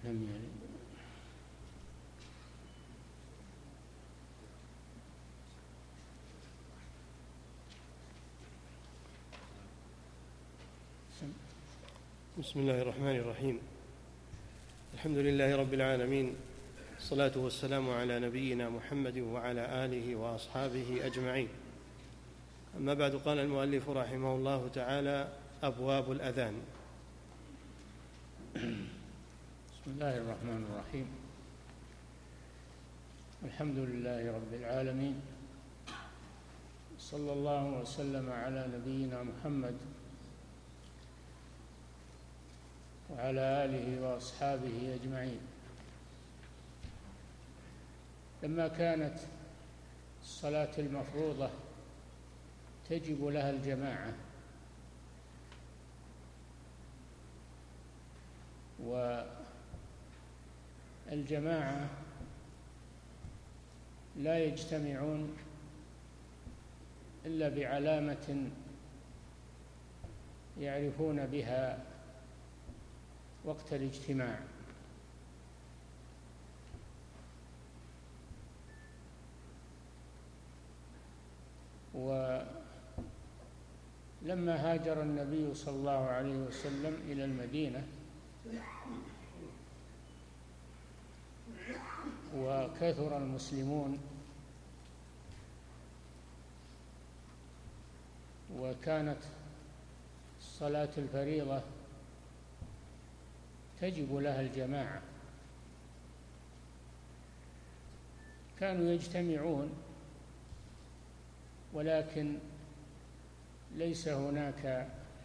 بسم الله الرحمن الرحيم. الحمد لله رب العالمين، الصلاة والسلام على نبينا محمد وعلى آله وأصحابه أجمعين. أما بعد، قال المؤلف رحمه الله تعالى: أبواب الأذان. بسم الله الرحمن الرحيم. الحمد لله رب العالمين، صلى الله وسلم على نبينا محمد وعلى آله وأصحابه أجمعين. لما كانت الصلاة المفروضة تجب لها الجماعة، والجماعة لا يجتمعون إلا بعلامة يعرفون بها وقت الاجتماع، ولما هاجر النبي صلى الله عليه وسلم إلى المدينة وكثر المسلمون وكانت صلاة الفريضة تجب لها الجماعة، كانوا يجتمعون ولكن ليس هناك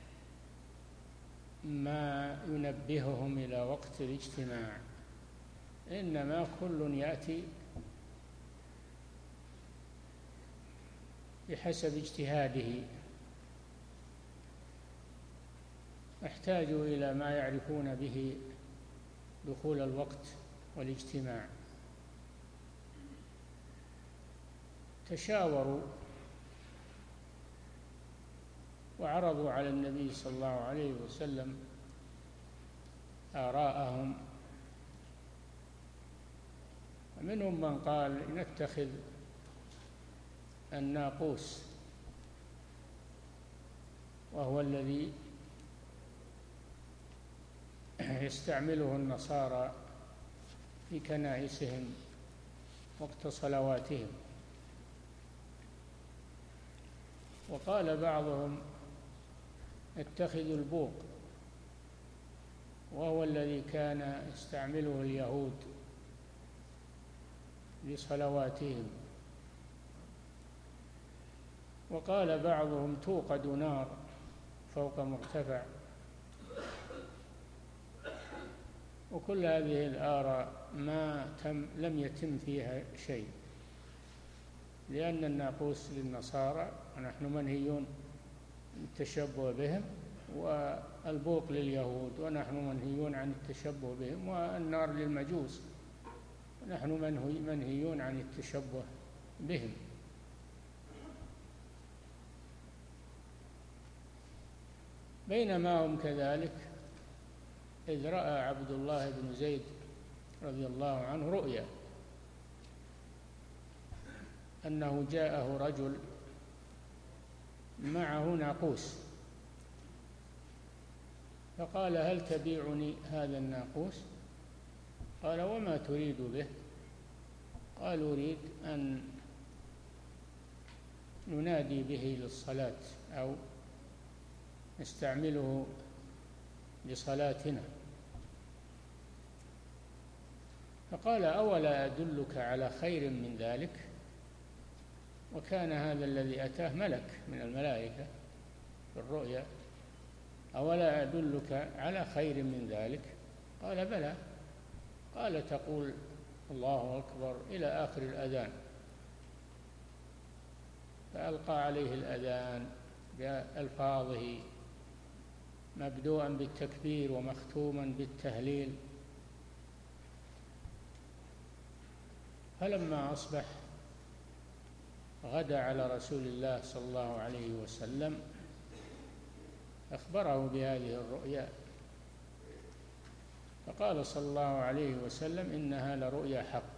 ما ينبههم إلى وقت الاجتماع، إنما كل يأتي بحسب اجتهاده، احتاجوا إلى ما يعرفون به دخول الوقت والاجتماع. تشاوروا وعرضوا على النبي صلى الله عليه وسلم آراءهم، ومنهم من قال نتخذ الناقوس، وهو الذي يستعمله النصارى في كنائسهم وقت صلواتهم. وقال بعضهم اتخذوا البوق، وهو الذي كان يستعمله اليهود لصلواتهم. وقال بعضهم توقد نار فوق مرتفع. وكل هذه الآراء لم يتم فيها شيء، لأن الناقوس للنصارى ونحن منهيون عن التشبه بهم، والبوق لليهود ونحن منهيون عن التشبه بهم، والنار للمجوس ونحن منهيون عن التشبه بهم. بينما هم كذلك إذ رأى عبد الله بن زيد رضي الله عنه رؤيا أنه جاءه رجل معه ناقوس، فقال هل تبيعني هذا الناقوس؟ قال وما تريد به؟ قال أريد أن ننادي به للصلاة أو نستعمله لصلاتنا. فقال أولا أدلك على خير من ذلك؟ وكان هذا الذي أتاه ملك من الملائكة في الرؤيا. أولا أدلك على خير من ذلك؟ قال بلى. قال تقول الله أكبر إلى آخر الأذان. فألقى عليه الأذان بألفاظه مبدوءا بالتكبير ومختوما بالتهليل. فلما أصبح غدا على رسول الله صلى الله عليه وسلم أخبره بهذه الرؤيا، فقال صلى الله عليه وسلم: إنها لرؤيا حق.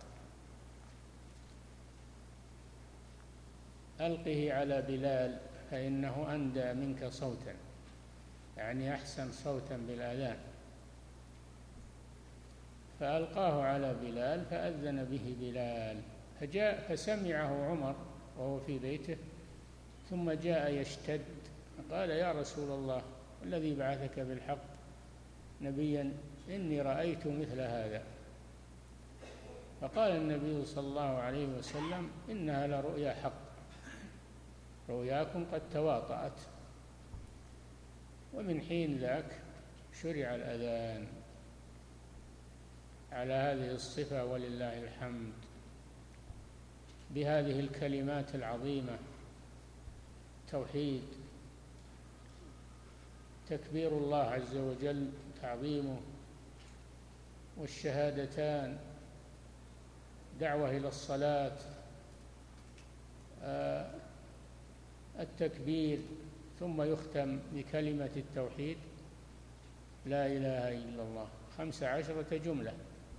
ألقه على بلال فإنه أندى منك صوتا، يعني أحسن صوتا بالأذان. فألقاه على بلال فأذن به بلال، فجاء فسمعه عمر وهو في بيته، ثم جاء يشتد قال: يا رسول الله الذي بعثك بالحق نبيا، إني رأيت مثل هذا. فقال النبي صلى الله عليه وسلم: إنها لرؤيا حق، رؤياكم قد تواطأت. ومن حين ذاك شرع الأذان على هذه الصفة ولله الحمد، بهذه الكلمات العظيمة: توحيد، تكبير الله عز وجل، تعظيمه، والشهادتان، دعوة إلى الصلاة، التكبير، ثم يختم بكلمة التوحيد: لا إله إلا الله. 15 جملة،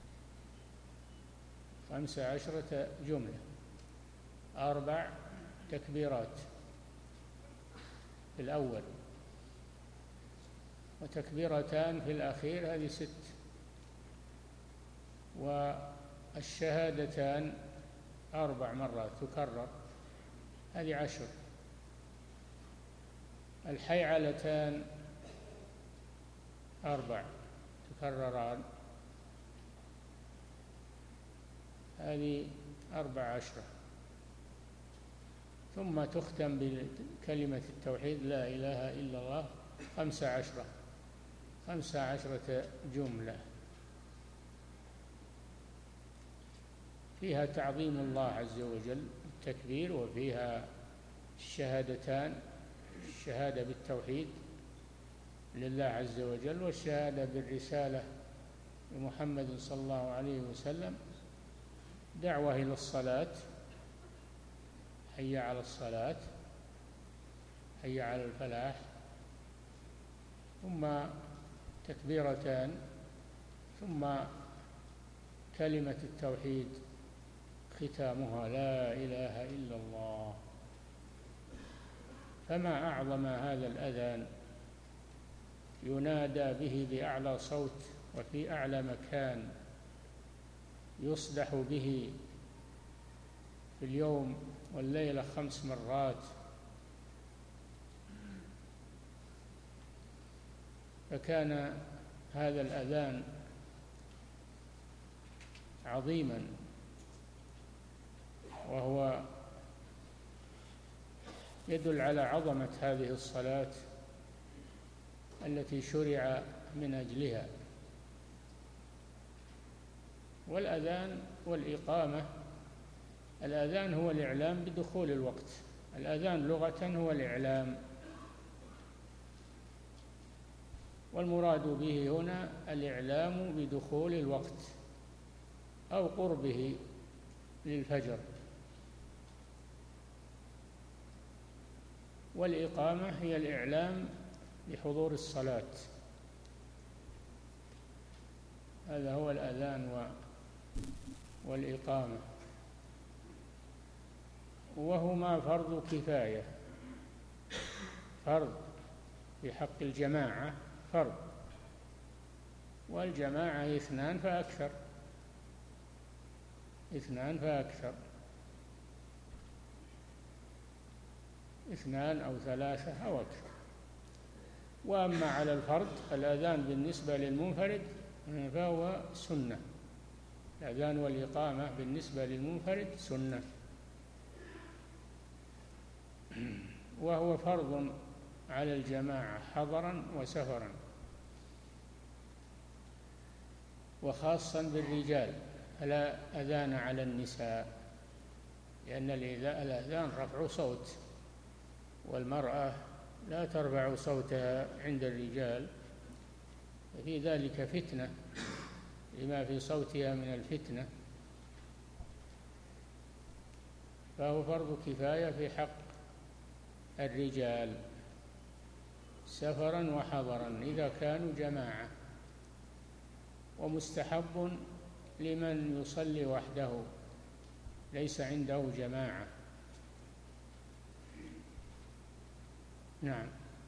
15 جملة، 4 تكبيرات في الأول، وتكبيرتان في الأخير، هذه 6، والشهادتان 4 مرات تكرر، هذه 10، الحيعلتان 4 تكرران، هذه 14، ثم تختم بكلمة التوحيد: لا إله إلا الله، 15 جملة، فيها تعظيم الله عز وجل التكبير، وفيها الشهادتان، الشهادة بالتوحيد لله عز وجل، والشهادة بالرسالة لمحمد صلى الله عليه وسلم، دعوة إلى الصلاة: حي على الصلاة، حي على الفلاح، ثم تكبيرتان، ثم كلمة التوحيد ختامها: لا إله إلا الله. فما أعظم هذا الأذان، ينادى به بأعلى صوت وفي أعلى مكان، يصدح به في اليوم والليلة 5 مرات. فكان هذا الأذان عظيما، وهو يدل على عظمة هذه الصلاة التي شرع من أجلها. والأذان والإقامة، الأذان هو الإعلام بدخول الوقت، الأذان لغة هو الإعلام، والمراد به هنا الإعلام بدخول الوقت أو قربه للفجر. والإقامة هي الإعلام بحضور الصلاة، هذا هو الأذان والإقامة، وهما فرض كفاية، فرض في حق الجماعة، فرض، والجماعة 2 فأكثر، 2 فأكثر، 2 أو 3 أو أكثر. وأما على الفرد، الأذان بالنسبة للمنفرد فهو سنة، الأذان والإقامة بالنسبة للمنفرد سنة، وهو فرض على الجماعة حضرا وسفرا، وخاصا بالرجال، فلا أذان على النساء، لأن الأذان رفع صوت، والمرأة لا ترفع صوتها عند الرجال، ففي ذلك فتنة لما في صوتها من الفتنة، فهو فرض كفاية في حق الرجال سفرا وحضرا إذا كانوا جماعة. ومستحب لمن يصلي وحده ليس عنده جماعة. نعم.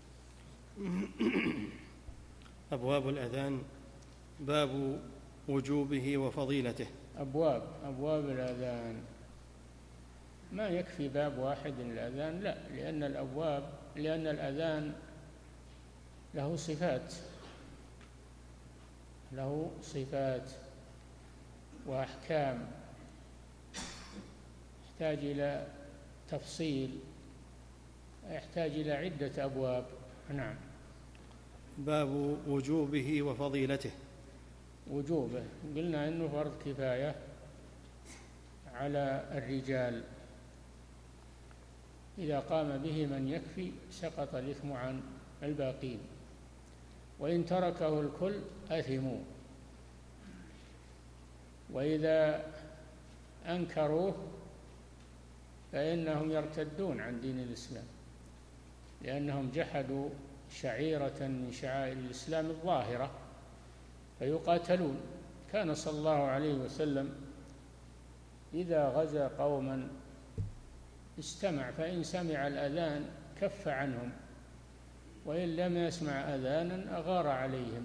أبواب الأذان. باب وجوبه وفضيلته. أبواب الأذان ما يكفي باب واحد للأذان، لا، لأن الأذان له صفات وأحكام، يحتاج إلى تفصيل، يحتاج إلى عدة أبواب. نعم. باب وجوبه وفضيلته. وجوبه قلنا إنه فرض كفاية على الرجال، إذا قام به من يكفي سقط الإثم عن الباقين، وإن تركه الكل أثموا، وإذا أنكروه فإنهم يرتدون عن دين الإسلام، لأنهم جحدوا شعيرة من شعائر الإسلام الظاهرة فيقاتلون. كان صلى الله عليه وسلم إذا غزا قوما استمع، فإن سمع الأذان كف عنهم، وإن لم يسمع أذانا أغار عليهم،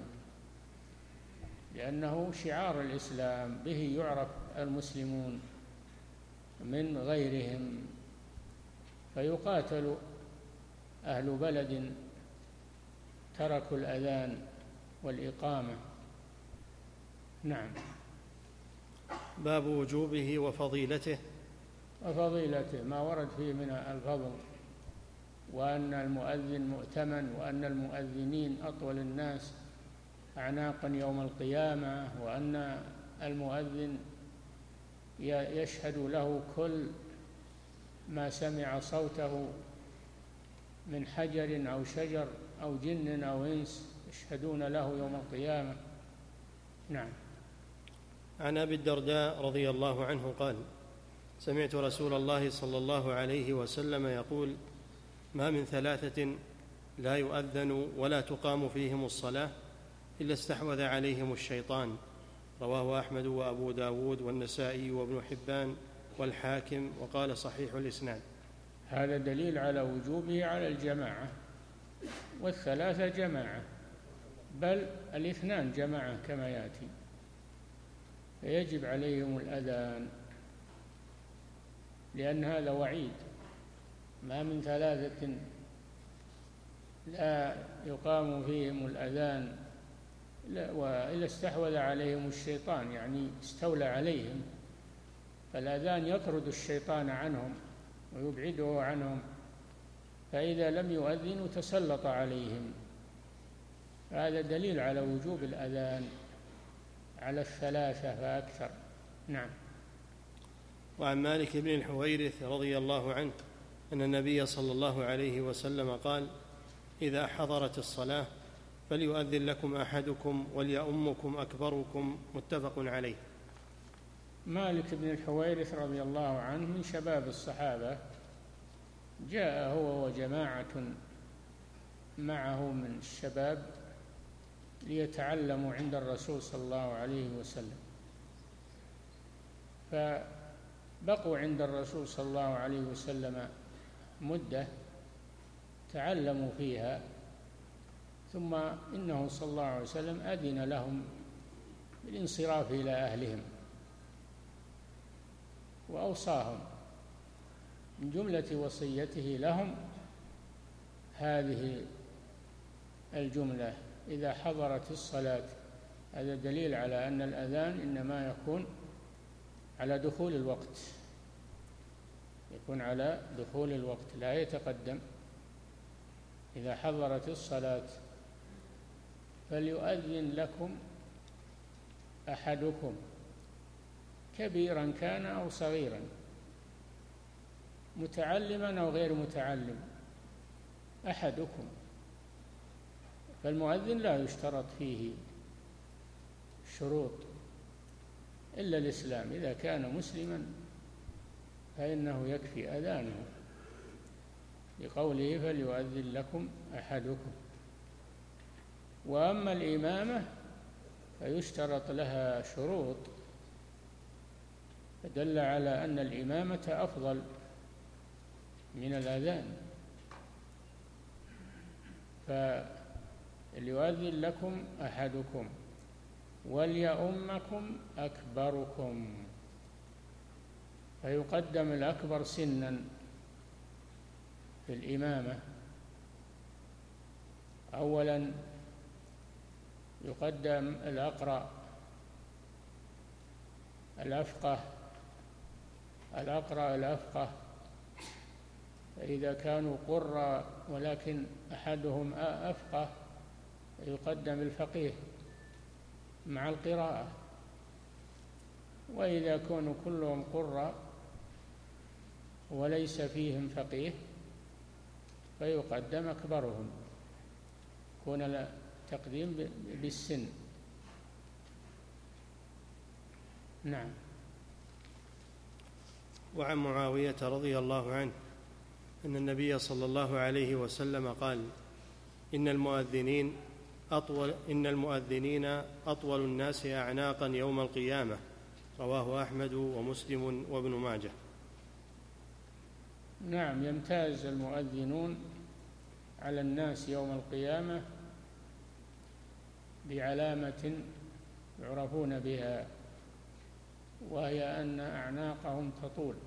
لأنه شعار الإسلام، به يعرف المسلمون من غيرهم، فيقاتل أهل بلد تركوا الأذان والإقامة. نعم. باب وجوبه وفضيلته. وفضيلته ما ورد فيه من الفضل، وأن المؤذن مؤتمن، وأن المؤذنين أطول الناس أعناقا يوم القيامة، وأن المؤذن يشهد له كل ما سمع صوته من حجر أو شجر أو جن أو إنس، يشهدون له يوم القيامة. نعم. عن أبي الدرداء رضي الله عنه قال: سمعت رسول الله صلى الله عليه وسلم يقول: ما من ثلاثة لا يؤذن ولا تقام فيهم الصلاة إلا استحوذ عليهم الشيطان. رواه أحمد وأبو داود والنسائي وابن حبان والحاكم، وقال صحيح الإسناد. هذا دليل على وجوبه على الجماعة، والثلاثة جماعة، بل الاثنان جماعة كما يأتي، فيجب عليهم الأذان، لأن هذا وعيد. ما من ثلاثة لا يقام فيهم الأذان وإلا استحوذ عليهم الشيطان، يعني استولى عليهم، فالأذان يطرد الشيطان عنهم ويبعده عنهم، فإذا لم يؤذنوا تسلط عليهم. هذا دليل على وجوب الأذان على الثلاثة فأكثر. نعم. وعن مالك بن الحويرث رضي الله عنه أن النبي صلى الله عليه وسلم قال: إذا حضرت الصلاة فليؤذن لكم أحدكم وليؤمكم أكبركم. متفق عليه. مالك بن الحويرث رضي الله عنه من شباب الصحابة، جاء هو وجماعة معه من الشباب ليتعلموا عند الرسول صلى الله عليه وسلم، فبقوا عند الرسول صلى الله عليه وسلم مدة تعلموا فيها، ثم إنه صلى الله عليه وسلم أذن لهم بالانصراف إلى أهلهم، وأوصاهم من جملة وصيته لهم هذه الجملة: إذا حضرت الصلاة. هذا دليل على أن الأذان إنما يكون على دخول الوقت، يكون على دخول الوقت لا يتقدم. إذا حضرت الصلاة فليؤذن لكم أحدكم، كبيرا كان أو صغيرا، متعلما أو غير متعلم، أحدكم. فالمؤذن لا يشترط فيه شروط إلا الإسلام، إذا كان مسلما فإنه يكفي أذانه، لقوله: فليؤذن لكم أحدكم. وأما الإمامة فيشترط لها شروط، فدل على أن الإمامة أفضل من الأذان. فليؤذن لكم أحدكم وليؤمكم أكبركم، فيقدم الأكبر سنا في الإمامة. أولا يقدم الأقرأ الأفقه، فإذا كانوا قراء ولكن أحدهم أفقه يقدم الفقيه مع القراءة، وإذا كانوا كلهم قراء وليس فيهم فقيه فيقدم أكبرهم، يكون التقديم بالسن. نعم. وعن معاوية رضي الله عنه أن النبي صلى الله عليه وسلم قال: إن المؤذنين أطول الناس أعناقا يوم القيامة. رواه أحمد ومسلم وابن ماجه. نعم، يمتاز المؤذنون على الناس يوم القيامة بعلامة يعرفون بها، وهي أن أعناقهم تطول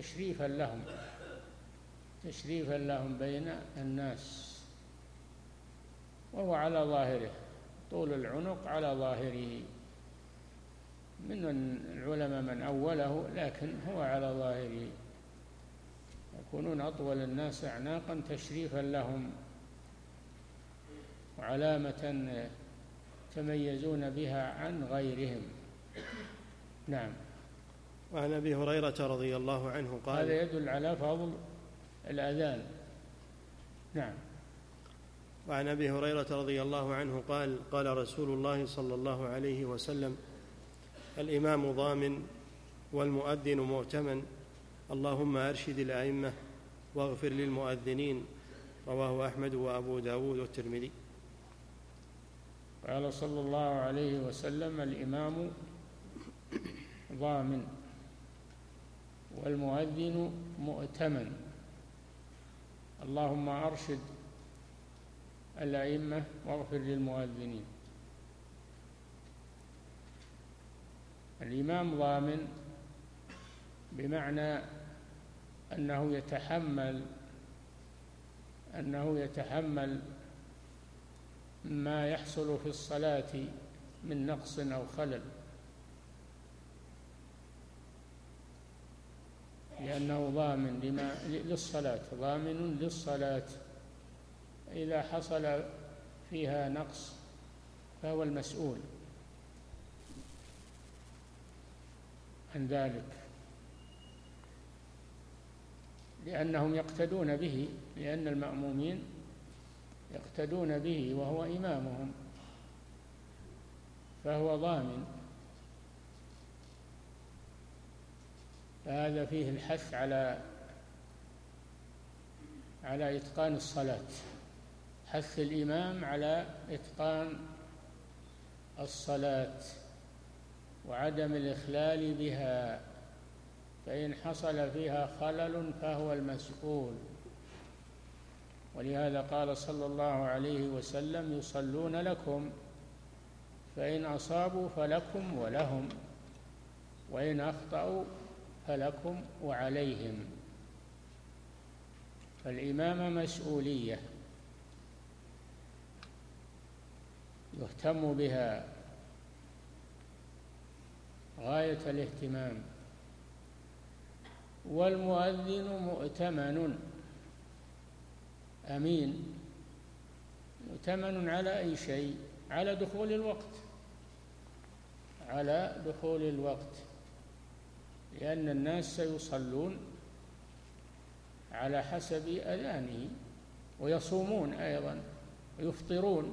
تشريفا لهم بين الناس، وهو على ظاهره، طول العنق على ظاهره. من العلماء من أوله، لكن هو على ظاهره، يكونون أطول الناس أعناقا تشريفا لهم وعلامة يتميزون بها عن غيرهم. نعم. وعن أبي هريرة رضي الله عنه قال: هذا يدل على فضل الأذان. نعم. وعن أبي هريرة رضي الله عنه قال: قال رسول الله صلى الله عليه وسلم: الإمام ضامن والمؤذن مؤتمن، اللهم أرشد الأئمة واغفر للمؤذنين. رواه أحمد وأبو داود والترمذي. قال صلى الله عليه وسلم: الإمام ضامن والمؤذن مؤتمن، اللهم أرشد الأئمة واغفر للمؤذنين. الإمام ضامن بمعنى أنه يتحمل ما يحصل في الصلاة من نقص أو خلل، لأنه ضامن ضامن للصلاة، إذا حصل فيها نقص فهو المسؤول عن ذلك، لأنهم يقتدون به، لأن المأمومين يقتدون به وهو إمامهم، فهو ضامن. فهذا فيه الحث على إتقان الصلاة، حث الإمام على إتقان الصلاة وعدم الإخلال بها، فإن حصل فيها خلل فهو المسؤول. ولهذا قال صلى الله عليه وسلم: يصلون لكم فإن أصابوا فلكم ولهم، وإن أخطأوا فلكم وعليهم. فالإمامة مسؤولية يهتم بها غاية الاهتمام. والمؤذن مؤتمن أمين، مؤتمن على أي شيء؟ على دخول الوقت، لأن الناس سيصلون على حسب أذانه، ويصومون أيضا ويفطرون،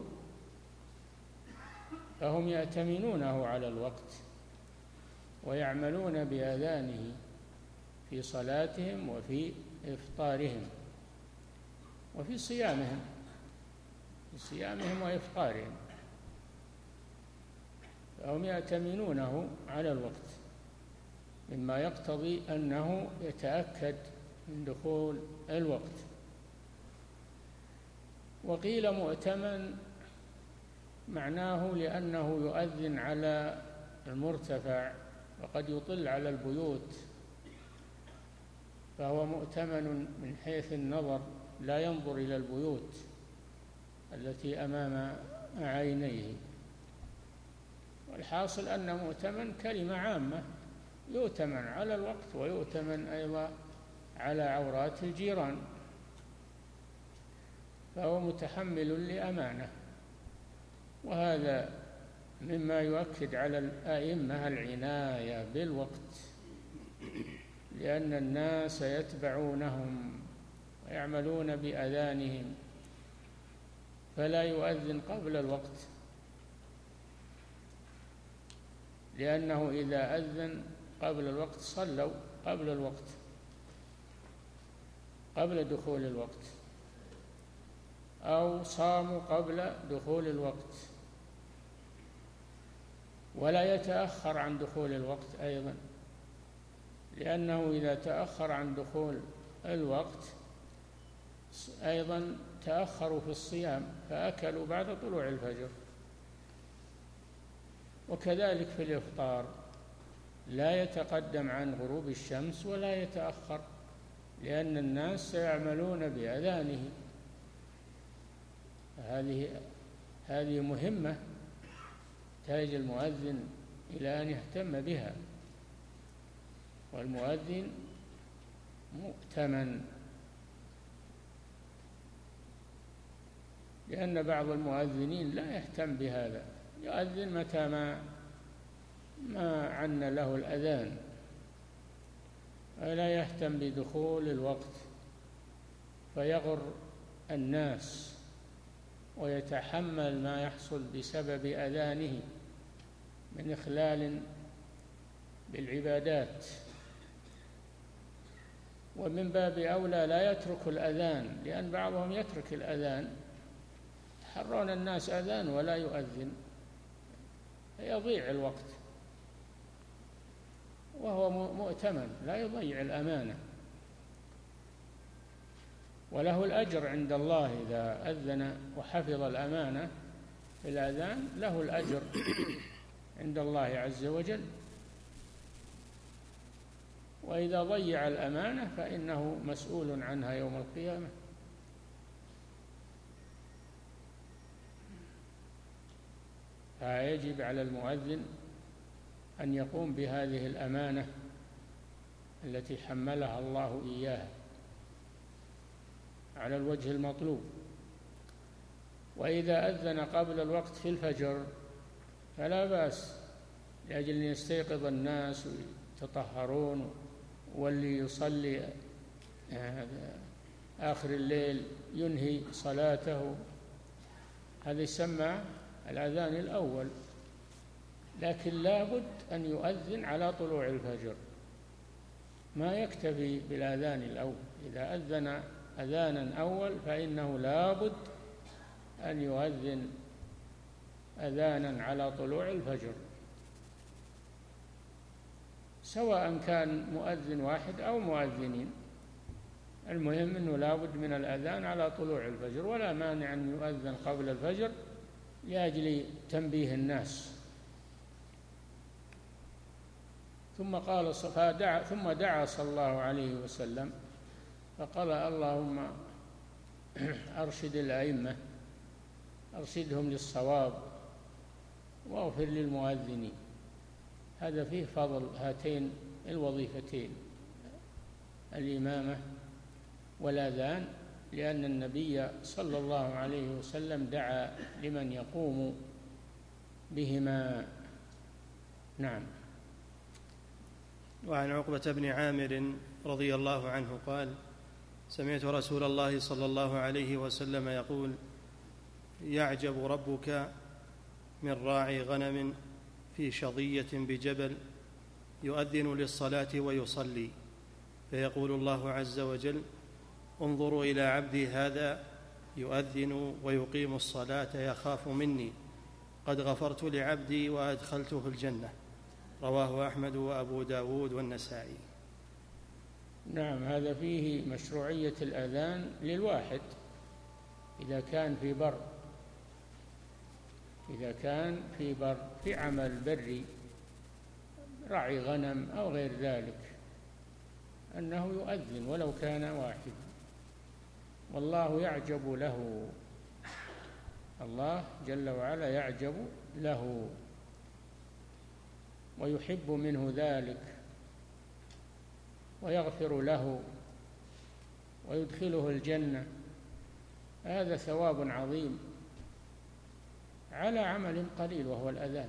فهم يأتمنونه على الوقت ويعملون بأذانه في صلاتهم وفي إفطارهم وفي صيامهم وإفطارهم. فهم يأتمنونه على الوقت، مما يقتضي أنه يتأكد من دخول الوقت. وقيل مؤتمن معناه لأنه يؤذن على المرتفع وقد يطل على البيوت، فهو مؤتمن من حيث النظر، لا ينظر إلى البيوت التي أمام عينيه. والحاصل أن مؤتمن كلمة عامة، يؤتمن على الوقت ويؤتمن أيضا على عورات الجيران، فهو متحمل لأمانة. وهذا مما يؤكد على الأئمة العناية بالوقت، لأن الناس يتبعونهم ويعملون بأذانهم، فلا يؤذن قبل الوقت، لأنه إذا أذن قبل الوقت صلوا قبل الوقت، قبل دخول الوقت، أو صاموا قبل دخول الوقت. ولا يتأخر عن دخول الوقت أيضا، لأنه إذا تأخر عن دخول الوقت أيضا تأخروا في الصيام فأكلوا بعد طلوع الفجر. وكذلك في الإفطار لا يتقدم عن غروب الشمس ولا يتأخر، لأن الناس سيعملون بأذانه. هذه مهمة يحتاج المؤذن إلى أن يهتم بها، والمؤذن مؤتمن، لأن بعض المؤذنين لا يهتم بهذا، يؤذن متى ما عن له الأذان، ولا يهتم بدخول الوقت، فيغر الناس ويتحمل ما يحصل بسبب أذانه من إخلال بالعبادات. ومن باب أولى لا يترك الأذان، لأن بعضهم يترك الأذان، يحرون الناس أذان ولا يؤذن، يضيع الوقت، وهو مؤتمن لا يضيع الأمانة، وله الأجر عند الله إذا أذن وحفظ الأمانة في الأذان، له الأجر عند الله عز وجل. وإذا ضيع الأمانة فإنه مسؤول عنها يوم القيامة. فيجب على المؤذن أن يقوم بهذه الأمانة التي حملها الله إياها على الوجه المطلوب. وإذا أذن قبل الوقت في الفجر فلا بأس، لأجل أن يستيقظ الناس ويتطهرون، واللي يصلي آخر الليل ينهي صلاته، هذا يسمى الأذان الأول. لكن لا بد أن يؤذن على طلوع الفجر، ما يكتفي بالأذان الأول. إذا أذن أذانا أول فإنه لا بد أن يؤذن أذانا على طلوع الفجر، سواء كان مؤذن واحد أو مؤذنين، المهم أنه لا بد من الأذان على طلوع الفجر، ولا مانع أن يؤذن قبل الفجر لأجل تنبيه الناس. ثم دعا صلى الله عليه وسلم فقال: اللهم أرشد الأئمة، أرشدهم للصواب، واغفر للمؤذنين. هذا فيه فضل هاتين الوظيفتين، الإمامة والأذان، لأن النبي صلى الله عليه وسلم دعا لمن يقوم بهما. نعم. وعن عقبة بن عامر رضي الله عنه قال: سمعت رسول الله صلى الله عليه وسلم يقول: يعجب ربك من راعي غنم في شظية بجبل يؤذن للصلاة ويصلي، فيقول الله عز وجل: انظروا إلى عبدي هذا يؤذن ويقيم الصلاة يخاف مني، قد غفرت لعبدي وأدخلته الجنة. رواه أحمد وأبو داود والنسائي. نعم، هذا فيه مشروعية الأذان للواحد إذا كان في بر، إذا كان في بر في عمل بري، رعي غنم أو غير ذلك، أنه يؤذن ولو كان واحد، والله يعجب له، الله جل وعلا يعجب له ويحب منه ذلك ويغفر له ويدخله الجنة. هذا ثواب عظيم على عمل قليل وهو الأذان،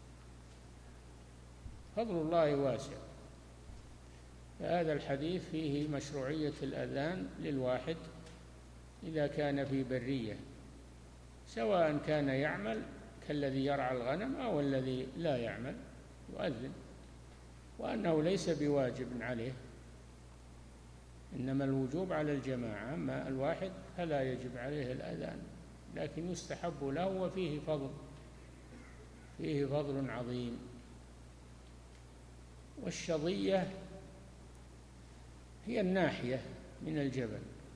فضل الله واسع. فهذا الحديث فيه مشروعية الأذان للواحد إذا كان في برية، سواء كان يعمل كالذي يرعى الغنم أو الذي لا يعمل يؤذن، وأنه ليس بواجب عليه، إنما الوجوب على الجماعة، أما الواحد فلا يجب عليه الأذان، لكن يستحب له وفيه فضل، فيه فضل عظيم. والشظية هي الناحية من الجبل،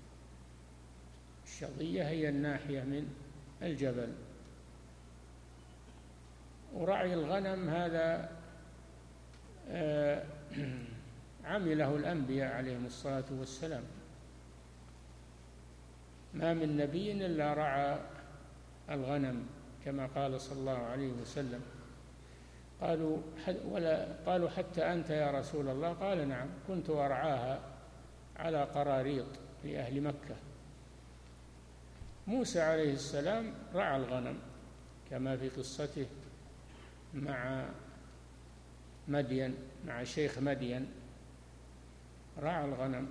الشظية هي الناحية من الجبل. ورعي الغنم هذا عمله الأنبياء عليهم الصلاة والسلام، ما من نبي إلا رعى الغنم كما قال صلى الله عليه وسلم. قالوا حتى أنت يا رسول الله؟ قال نعم، كنت أرعاها على قراريط لأهل مكة. موسى عليه السلام رعى الغنم كما في قصته مع مدين، مع شيخ مدين، رعى الغنم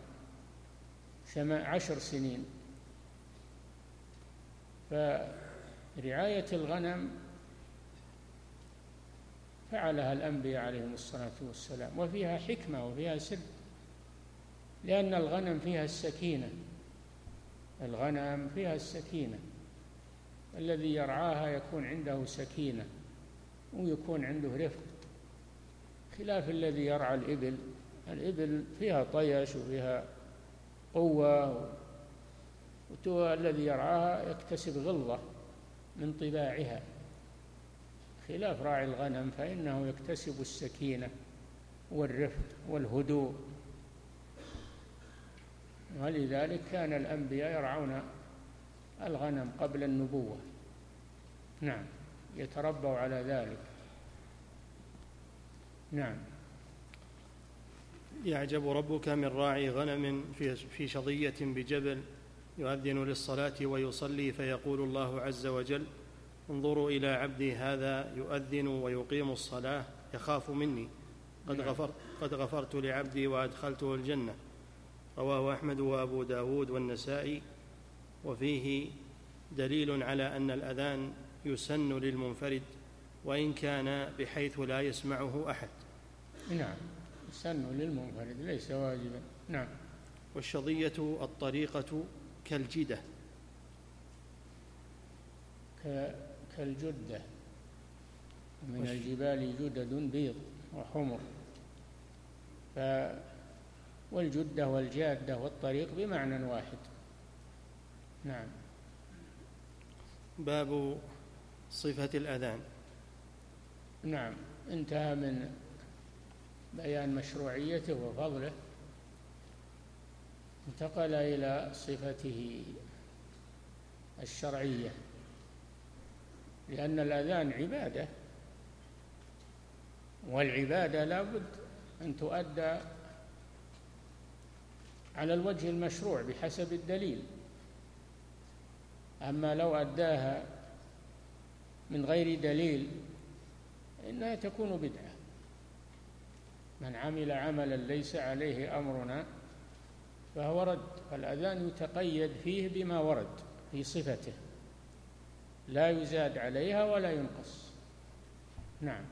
10 سنين. فرعاية الغنم فعلها الأنبياء عليهم الصلاة والسلام، وفيها حكمة وفيها سر، لأن الغنم فيها السكينة، الغنم فيها السكينة، الذي يرعاها يكون عنده سكينة ويكون عنده رفق، خلاف الذي يرعى الإبل. الإبل فيها طيش وفيها قوة، والذي يرعاها يكتسب غلظة من طباعها، خلاف راعي الغنم فإنه يكتسب السكينة والرفق والهدوء. ولذلك كان الأنبياء يرعون الغنم قبل النبوة، نعم، يتربوا على ذلك. نعم. يعجب ربك من راعي غنم في شظية بجبل يؤذن للصلاة ويصلي، فيقول الله عز وجل: انظروا إلى عبدي هذا يؤذن ويقيم الصلاة يخاف مني، قد غفرت لعبدي وأدخلته الجنة. رواه أحمد وأبو داود والنسائي. وفيه دليل على أن الأذان يسن للمنفرد وإن كان بحيث لا يسمعه أحد. نعم، يسن للمنفرد ليس واجبا. نعم. والشظية الطريقة كالجدة، كالجدة، من الجبال جدد بيض وحمر، والجدة والجادة والطريق بمعنى واحد. نعم. باب صفة الأذان. نعم، انتهى من بيان مشروعيته وفضله، انتقل إلى صفته الشرعية، لأن الأذان عبادة، والعبادة لا بد أن تؤدى على الوجه المشروع بحسب الدليل. أما لو أداها من غير دليل إنها تكون بدعة. من عمل عملا ليس عليه أمرنا فهو رد. فالأذان يتقيد فيه بما ورد في صفته، لا يزاد عليها ولا ينقص. نعم.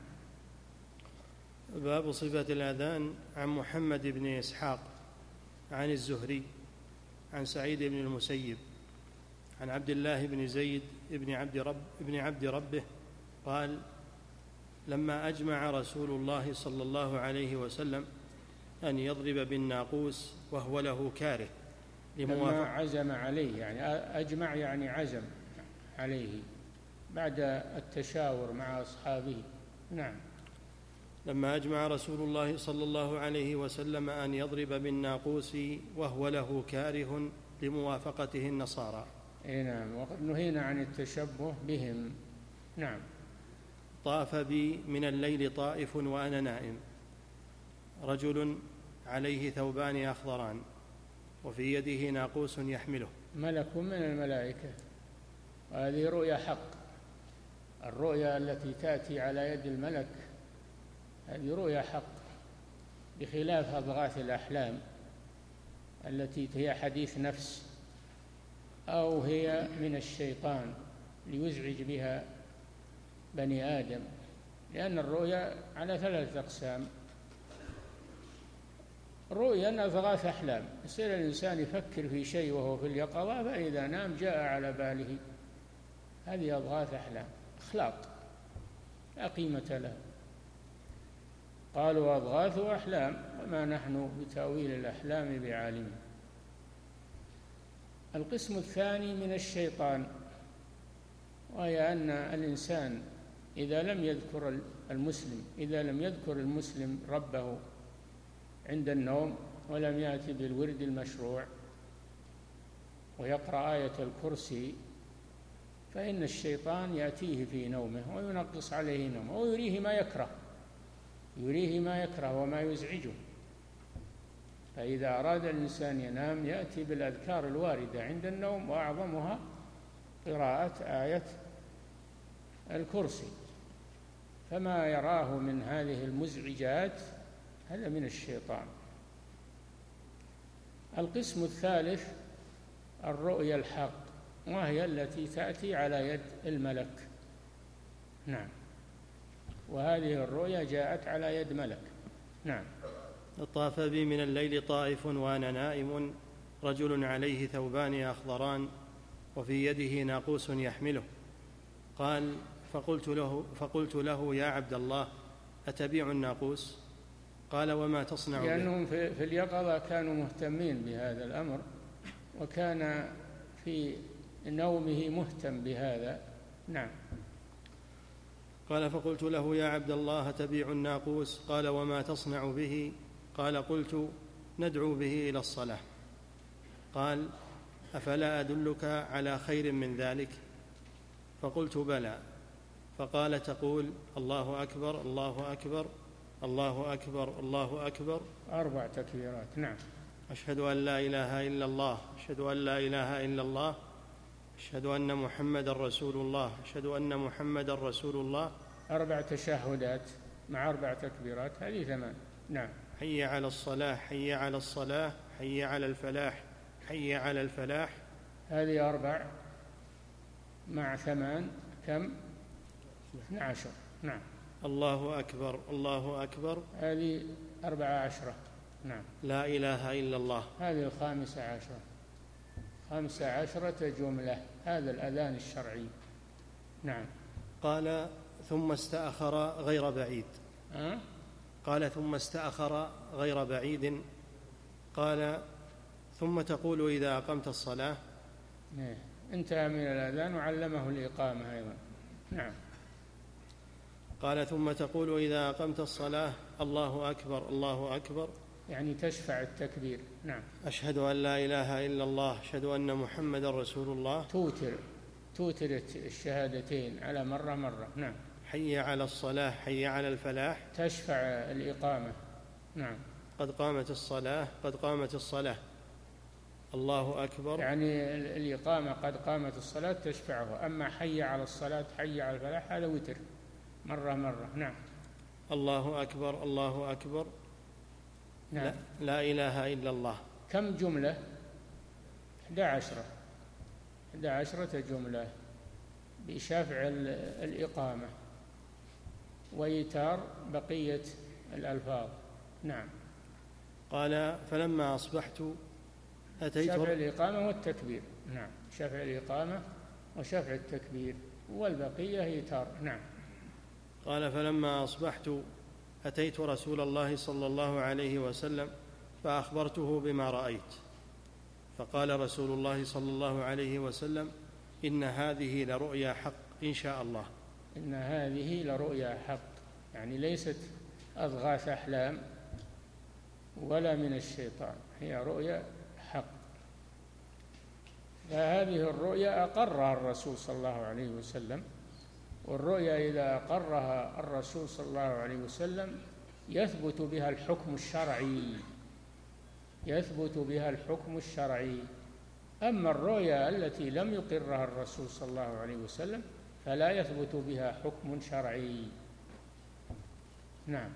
باب صفة الأذان. عن محمد بن إسحاق عن الزهري عن سعيد بن المسيب عن عبد الله بن زيد بن عبد ربه قال: لما أجمع رسول الله صلى الله عليه وسلم أن يضرب بالناقوس وهو له كاره لما عزم عليه، يعني أجمع يعني عزم عليه بعد التشاور مع أصحابه. نعم. لما أجمع رسول الله صلى الله عليه وسلم أن يضرب بالناقوس وهو له كاره لموافقته النصارى. نعم، وقد نهينا عن التشبه بهم. نعم. طاف بي من الليل طائف وأنا نائم، رجل عليه ثوبان أخضران وفي يده ناقوس يحمله. ملك من الملائكة، وهذه رؤيا حق. الرؤيا التي تأتي على يد الملك هذه رؤيا حق، بخلاف أضغاث الأحلام التي هي حديث نفس أو هي من الشيطان ليزعج بها بني آدم، لأن الرؤيا على 3 أقسام. رؤيا أضغاث أحلام، يصير الإنسان يفكر في شيء وهو في اليقظة، فإذا نام جاء على باله، هذه أضغاث أحلام، أخلاق لا قيمة لها. قالوا أضغاث أحلام وما نحن بتأويل الأحلام بعالمين. القسم الثاني من الشيطان، وهي أن الإنسان إذا لم يذكر المسلم ربه عند النوم ولم يأتي بالورد المشروع ويقرأ آية الكرسي، فإن الشيطان يأتيه في نومه وينقص عليه نومه ويريه ما يكره وما يزعجه. فإذا أراد الإنسان ينام يأتي بالأذكار الواردة عند النوم، وأعظمها قراءة آية الكرسي، فما يراه من هذه المزعجات هذا من الشيطان. القسم الثالث الرؤيا الحق، وهي التي تأتي على يد الملك. نعم، وهذه الرؤيا جاءت على يد ملك. نعم. طاف بي من الليل طائف وأنا نائم، رجل عليه ثوبان أخضران وفي يده ناقوس يحمله. قال: فقلت له: يا عبد الله، أتبيع الناقوس؟ قال: وما تصنع به؟ لأنهم في اليقظة كانوا مهتمين بهذا الأمر، وكان في نومه مهتم بهذا. نعم. قال: فقلت له: يا عبد الله، أتبيع الناقوس؟ قال: وما تصنع به؟ قال: قلت: ندعو به إلى الصلاة. قال: أفلا أدلك على خير من ذلك؟ فقلت: بلى. فقال: تقول: الله أكبر الله أكبر الله أكبر الله أكبر 4 تكبيرات. نعم. أشهد أن لا إله إلا الله، أشهد أن لا إله إلا الله، أشهد أن محمدا رسول الله، أشهد أن محمدا رسول الله. 4 تشهدات مع 4 تكبيرات، هذه 8. نعم. حي على الصلاة، حي على الصلاة، حي على الفلاح، حي على الفلاح. هذه 4 مع 8 كم؟ 12. نعم. الله أكبر الله أكبر، هذه 14. نعم. لا إله إلا الله، هذه 15. 15 جملة، هذا الأذان الشرعي. نعم. قال: ثم استأخر غير بعيد. قال: ثم استأخر غير بعيد. قال: ثم تقول إذا أقمت الصلاة. انتهى من الأذان وعلمه الإقامة أيضا. نعم. قال: ثم تقول إذا أقمت الصلاة: الله أكبر الله أكبر، يعني تشفع التكبير. نعم. أشهد أن لا إله إلا الله، أشهد أن محمد رسول الله. توتر الشهادتين على مرة. نعم. حي على الصلاة، حي على الفلاح، تشفع الإقامة. نعم. قد قامت الصلاة، قد قامت الصلاة، الله أكبر، يعني الإقامة قد قامت الصلاة تشفعه، أما حي على الصلاة حي على الفلاح هذا وتر مرة. نعم. الله أكبر الله أكبر. نعم. لا إله إلا الله. كم جملة؟ 11 جملة بشفع الإقامة وإيتار بقية الألفاظ. نعم. قال: فلما أصبحت أتيت شفع الإقامة والتكبير. نعم. شفع الإقامة وشفع التكبير والبقية إيتار. نعم. قال: فلما أصبحت أتيت رسول الله صلى الله عليه وسلم فأخبرته بما رأيت، فقال رسول الله صلى الله عليه وسلم: إن هذه لرؤيا حق إن شاء الله. إن هذه لرؤيا حق، يعني ليست أضغاث أحلام ولا من الشيطان، هي رؤيا حق. فهذه الرؤيا أقرها الرسول صلى الله عليه وسلم، والرؤيا إذا أقرها الرسول صلى الله عليه وسلم يثبت بها الحكم الشرعي، يثبت بها الحكم الشرعي. أما الرؤيا التي لم يقرها الرسول صلى الله عليه وسلم فلا يثبت بها حكم شرعي. نعم.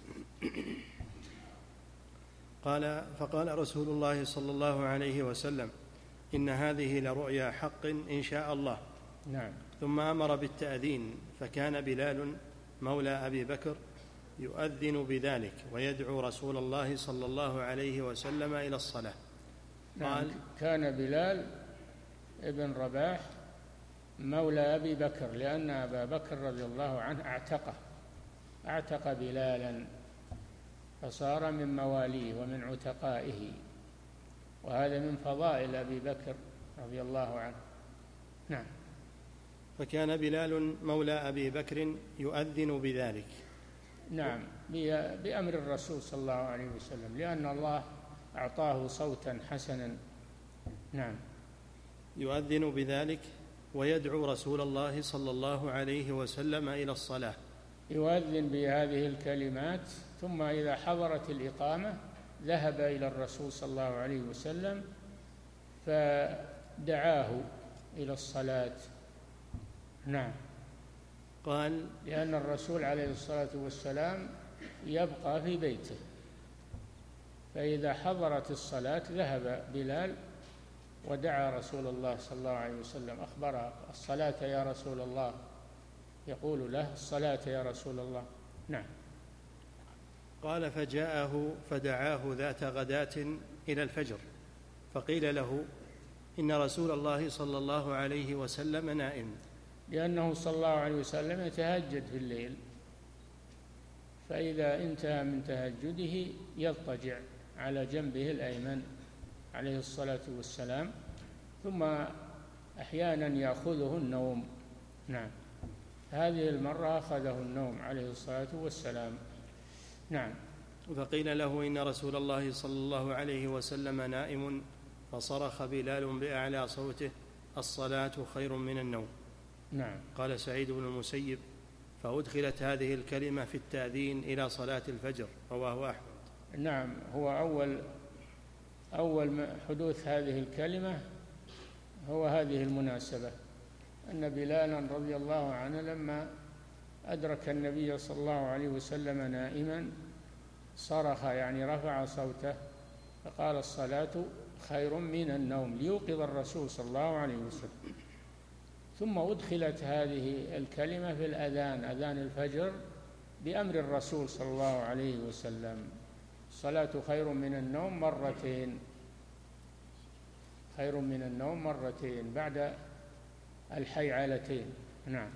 فقال رسول الله صلى الله عليه وسلم: إن هذه لرؤيا حق إن شاء الله. نعم. ثم أمر بالتأذين، فكان بلال مولى أبي بكر يؤذن بذلك ويدعو رسول الله صلى الله عليه وسلم إلى الصلاة. قال: كان بلال ابن رباح مولى أبي بكر، لأن أبا بكر رضي الله عنه أعتق بلالا فصار من مواليه ومن عتقائه، وهذا من فضائل أبي بكر رضي الله عنه. نعم. فكان بلال مولى أبي بكر يؤذن بذلك. نعم، بأمر الرسول صلى الله عليه وسلم، لأن الله أعطاه صوتا حسنا. نعم. يؤذن بذلك ويدعو رسول الله صلى الله عليه وسلم إلى الصلاة. يؤذن بهذه الكلمات، ثم إذا حضرت الإقامة ذهب إلى الرسول صلى الله عليه وسلم فدعاه إلى الصلاة. نعم. قال: لأن الرسول عليه الصلاة والسلام يبقى في بيته، فإذا حضرت الصلاة ذهب بلال ودعا رسول الله صلى الله عليه وسلم، أخبره: الصلاة يا رسول الله، يقول له: الصلاة يا رسول الله. نعم. قال: فجاءه فدعاه ذات غداة إلى الفجر، فقيل له: إن رسول الله صلى الله عليه وسلم نائم. لأنه صلى الله عليه وسلم يتهجد في الليل، فإذا انتهى من تهجده يضطجع على جنبه الأيمن عليه الصلاة والسلام، ثم أحيانا يأخذه النوم. نعم. هذه المرة أخذه النوم عليه الصلاة والسلام. نعم. فقيل له: إن رسول الله صلى الله عليه وسلم نائم، فصرخ بلال بأعلى صوته: الصلاة خير من النوم. نعم. قال سعيد بن المسيب: فأدخلت هذه الكلمة في التأذين إلى صلاة الفجر. رواه أحمد. نعم. هو أول حدوث هذه الكلمة هو هذه المناسبة، أن بلالا رضي الله عنه لما أدرك النبي صلى الله عليه وسلم نائما صرخ، يعني رفع صوته، فقال: الصلاة خير من النوم، ليوقظ الرسول صلى الله عليه وسلم. ثم أدخلت هذه الكلمة في الأذان، أذان الفجر، بأمر الرسول صلى الله عليه وسلم. الصلاة خير من النوم مرتين، خير من النوم مرتين بعد الحيعلتين. نعم.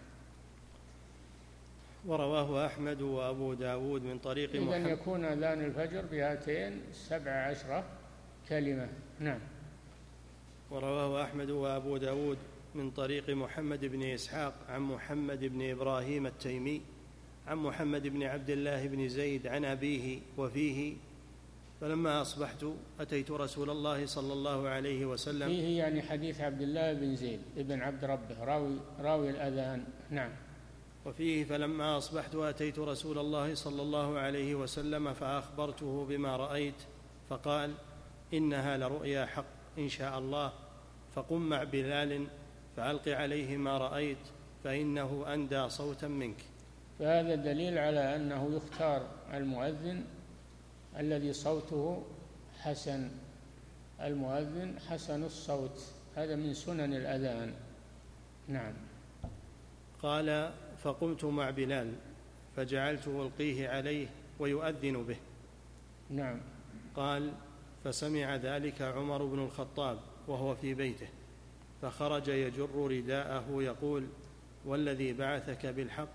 ورواه أحمد وأبو داود من طريق محمد. إذن يكون أذان الفجر بهاتين 17 كلمة. نعم. ورواه أحمد وأبو داود من طريق محمد بن إسحاق عن محمد بن إبراهيم التيمي عن محمد بن عبد الله بن زيد عن أبيه، وفيه: فلما أصبحت أتيت رسول الله صلى الله عليه وسلم. فيه يعني حديث عبد الله بن زيد ابن عبد ربه راوي الأذان. نعم. وفيه: فلما أصبحت أتيت رسول الله صلى الله عليه وسلم فأخبرته بما رأيت، فقال: إنها لرؤيا حق إن شاء الله، فقم مع بلال فألق عليه ما رأيت، فإنه أندى صوتا منك. فهذا دليل على أنه يختار المؤذن الذي صوته حسن، المؤذن حسن الصوت، هذا من سنن الأذان. نعم. قال: فقمت مع بلال فجعلت ألقيه عليه ويؤذن به. نعم. قال: فسمع ذلك عمر بن الخطاب وهو في بيته، فخرج يجر رداءه يقول: والذي بعثك بالحق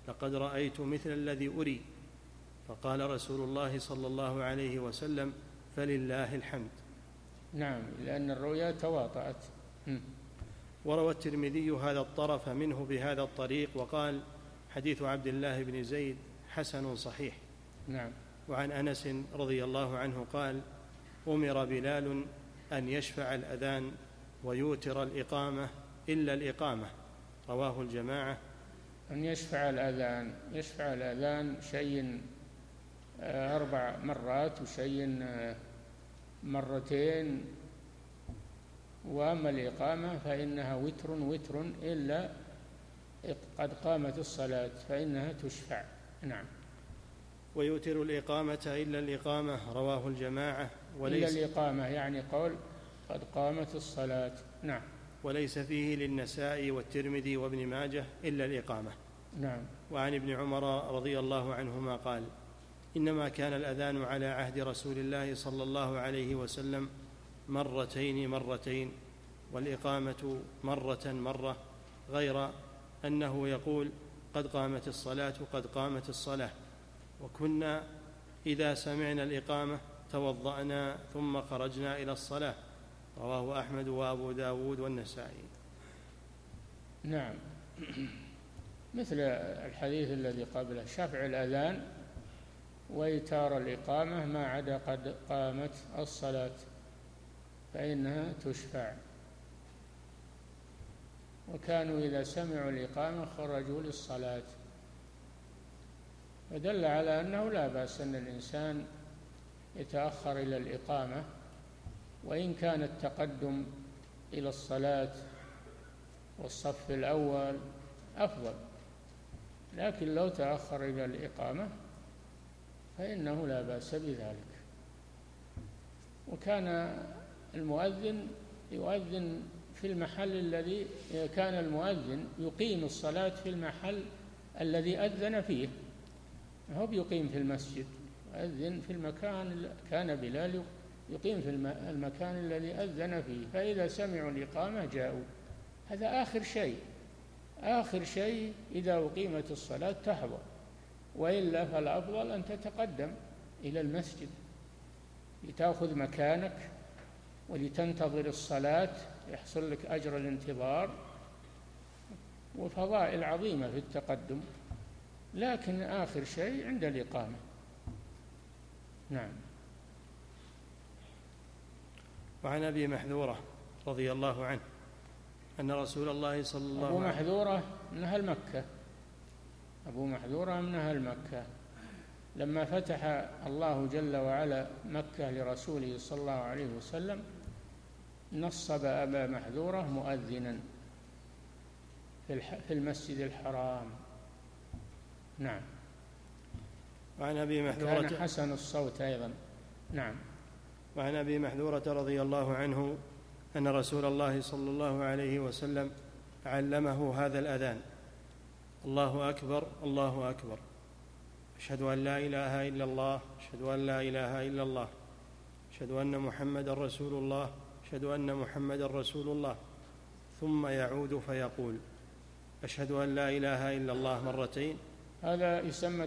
لقد رأيت مثل الذي أري. فقال رسول الله صلى الله عليه وسلم: فلله الحمد. نعم، لأن الرؤيا تواطأت. وروى الترمذي هذا الطرف منه بهذا الطريق وقال: حديث عبد الله بن زيد حسن صحيح. نعم. وعن أنس رضي الله عنه قال: أمر بلال أن يشفع الأذان ويوتر الإقامة إلا الإقامة. رواه الجماعة. أن يشفع الأذان شيء 4 مرات وشيء مرتين، وأما الإقامة فإنها وتر إلا قد قامت الصلاة فإنها تشفع. نعم. ويوتر الإقامة إلا الإقامة. رواه الجماعة. إلا الإقامة يعني قول قد قامت الصلاة. نعم. وليس فيه للنسائي والترمذي وابن ماجه إلا الإقامة. نعم. وعن ابن عمر رضي الله عنهما قال: إنما كان الأذان على عهد رسول الله صلى الله عليه وسلم مرتين، والإقامة مرة، غير أنه يقول: قد قامت الصلاة، قد قامت الصلاة. وكنا إذا سمعنا الإقامة توضأنا ثم خرجنا إلى الصلاة. رواه أحمد وأبو داود والنسائي. نعم، مثل الحديث الذي قبله: شفع الأذان وإيتار الإقامة ما عدا قد قامت الصلاة فإنها تشفع. وكانوا إذا سمعوا الإقامة خرجوا للصلاة، فدل على أنه لا بأس أن الإنسان يتأخر إلى الإقامة، وإن كان التقدم إلى الصلاة والصف الأول أفضل، لكن لو تأخر إلى الإقامة فإنه لا بأس بذلك. وكان المؤذن يؤذن في المحل الذي كان المؤذن يقيم الصلاة في المحل الذي أذن فيه، هو يقيم في المسجد، يؤذن في المكان. كان بلال يقيم في المكان الذي أذن فيه، فإذا سمعوا الإقامة جاءوا. هذا آخر شيء إذا أقيمت الصلاة تحضر، وإلا فالأفضل أن تتقدم إلى المسجد لتأخذ مكانك ولتنتظر الصلاة، يحصل لك أجر الانتظار وفضائل عظيمة في التقدم، لكن آخر شيء عند الإقامة. نعم. وعن أبي محذورة رضي الله عنه أن رسول الله صلى الله عليه وسلم أبو محذورة من أهل مكة لما فتح الله جل وعلا مكة لرسوله صلى الله عليه وسلم نصب أبا محذورة مؤذنا في المسجد الحرام. نعم. وعن أبي محذورة كان حسن الصوت أيضا. نعم. وعن أبي محذورة رضي الله عنه أن رسول الله صلى الله عليه وسلم علمه هذا الأذان: الله أكبر، الله أكبر، أشهد أن لا إله إلا الله، أشهد أن لا إله إلا الله، أشهد أن محمدا رسول الله، أشهد أن محمدا رسول الله. ثم يعود فيقول: أشهد أن لا إله إلا الله مرتين. هذا يسمى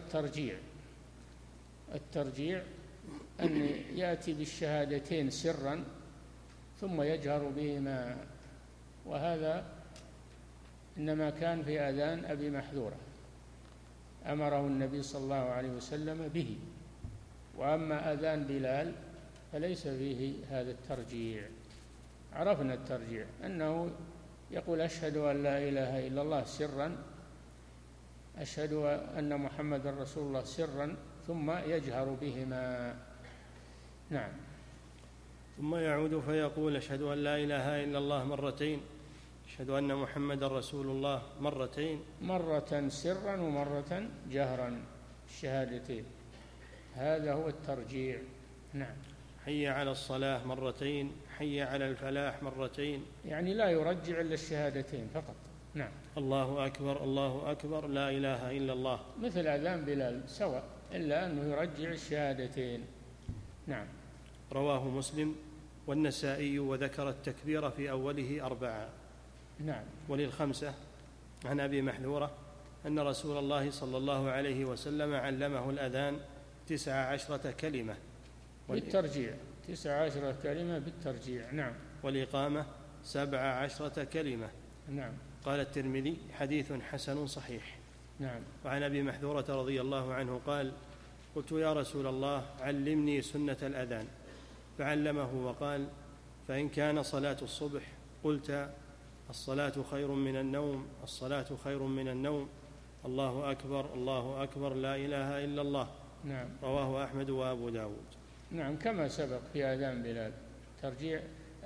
الترجيع أن يأتي بالشهادتين سرا ثم يجهر بهما، وهذا إنما كان في أذان أبي محذورة أمره النبي صلى الله عليه وسلم به. وأما أذان بلال فليس فيه هذا الترجيع. عرفنا الترجيع أنه يقول: أشهد أن لا إله إلا الله سرا، أشهد أن محمد رسول الله سرا، ثم يجهر بهما. نعم. ثم يعود فيقول: أشهد أن لا إله إلا الله مرتين، أشهد أن محمد رسول الله مرتين، مرة سرا ومرة جهرا، الشهادتين. هذا هو الترجيع. نعم. حي على الصلاة مرتين، حي على الفلاح مرتين، يعني لا يرجع إلا الشهادتين فقط. نعم. الله أكبر، الله أكبر، لا إله إلا الله، مثل أذان بلال سواء، إلا أنه يرجع الشهادتين. نعم. رواه مسلم والنسائي، وذكر التكبير في أوله 4. نعم. وللخمسة عن أبي محذورة أن رسول الله صلى الله عليه وسلم علمه الأذان 19 كلمة بالترجيع، 19 كلمة بالترجيع. نعم. والإقامة 17 كلمة. نعم. قال الترمذي: حديث حسن صحيح. نعم. وعن أبي محذورة رضي الله عنه قال: قلت يا رسول الله علمني سنة الأذان، فعلمه وقال: فإن كان صلاة الصبح قلت: الصلاة خير من النوم، الصلاة خير من النوم، الله أكبر الله أكبر، لا إله إلا الله. نعم. رواه أحمد وأبو داود. نعم، كما سبق في آذان بلال ترجيع،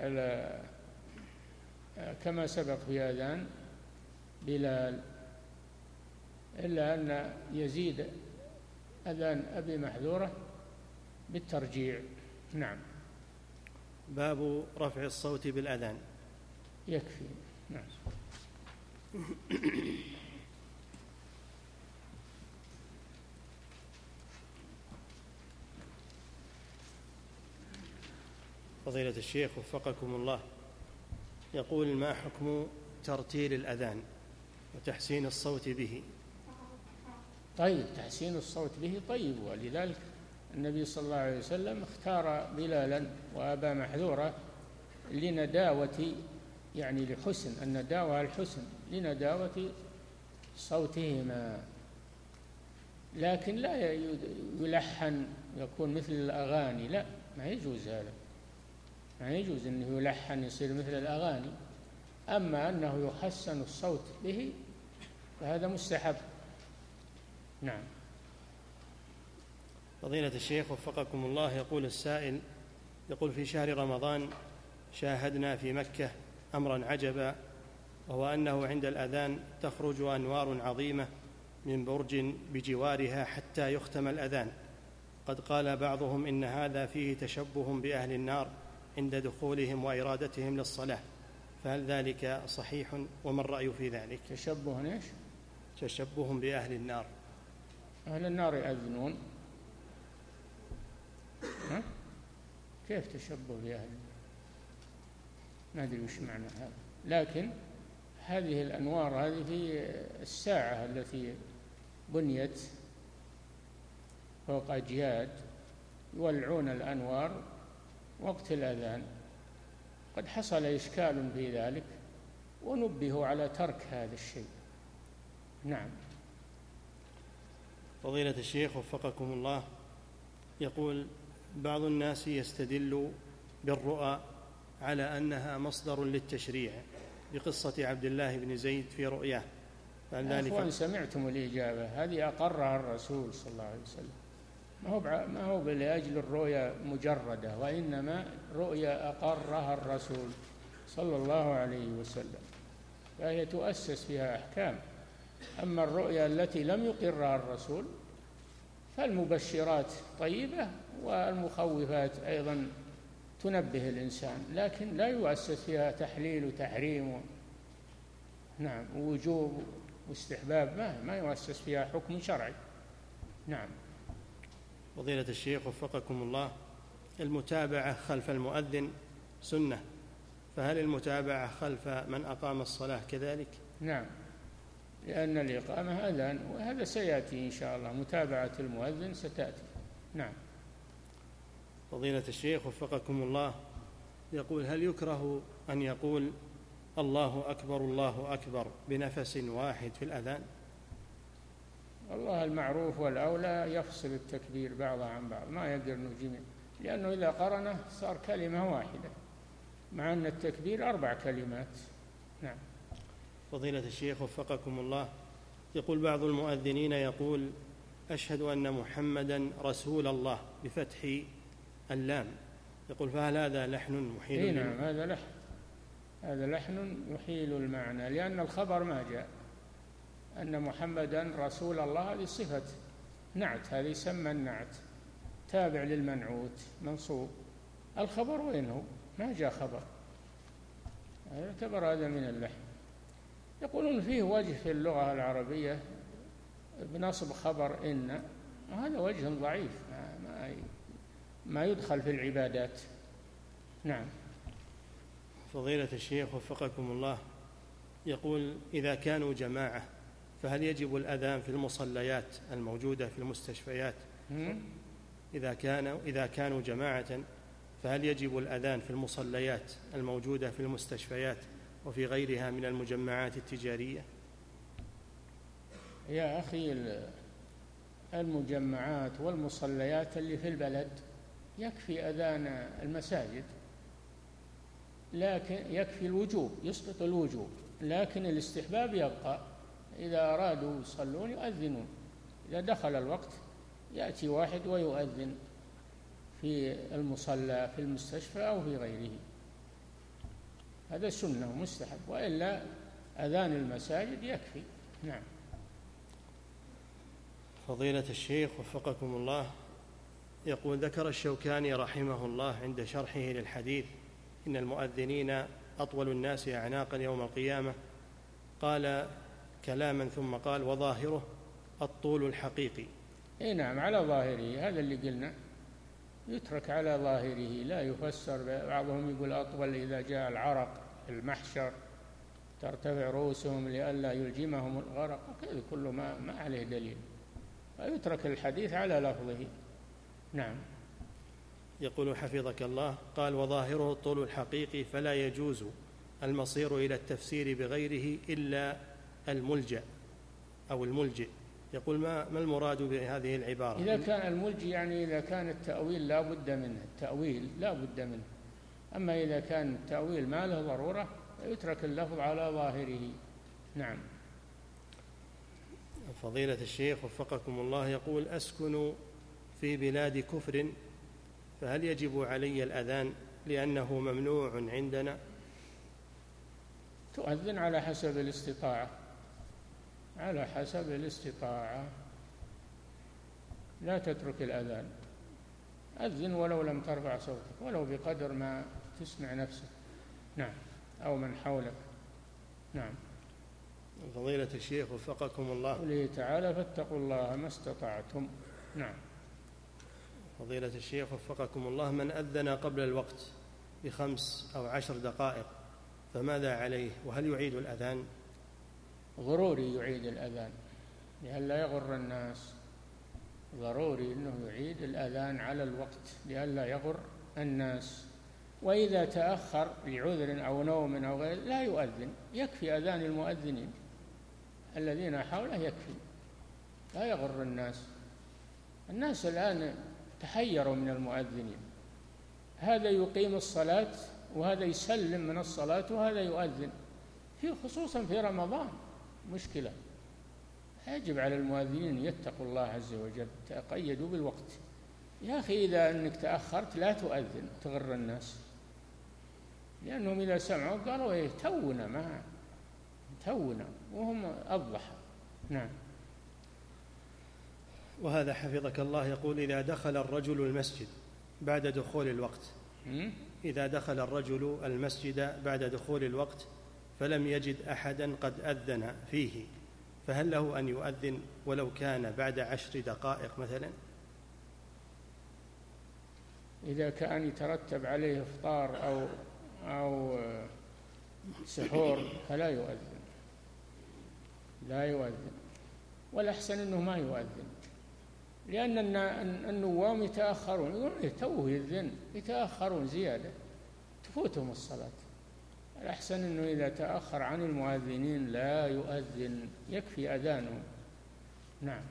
كما سبق في آذان بلال، إلا أن يزيد أذان أبي محذورة بالترجيع. نعم. باب رفع الصوت بالأذان. يكفي. نعم. فضيلة الشيخ وفقكم الله، يقول: ما حكم ترتيل الأذان وتحسين الصوت به؟ طيب، تحسين الصوت به طيب، ولذلك النبي صلى الله عليه وسلم اختار بلالا وأبا محذورة لنداوة، يعني لحسن النداوة، الحسن لنداوة صوتهما، لكن لا يلحن يكون مثل الأغاني، لا، ما يجوز هذا، ما يجوز أنه يلحن يصير مثل الأغاني. أما أنه يحسن الصوت به فهذا مستحب. نعم. فضيلة الشيخ وفقكم الله، يقول السائل: يقول: في شهر رمضان شاهدنا في مكة أمرا عجبا، وهو أنه عند الأذان تخرج أنوار عظيمة من برج بجوارها حتى يختم الأذان. قد قال بعضهم إن هذا فيه تشبه بأهل النار عند دخولهم وإرادتهم للصلاة، فهل ذلك صحيح؟ وما الرأي في ذلك؟ تشبه إيش؟ تشبه بأهل النار. أهل النار يأذنون؟ ها؟ كيف تشبه بأهل النار؟ ما أدري وش معنى هذا، لكن هذه الأنوار هذه في الساعة التي بنيت فوق أجياد، يولعون الأنوار وقت الأذان. قد حصل إشكال في ذلك ونبهوا على ترك هذا الشيء. نعم. فضيلة الشيخ وفقكم الله، يقول: بعض الناس يستدل بالرؤى على أنها مصدر للتشريع بقصة عبد الله بن زيد في رؤياه، أخوان سمعتم الإجابة هذه أقرها الرسول صلى الله عليه وسلم، ما هو لأجل الرؤيا مجردة، وإنما رؤيا أقرها الرسول صلى الله عليه وسلم، فهي تؤسس فيها أحكام. أما الرؤيا التي لم يقرها الرسول فالمبشرات طيبة والمخوفات أيضا تنبه الإنسان، لكن لا يؤسس فيها تحليل وتحريم نعم ووجوب واستحباب، ما يؤسس فيها حكم شرعي. نعم. فضيلة الشيخ وفقكم الله، المتابعة خلف المؤذن سنة، فهل المتابعة خلف من أقام الصلاة كذلك؟ نعم، لأن الإقامة أذان، وهذا سيأتي إن شاء الله، متابعة المؤذن ستأتي. نعم. فضيلة الشيخ وفقكم الله، يقول: هل يكره أن يقول الله أكبر الله أكبر بنفس واحد في الأذان؟ والله المعروف والأولى يفصل التكبير بعضها عن بعض، ما يقرن جميع، لأنه إذا قرنه صار كلمة واحدة، مع أن التكبير 4 كلمات. نعم. فضيلة الشيخ وفقكم الله، يقول: بعض المؤذنين يقول: أشهد أن محمدا رسول الله بفتح اللام، يقول: فهل هذا لحن محيل؟ نعم، هذا لحن يحيل المعنى، لأن الخبر ما جاء أن محمدا رسول الله، هذه صفة نعت، هذه يسمى النعت، تابع للمنعوت منصوب. الخبر وينه؟ ما جاء خبر، يعتبر هذا من اللحن. يقولون فيه وجه في اللغة العربية بنصب خبر إن، وهذا وجه ضعيف ما يدخل في العبادات. نعم. فضيلة الشيخ وفقكم الله، يقول: إذا كانوا جماعة فهل يجب الأذان في المصليات الموجودة في المستشفيات؟ إذا كانوا جماعة فهل يجب الأذان في المصليات الموجودة في المستشفيات وفي غيرها من المجمعات التجارية؟ يا أخي، المجمعات والمصليات اللي في البلد يكفي أذان المساجد، لكن يكفي الوجوب، يسقط الوجوب، لكن الاستحباب يبقى. إذا أرادوا يصلون يؤذنون، إذا دخل الوقت يأتي واحد ويؤذن في المصلى في المستشفى أو في غيره، هذا سنة مستحب، وإلا أذان المساجد يكفي. نعم. فضيلة الشيخ وفقكم الله، يقول: ذكر الشوكاني رحمه الله عند شرحه للحديث إن المؤذنين أطول الناس أعناقا يوم القيامة، قال كلاما ثم قال: وظاهره الطول الحقيقي. اي نعم، على ظاهره، هذا اللي قلنا، يترك على ظاهره، لا يفسر. بعضهم يقول أطول إذا جاء العرق المحشر ترتفع رؤوسهم لئلا يلجمهم الغرق، هذا كله ما عليه دليل، فيترك الحديث على لفظه. نعم. يقول حفظك الله: قال: وظاهره الطول الحقيقي، فلا يجوز المصير إلى التفسير بغيره إلا الملجأ أو الملجئ. يقول: ما المراد بهذه العبارة؟ إذا كان الملجئ يعني إذا كان التأويل لا بد منه، التأويل لا بد منه. أما إذا كان التأويل ما له ضرورة يترك اللفظ على ظاهره. نعم. فضيلة الشيخ وفقكم الله، يقول: أسكن في بلاد كفر، فهل يجب علي الأذان لأنه ممنوع عندنا؟ تؤذن على حسب الاستطاعة، على حسب الاستطاعة، لا تترك الأذان، أذن ولو لم ترفع صوتك، ولو بقدر ما تسمع نفسك. نعم، أو من حولك. نعم. فضيلة الشيخ وفقكم الله، قوله تعالى: فاتقوا الله ما استطعتم. نعم. فضيلة الشيخ وفقكم الله، من أذن قبل الوقت ب5 أو 10 دقائق فماذا عليه؟ وهل يعيد الأذان؟ ضروري يعيد الأذان لئلا يغر الناس، ضروري أنه يعيد الأذان على الوقت لئلا يغر الناس. وإذا تأخر لعذر أو نوم أو غير لا يؤذن، يكفي أذان المؤذنين الذين حوله، يكفي، لا يغر الناس. الناس الآن تحيروا من المؤذنين، هذا يقيم الصلاة وهذا يسلم من الصلاة وهذا يؤذن، خصوصا في رمضان مشكلة. يجب على المؤذنين يتقوا الله عز وجل، تقيدوا بالوقت. يا أخي، إذا أنك تأخرت لا تؤذن تغر الناس، لأنهم إذا سمعوا قالوا إيه تونا وهم أوضح. نعم. وهذا حفظك الله يقول: إذا دخل الرجل المسجد بعد دخول الوقت، إذا دخل الرجل المسجد بعد دخول الوقت فلم يجد أحدا قد أذن فيه، فهل له أن يؤذن ولو كان بعد 10 دقائق مثلا؟ إذا كان يترتب عليه إفطار أو سحور فلا يؤذن، لا يؤذن، والأحسن أنه ما يؤذن، لأن النوام يتأخرون، يقولون توه يؤذن، يتأخرون زيادة تفوتهم الصلاة. الأحسن أنه إذا تأخر عن المؤذنين لا يؤذن، يكفي أذانه. نعم.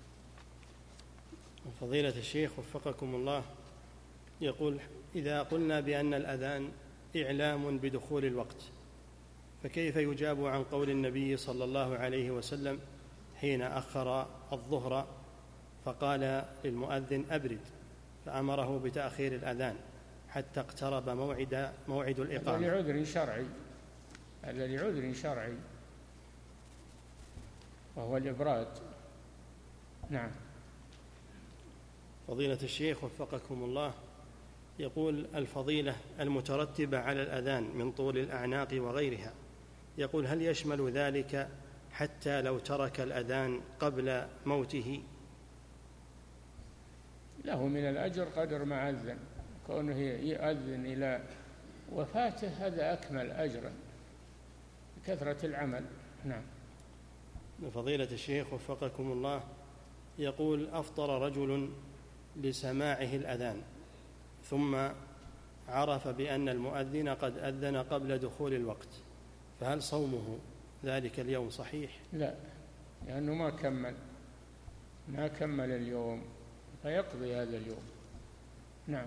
فضيلة الشيخ وفقكم الله، يقول: إذا قلنا بأن الأذان إعلام بدخول الوقت، فكيف يجاب عن قول النبي صلى الله عليه وسلم حين أخر الظهر فقال للمؤذن: أبرد، فأمره بتأخير الأذان حتى اقترب موعد الإقامة؟ هذا لعذر شرعي وهو الإبراد. نعم. فضيلة الشيخ وفقكم الله، يقول: الفضيلة المترتبة على الأذان من طول الأعناق وغيرها، يقول: هل يشمل ذلك حتى لو ترك الأذان قبل موته؟ له من الأجر قدر ما أذن، كونه يؤذن إلى وفاته هذا أكمل أجرا، كثرة العمل. نعم. فضيلة الشيخ وفقكم الله، يقول: أفطر رجل لسماعه الأذان ثم عرف بأن المؤذن قد أذن قبل دخول الوقت، فهل صومه ذلك اليوم صحيح؟ لا، لأنه ما كمل اليوم، فيقضي هذا اليوم. نعم.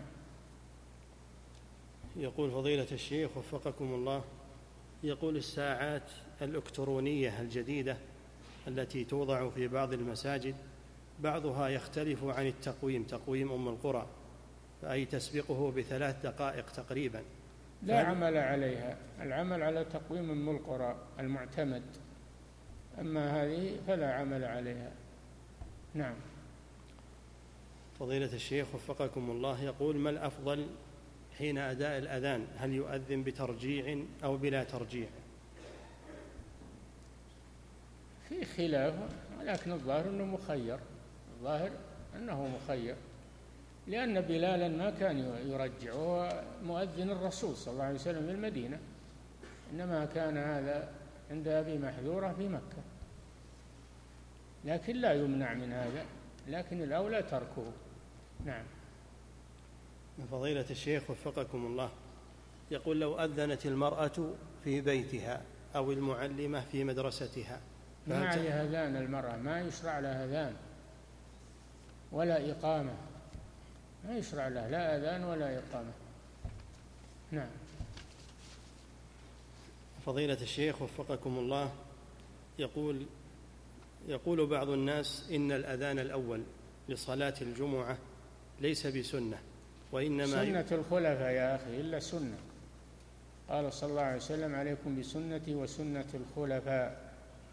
يقول فضيلة الشيخ وفقكم الله، يقول: الساعات الإلكترونية الجديدة التي توضع في بعض المساجد بعضها يختلف عن تقويم أم القرى، فأي تسبقه ب3 دقائق تقريبا. لا عمل عليها، العمل على تقويم أم القرى المعتمد، أما هذه فلا عمل عليها. نعم. فضيلة الشيخ وفقكم الله، يقول: ما الأفضل حين أداء الأذان، هل يؤذن بترجيع أو بلا ترجيع؟ في خلاف، ولكن الظاهر أنه مخير، لأن بلالا ما كان يرجع، هو مؤذن الرسول صلى الله عليه وسلم في المدينة، إنما كان هذا عند أبي محذورة في مكة، لكن لا يمنع من هذا، لكن الأولى تركه. نعم. فضيلة الشيخ وفقكم الله، يقول: لو أذنت المرأة في بيتها أو المعلمة في مدرستها، ما عليها أذان المرأة، ما يشرع لها أذان ولا إقامة، ما يشرع لها لا أذان ولا إقامة. نعم. فضيلة الشيخ وفقكم الله، يقول بعض الناس إن الأذان الأول لصلاة الجمعة ليس بسنة، وإنما سنة الخلفاء يا أخي، إلا سنة. قال صلى الله عليه وسلم: عليكم بسنتي وسنة الخلفاء.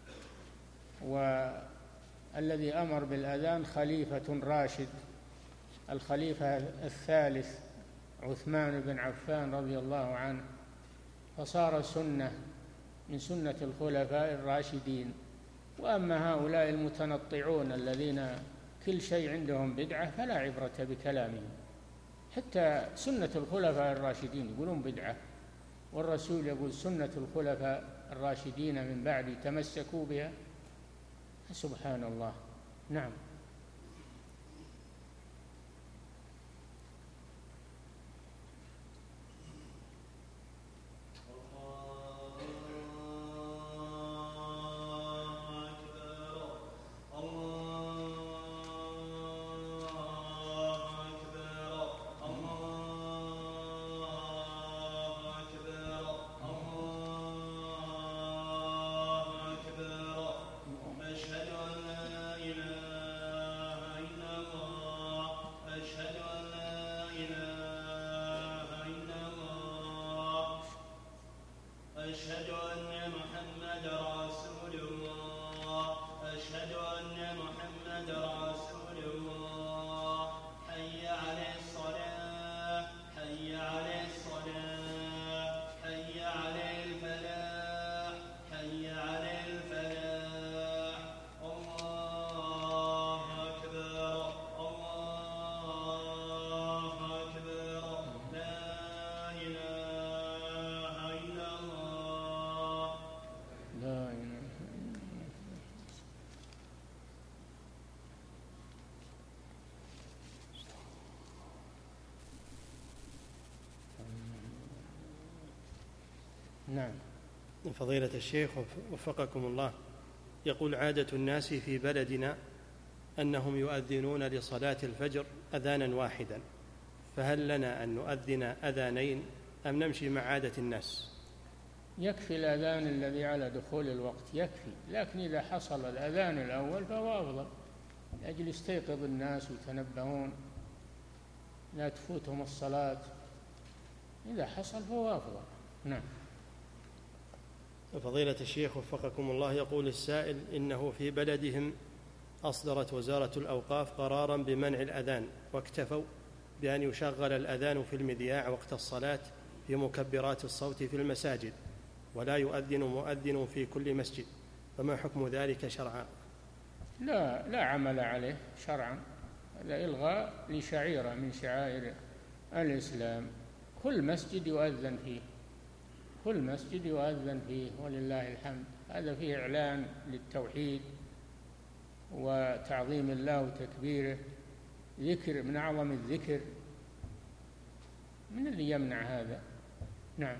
والذي أمر بالأذان خليفة راشد، الخليفة الثالث عثمان بن عفان رضي الله عنه، فصار سنة من سنة الخلفاء الراشدين. وأما هؤلاء المتنطعون الذين كل شيء عندهم بدعة فلا عبرة بكلامهم، حتى سنة الخلفاء الراشدين يقولون بدعة، والرسول يقول: سنة الخلفاء الراشدين من بعد تمسكوا بها. سبحان الله. نعم. أشهد أن محمد رسول الله. أشهد أن محمد رسول الله. حي على الصلاة. حي على الصلاة. حي على الفلاح. حي على الفلاح. الله أكبر. الله أكبر. لا إله إلا الله. لا إله إلا الله. نعم. فضيلة الشيخ وفقكم الله، يقول: عادة الناس في بلدنا أنهم يؤذنون لصلاة الفجر أذانا واحدا، فهل لنا أن نؤذن أذانين أم نمشي مع عادة الناس؟ يكفي الأذان الذي على دخول الوقت، يكفي، لكن إذا حصل الأذان الأول فهو أفضل، لأجل يستيقظ الناس ويتنبهون لا تفوتهم الصلاة، إذا حصل فهو أفضل. نعم. فضيلة الشيخ وفقكم الله، يقول السائل: إنه في بلدهم أصدرت وزارة الأوقاف قراراً بمنع الأذان، واكتفوا بأن يشغل الأذان في المذياع وقت الصلاة في مكبرات الصوت في المساجد، ولا يؤذن مؤذن في كل مسجد، فما حكم ذلك شرعا؟ لا عمل عليه شرعا، هذا إلغاء لشعيرة من شعائر الإسلام. كل مسجد يؤذن فيه، كل مسجد يؤذن فيه ولله الحمد. هذا فيه إعلان للتوحيد وتعظيم الله وتكبيره، ذكر من أعظم الذكر. من اللي يمنع هذا؟ نعم.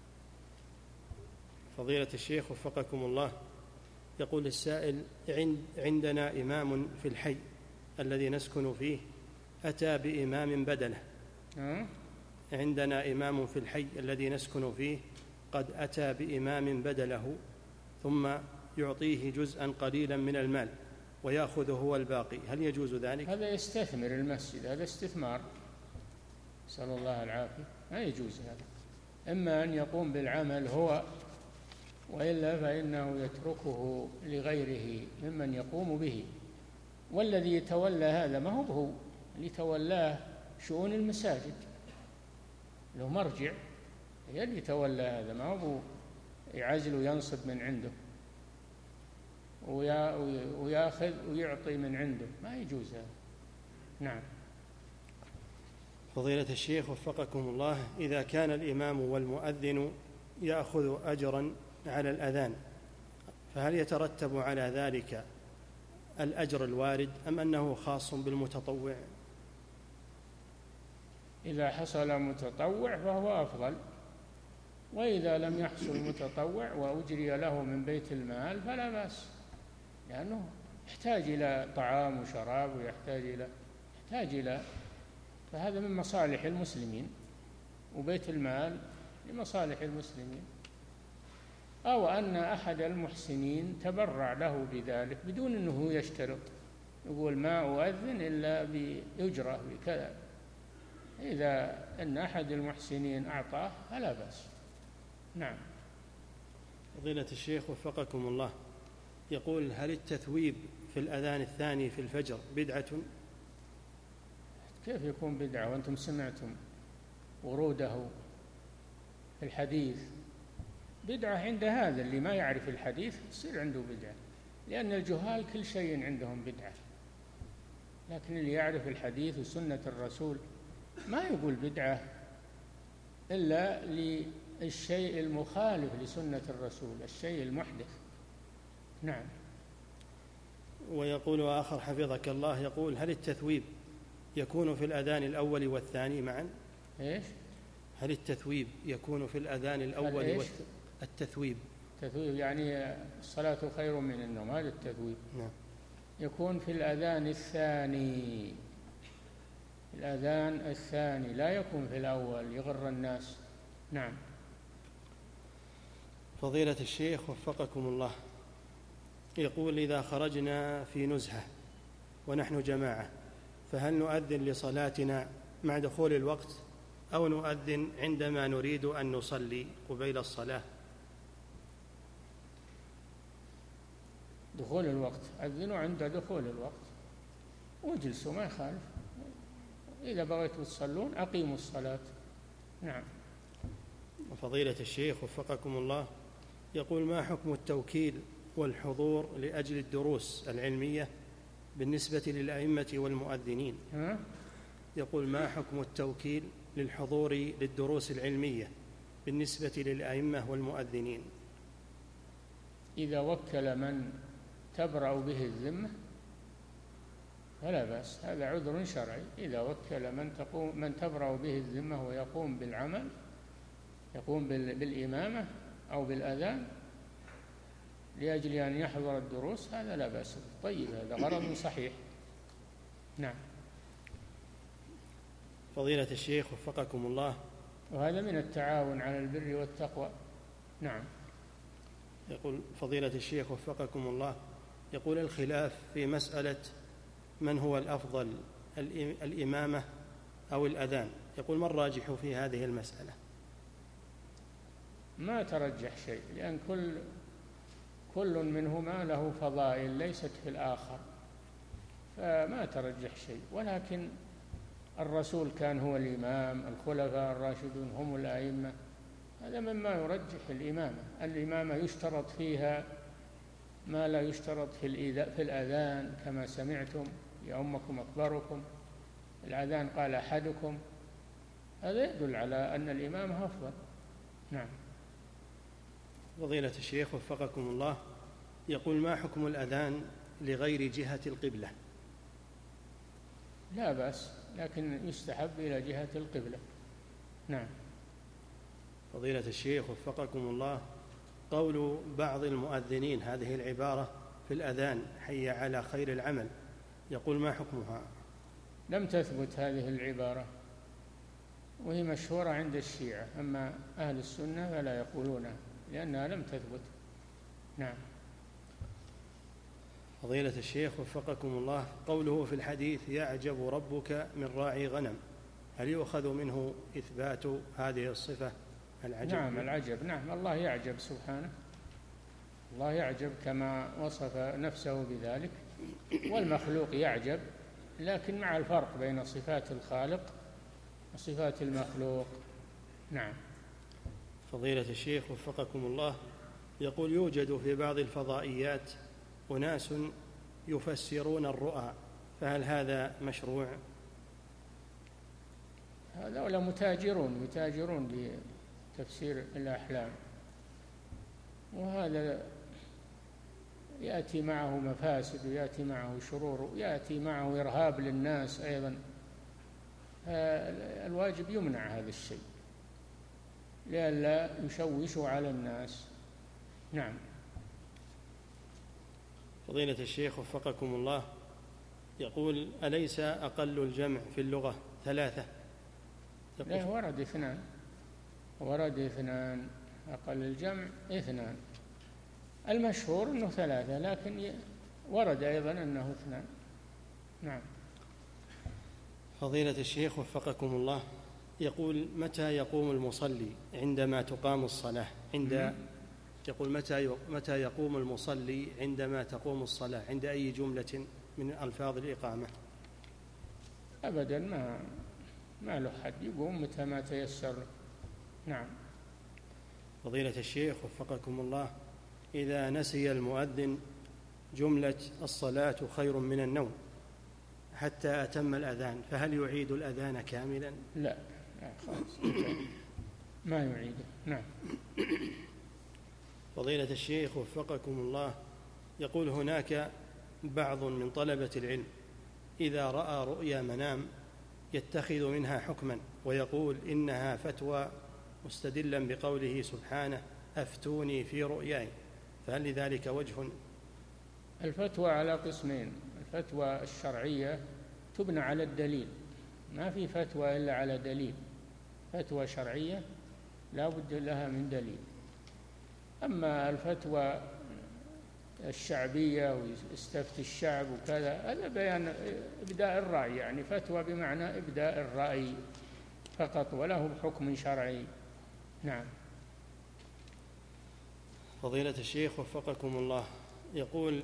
فضيلة الشيخ وفقكم الله، يقول السائل: عندنا إمام في الحي الذي نسكن فيه أتى بإمام بدله. عندنا إمام في الحي الذي نسكن فيه قد أتى بإمام بدله، ثم يعطيه جزءا قليلا من المال ويأخذ هو الباقي، هل يجوز ذلك؟ هذا يستثمر المسجد، هذا استثمار، نسأل الله العافية. ما يجوز هذا. إما أن يقوم بالعمل هو، وإلا فإنه يتركه لغيره ممن يقوم به. والذي يتولى هذا ما هو اللي تولاه شؤون المساجد، له مرجع، هي اللي يتولى هذا، ما هو يعزل وينصب من عنده ويأخذ ويعطي من عنده، ما يجوز هذا. نعم. فضيلة الشيخ وفقكم الله، إذا كان الإمام والمؤذن يأخذ أجرا على الأذان، فهل يترتب على ذلك الأجر الوارد أم أنه خاص بالمتطوع؟ إذا حصل متطوع فهو أفضل، وإذا لم يحصل متطوع وأجري له من بيت المال فلا بأس، لأنه يحتاج إلى طعام وشراب ويحتاج إلى فهذا من مصالح المسلمين، وبيت المال لمصالح المسلمين. أو أن أحد المحسنين تبرع له بذلك بدون أنه يشترط، يقول ما أؤذن إلا بأجرة بكذا، إذا أن أحد المحسنين أعطاه فلا بأس. نعم. فضيلة الشيخ وفقكم الله، يقول: هل التثويب في الأذان الثاني في الفجر بدعة؟ كيف يكون بدعة وأنتم سمعتم وروده في الحديث؟ بدعة عند هذا اللي ما يعرف الحديث يصير عنده بدعة، لأن الجهال كل شيء عندهم بدعة، لكن اللي يعرف الحديث وسنة الرسول ما يقول بدعة إلا للشيء المخالف لسنة الرسول، الشيء المحدث. نعم. ويقول آخر حفظك الله، يقول: هل التثويب يكون في الأذان الأول والثاني معا؟ إيش؟ هل التثويب يكون في الأذان الأول التثويب يعني الصلاة خير من النوم، هذا التثويب. نعم. يكون في الأذان الثاني، الأذان الثاني، لا يكون في الأول يغر الناس. نعم. فضيلة الشيخ وفقكم الله، يقول: إذا خرجنا في نزهة ونحن جماعة، فهل نؤذن لصلاتنا مع دخول الوقت أو نؤذن عندما نريد أن نصلي قبيل الصلاة؟ دخول الوقت، أذنوا عند دخول الوقت واجلسوا، ما يخالف. إذا بغيتوا تصلون أقيموا الصلاة. نعم. فضيلة الشيخ وفقكم الله، يقول: ما حكم التوكيل والحضور لأجل الدروس العلمية بالنسبة للأئمة والمؤذنين؟ يقول: ما حكم التوكيل للحضور للدروس العلمية بالنسبة للأئمة والمؤذنين؟ إذا وكل من تبرأ به الذمة فلا بأس، هذا عذر شرعي. إذا وكل من تبرأ به الذمة ويقوم بالعمل، يقوم بالإمامة أو بالأذان لأجل أن يحضر الدروس، هذا لا بأس به. طيب، هذا غرض صحيح. نعم. فضيلة الشيخ وفقكم الله، وهذا من التعاون على البر والتقوى. نعم. يقول فضيلة الشيخ وفقكم الله، يقول: الخلاف في مسألة من هو الأفضل، الإمامة أو الأذان، يقول: ما الراجح في هذه المسألة؟ ما ترجح شيء، لأن كل منهما له فضائل ليست في الآخر، فما ترجح شيء. ولكن الرسول كان هو الإمام، الخلفاء الراشدون هم الأئمة، هذا مما يرجح الإمامة. الإمامة يشترط فيها ما لا يشترط في الأذان، كما سمعتم: يؤمكم أكبركم. الأذان قال أحدكم، هذا يدل على أن الإمامة أفضل. نعم. فضيلة الشيخ وفقكم الله، يقول: ما حكم الأذان لغير جهة القبلة؟ لا بأس، لكن يستحب إلى جهة القبلة. نعم. فضيلة الشيخ وفقكم الله، قول بعض المؤذنين هذه العبارة في الأذان: حي على خير العمل، يقول: ما حكمها؟ لم تثبت هذه العبارة، وهي مشهورة عند الشيعة، أما أهل السنة فلا يقولونها لأنها لم تثبت. نعم. فضيلة الشيخ وفقكم الله، قوله في الحديث: يعجب ربك من راعي غنم، هل يؤخذ منه إثبات هذه الصفة العجب؟ نعم، العجب، نعم، الله يعجب سبحانه، الله يعجب كما وصف نفسه بذلك، والمخلوق يعجب، لكن مع الفرق بين صفات الخالق وصفات المخلوق. نعم. فضيلة الشيخ وفقكم الله، يقول: يوجد في بعض الفضائيات أناس يفسرون الرؤى، فهل هذا مشروع؟ هذول يتاجرون بتفسير الأحلام، وهذا يأتي معه مفاسد ويأتي معه شرور ويأتي معه إرهاب للناس أيضا. الواجب يمنع هذا الشيء لئلا يشوشوا على الناس. نعم. فضيلة الشيخ وفقكم الله، يقول: أليس أقل الجمع في اللغة 3؟ لا، ورد 2 أقل الجمع 2. المشهور أنه 3، لكن ورد أيضا أنه 2. نعم. فضيلة الشيخ وفقكم الله، يقول: متى يقوم المصلي عندما تقام الصلاة؟ يقول: متى يقوم المصلي عندما تقوم الصلاة؟ عند أي جملة من ألفاظ الإقامة؟ أبدا، ما له حد، يقوم متى ما تيسر. نعم. فضيلة الشيخ وفقكم الله، إذا نسي المؤذن جملة الصلاة خير من النوم حتى أتم الأذان، فهل يعيد الأذان كاملا؟ لا خلاص، ما يعيده. نعم. فضيلة الشيخ وفقكم الله، يقول: هناك بعض من طلبة العلم إذا رأى رؤيا منام يتخذ منها حكما ويقول إنها فتوى، مستدلا بقوله سبحانه: أفتوني في رؤياي، فهل لذلك وجه؟ الفتوى على قسمين: الفتوى الشرعية تبنى على الدليل، ما في فتوى إلا على دليل، فتوى شرعية لا بد لها من دليل. أما الفتوى الشعبية واستفتي الشعب وكذا، هذا بيان إبداء الرأي، يعني فتوى بمعنى إبداء الرأي فقط، وله حكم شرعي. نعم. فضيلة الشيخ وفقكم الله، يقول: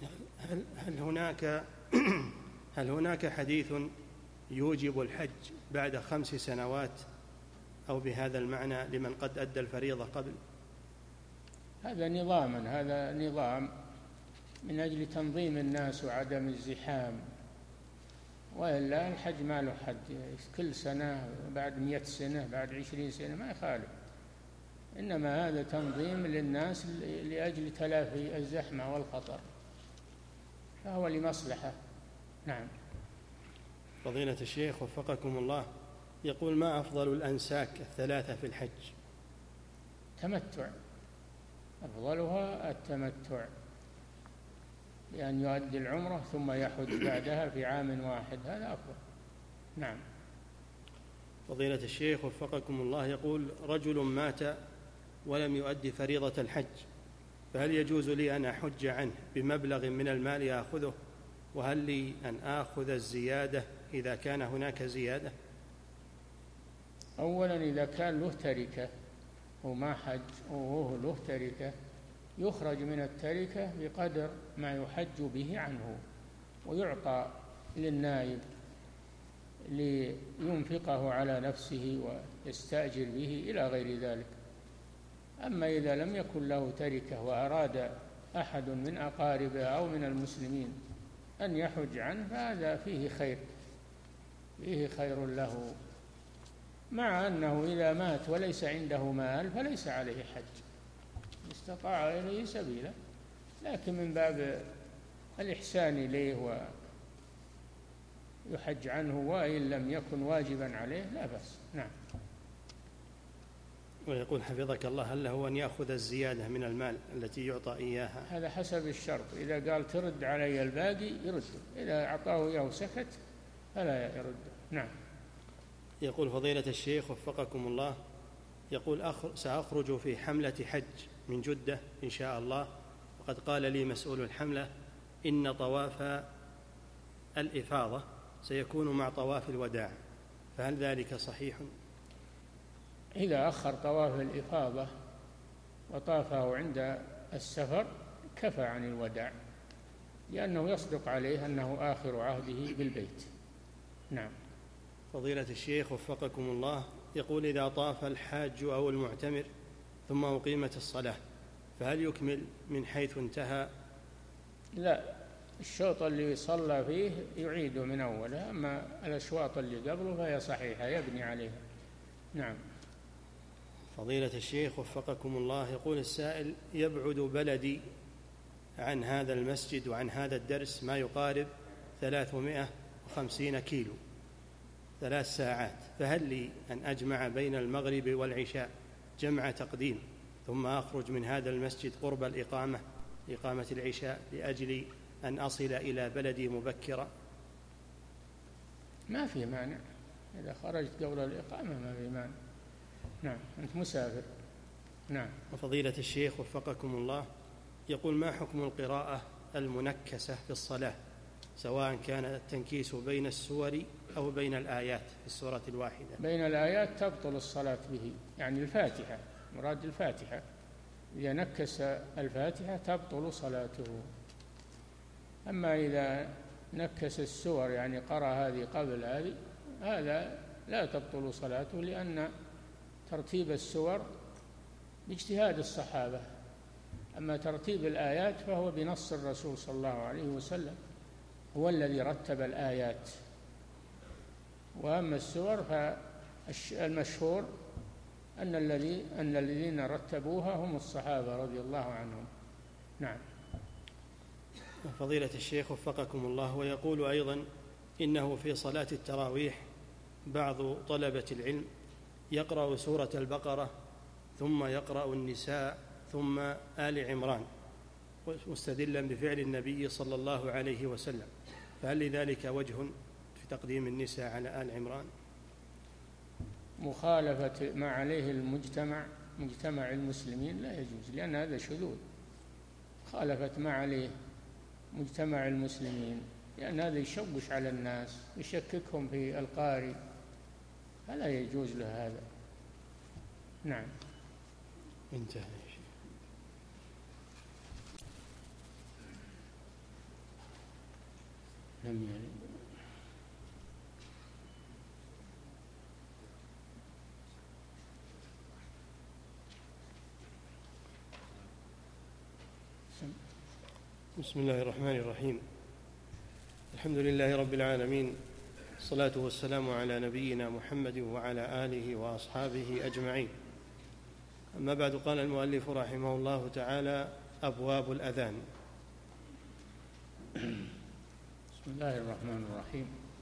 هل هناك حديث يوجب الحج بعد 5 سنوات أو بهذا المعنى لمن قد أدى الفريضة قبل؟ هذا نظام من أجل تنظيم الناس وعدم الزحام، وإلا الحج ما له حد، كل سنة، بعد 100 سنة، بعد 20 سنة، ما يخالف، إنما هذا تنظيم للناس لأجل تلافي الزحمة والخطر، فهو لمصلحة. نعم. فضيلة الشيخ وفقكم الله، يقول: ما أفضل الأنساك 3 في الحج؟ تمتع، أفضلها التمتع، بأن يؤدي العمرة ثم يحج بعدها في عام واحد، هذا أفضل. نعم. فضيلة الشيخ وفقكم الله، يقول: رجل مات ولم يؤدي فريضة الحج، فهل يجوز لي أن أحج عنه بمبلغ من المال آخذه؟ وهل لي أن آخذ الزيادة إذا كان هناك زيادة؟ أولا، إذا كان له تركة وما حج وهو له تركة، يخرج من التركة بقدر ما يحج به عنه، ويعطى للنائب لينفقه على نفسه ويستأجر به إلى غير ذلك. أما إذا لم يكن له تركة وأراد أحد من أقاربه أو من المسلمين أن يحج عنه، فهذا فيه خير له، مع أنه إذا مات وليس عنده مال فليس عليه حج، استطاع إليه سبيلا، لكن من باب الإحسان إليه ويحج عنه، وإن لم يكن واجبا عليه لا بأس. نعم. ويقول حفظك الله: هل له أن يأخذ الزيادة من المال التي يعطى إياها؟ هذا حسب الشرط، إذا قال ترد علي الباقي يرد، إذا أعطاه إياه وسكت فلا يرد. نعم. يقول فضيلة الشيخ وفقكم الله، يقول سأخرج في حملة حج من جدة إن شاء الله، وقد قال لي مسؤول الحملة إن طواف الإفاضة سيكون مع طواف الوداع، فهل ذلك صحيح؟ إذا أخر طواف الإفاضة وطافه عند السفر كفى عن الوداع، لأنه يصدق عليه أنه آخر عهده بالبيت. نعم. فضيلة الشيخ وفقكم الله، يقول إذا طاف الحاج أو المعتمر ثم أقيمت الصلاة فهل يكمل من حيث انتهى؟ لا، الشوط اللي صلى فيه يعيده من أوله، أما الأشواط اللي قبله فهي صحيحة يبني عليها. نعم. فضيلة الشيخ وفقكم الله، يقول السائل: يبعد بلدي عن هذا المسجد وعن هذا الدرس ما يقارب 350 كيلو 3 ساعات، فهل لي أن أجمع بين المغرب والعشاء جمع تقديم ثم أخرج من هذا المسجد قرب إقامة العشاء لأجل أن أصل إلى بلدي مبكرا؟ ما في مانع، إذا خرجت قبل الإقامة ما في مانع. نعم، أنت مسافر. نعم. وفضيلة الشيخ وفقكم الله، يقول: ما حكم القراءة المنكسة في الصلاة، سواء كان التنكيس بين السور أو بين الآيات في السورة الواحدة؟ بين الآيات تبطل الصلاة به، يعني الفاتحة، مراد الفاتحة، إذا نكس الفاتحة تبطل صلاته. أما إذا نكس السور، يعني قرأ هذه قبل هذه، هذا لا تبطل صلاته، لأن ترتيب السور باجتهاد الصحابة، أما ترتيب الآيات فهو بنص الرسول صلى الله عليه وسلم، هو الذي رتب الآيات. وأما السور فالمشهور أن الذين رتبوها هم الصحابة رضي الله عنهم. نعم. فضيلة الشيخ وفقكم الله، ويقول أيضا إنه في صلاة التراويح بعض طلبة العلم يقرأ سورة البقرة ثم يقرأ النساء ثم آل عمران مستدلا بفعل النبي صلى الله عليه وسلم، فهل لذلك وجه في تقديم النساء على آل عمران؟ مخالفة ما عليه مجتمع المسلمين لا يجوز، لأن هذا شذوذ. خالفت ما عليه مجتمع المسلمين، لأن هذا يشوش على الناس، يشككهم في القارئ، فلا يجوز له هذا. نعم. انتهى. لم يرد. بسم الله الرحمن الرحيم. الحمد لله رب العالمين، الصلاة والسلام على نبينا محمد وعلى آله وأصحابه أجمعين. أما بعد، قال المؤلف رحمه الله تعالى: أبواب الأذان. بسم الله الرحمن الرحيم.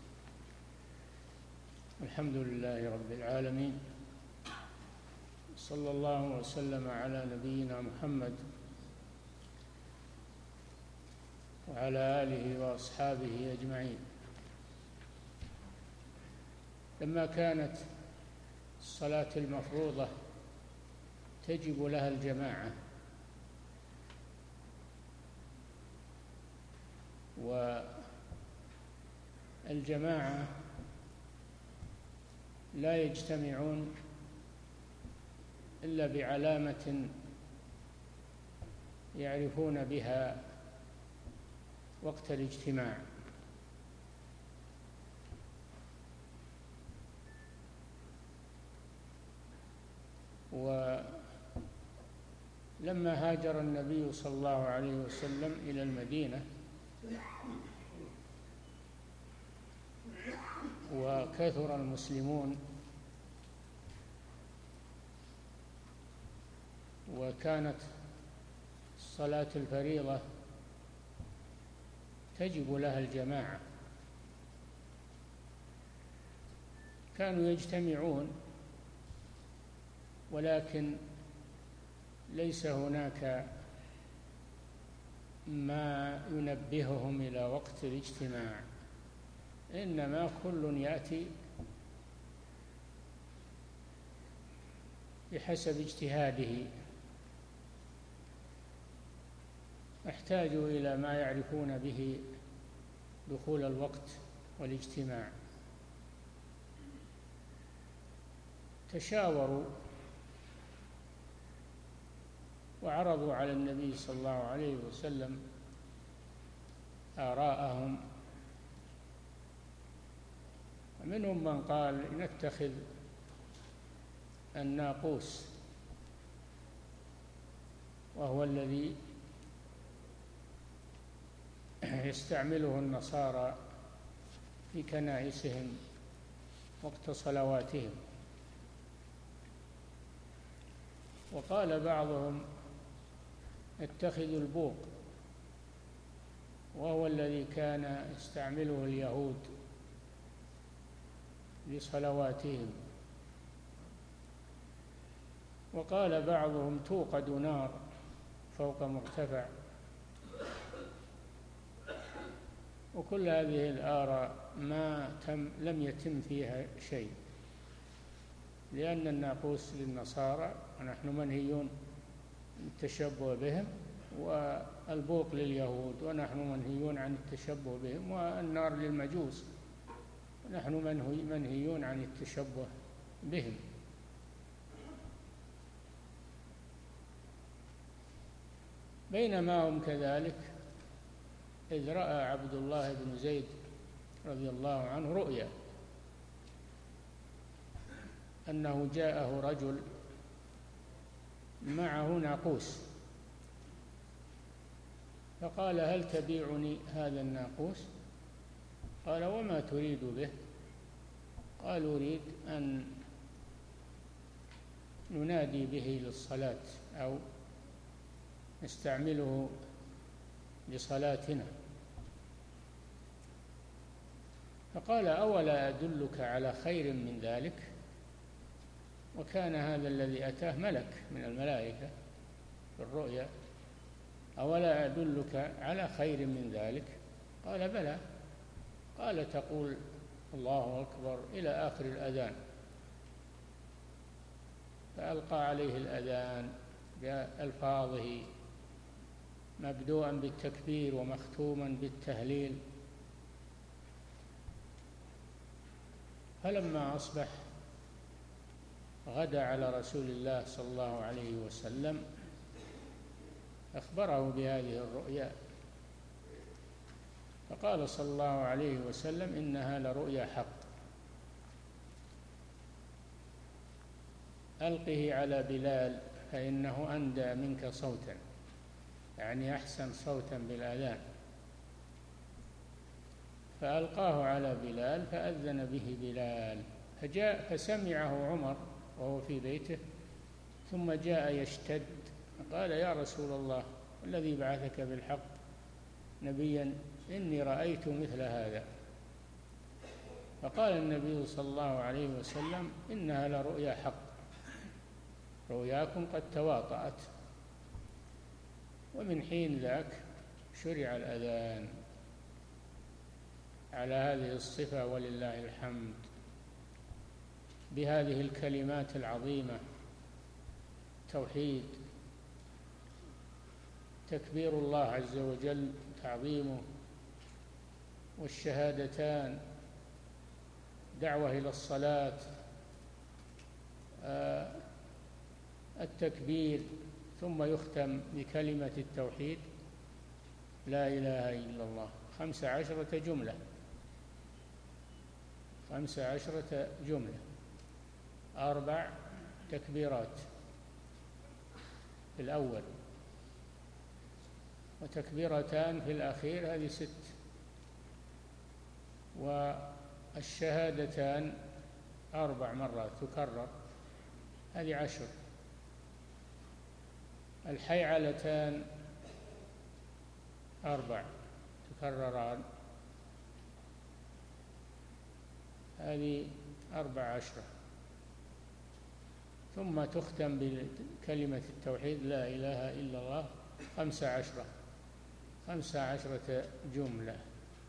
الحمد لله رب العالمين، صلى الله وسلم على نبينا محمد وعلى آله وأصحابه أجمعين. لما كانت الصلاة المفروضة تجب لها الجماعة، والجماعة لا يجتمعون إلا بعلامة يعرفون بها وقت الاجتماع، ولما هاجر النبي صلى الله عليه وسلم إلى المدينة وكثر المسلمون وكانت صلاة الفريضة تجب لها الجماعة، كانوا يجتمعون ولكن ليس هناك ما ينبههم إلى وقت الاجتماع، إنما كل يأتي بحسب اجتهاده، احتاجوا إلى ما يعرفون به دخول الوقت والاجتماع. تشاوروا وعرضوا على النبي صلى الله عليه وسلم آراءهم، ومنهم من قال نتخذ الناقوس، وهو الذي يستعمله النصارى في كنائسهم وقت صلواتهم. وقال بعضهم اتخذ البوق، وهو الذي كان يستعمله اليهود لصلواتهم. وقال بعضهم توقد نار فوق مرتفع. وكل هذه الآراء لم يتم فيها شيء، لأن الناقوس للنصارى ونحن منهيون التشبه بهم، والبوق لليهود ونحن منهيون عن التشبه بهم، والنار للمجوس ونحن منهيون عن التشبه بهم. بينما هم كذلك إذ رأى عبد الله بن زيد رضي الله عنه رؤيا أنه جاءه رجل معه ناقوس، فقال هل تبيعني هذا الناقوس؟ قال وما تريد به؟ قال أريد أن ننادي به للصلاة أو نستعمله لصلاتنا. فقال أولا أدلك على خير من ذلك؟ وكان هذا الذي أتاه ملك من الملائكة في الرؤيا. أولا أدلك على خير من ذلك؟ قال بلى. قال تقول الله أكبر إلى آخر الأذان. فألقى عليه الأذان بألفاظه مبدوءا بالتكبير ومختوما بالتهليل. فلما أصبح غدا على رسول الله صلى الله عليه وسلم أخبره بهذه الرؤيا، فقال صلى الله عليه وسلم إنها لرؤيا حق، ألقه على بلال فإنه أندى منك صوتا، يعني أحسن صوتا بالأذان. فألقاه على بلال فأذن به بلال، فجاء فسمعه عمر وهو في بيته، ثم جاء يشتد قال يا رسول الله الذي بعثك بالحق نبيا إني رأيت مثل هذا. فقال النبي صلى الله عليه وسلم إنها لرؤيا حق، رؤياكم قد تواطأت. ومن حين ذاك شرع الأذان على هذه الصفة ولله الحمد، بهذه الكلمات العظيمة: توحيد، تكبير الله عز وجل، تعظيمه، والشهادتان، دعوة إلى الصلاة، التكبير، ثم يختم بكلمة التوحيد لا إله إلا الله. 15 جملة، 15 جملة، 4 تكبيرات في الأول، وتكبيرتان في الأخير، هذه 6، والشهادتان 4 مرات تكرر، هذه 10، الحيعلتان 4 تكرران، هذه 14. ثم تختم بكلمة التوحيد لا إله إلا الله 15 جملة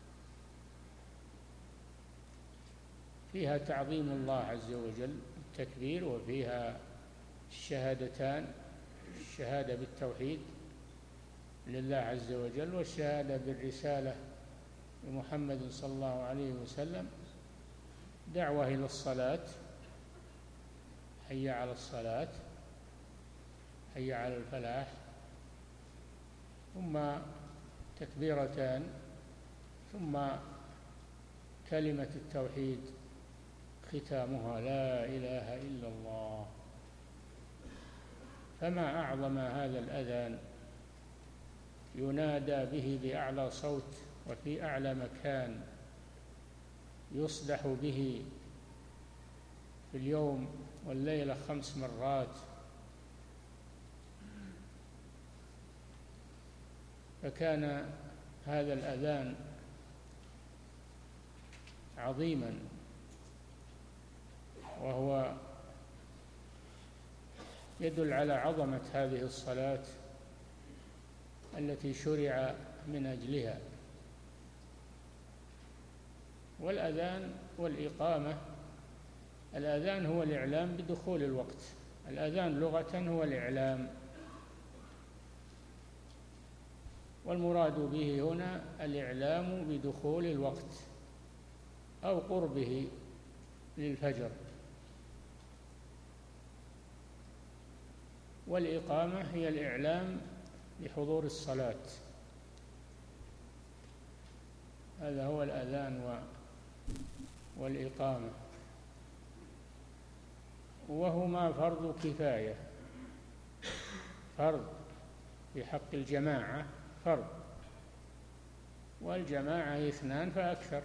فيها تعظيم الله عز وجل التكبير، وفيها الشهادتان، الشهادة بالتوحيد لله عز وجل، والشهادة بالرسالة لمحمد صلى الله عليه وسلم، دعوة إلى الصلاة، حي على الصلاة، حي على الفلاح، ثم تكبيرتان، ثم كلمة التوحيد ختامها لا إله إلا الله. فما أعظم هذا الأذان، ينادى به بأعلى صوت وفي أعلى مكان، يصدح به في اليوم والليلة 5 مرات. فكان هذا الأذان عظيما، وهو يدل على عظمة هذه الصلاة التي شرع من أجلها. والأذان والإقامة، الأذان هو الإعلام بدخول الوقت، الأذان لغة هو الإعلام، والمراد به هنا الإعلام بدخول الوقت أو قربه للفجر. والإقامة هي الإعلام بحضور الصلاة. هذا هو الأذان والإقامة، وهما فرض كفاية، فرض في حق الجماعة، فرض، والجماعة 2 فأكثر،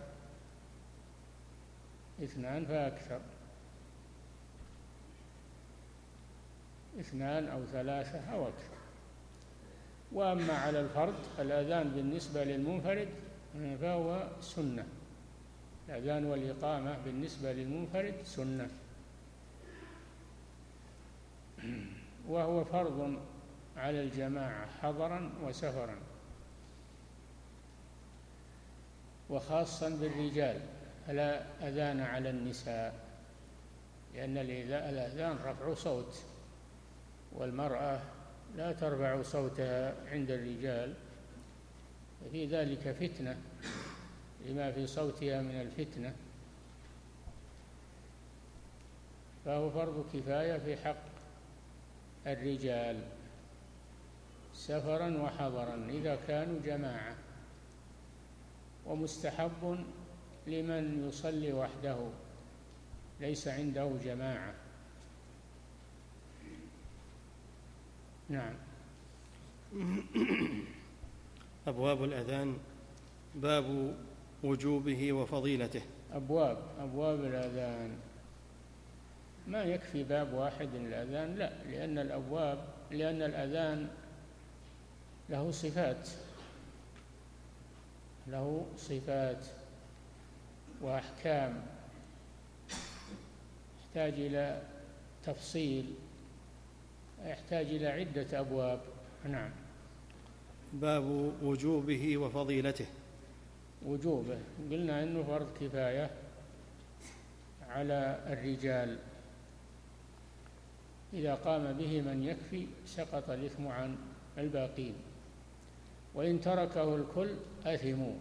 2 فأكثر، 2 أو 3 أو أكثر. وأما على الفرد الأذان بالنسبة للمنفرد فهو سنة، الأذان والإقامة بالنسبة للمنفرد سنة، وهو فرض على الجماعة حضرا وسفرا، وخاصا بالرجال، فلا أذان على النساء، لأن الأذان رفع صوت، والمرأة لا ترفع صوتها عند الرجال، وفي ذلك فتنة لما في صوتها من الفتنة، فهو فرض كفاية في حق الرجال سفرا وحضرا إذا كانوا جماعة، ومستحب لمن يصلي وحده ليس عنده جماعة. نعم. أبواب الأذان. باب وجوبه وفضيلته. أبواب الأذان، ما يكفي باب واحد للأذان، لا، لأن الأذان له صفات وأحكام، يحتاج إلى تفصيل، يحتاج إلى عدة أبواب. نعم. باب وجوبه وفضيلته. وجوبه قلنا إنه فرض كفاية على الرجال، إذا قام به من يكفي سقط الإثم عن الباقين، وإن تركه الكل أثموا،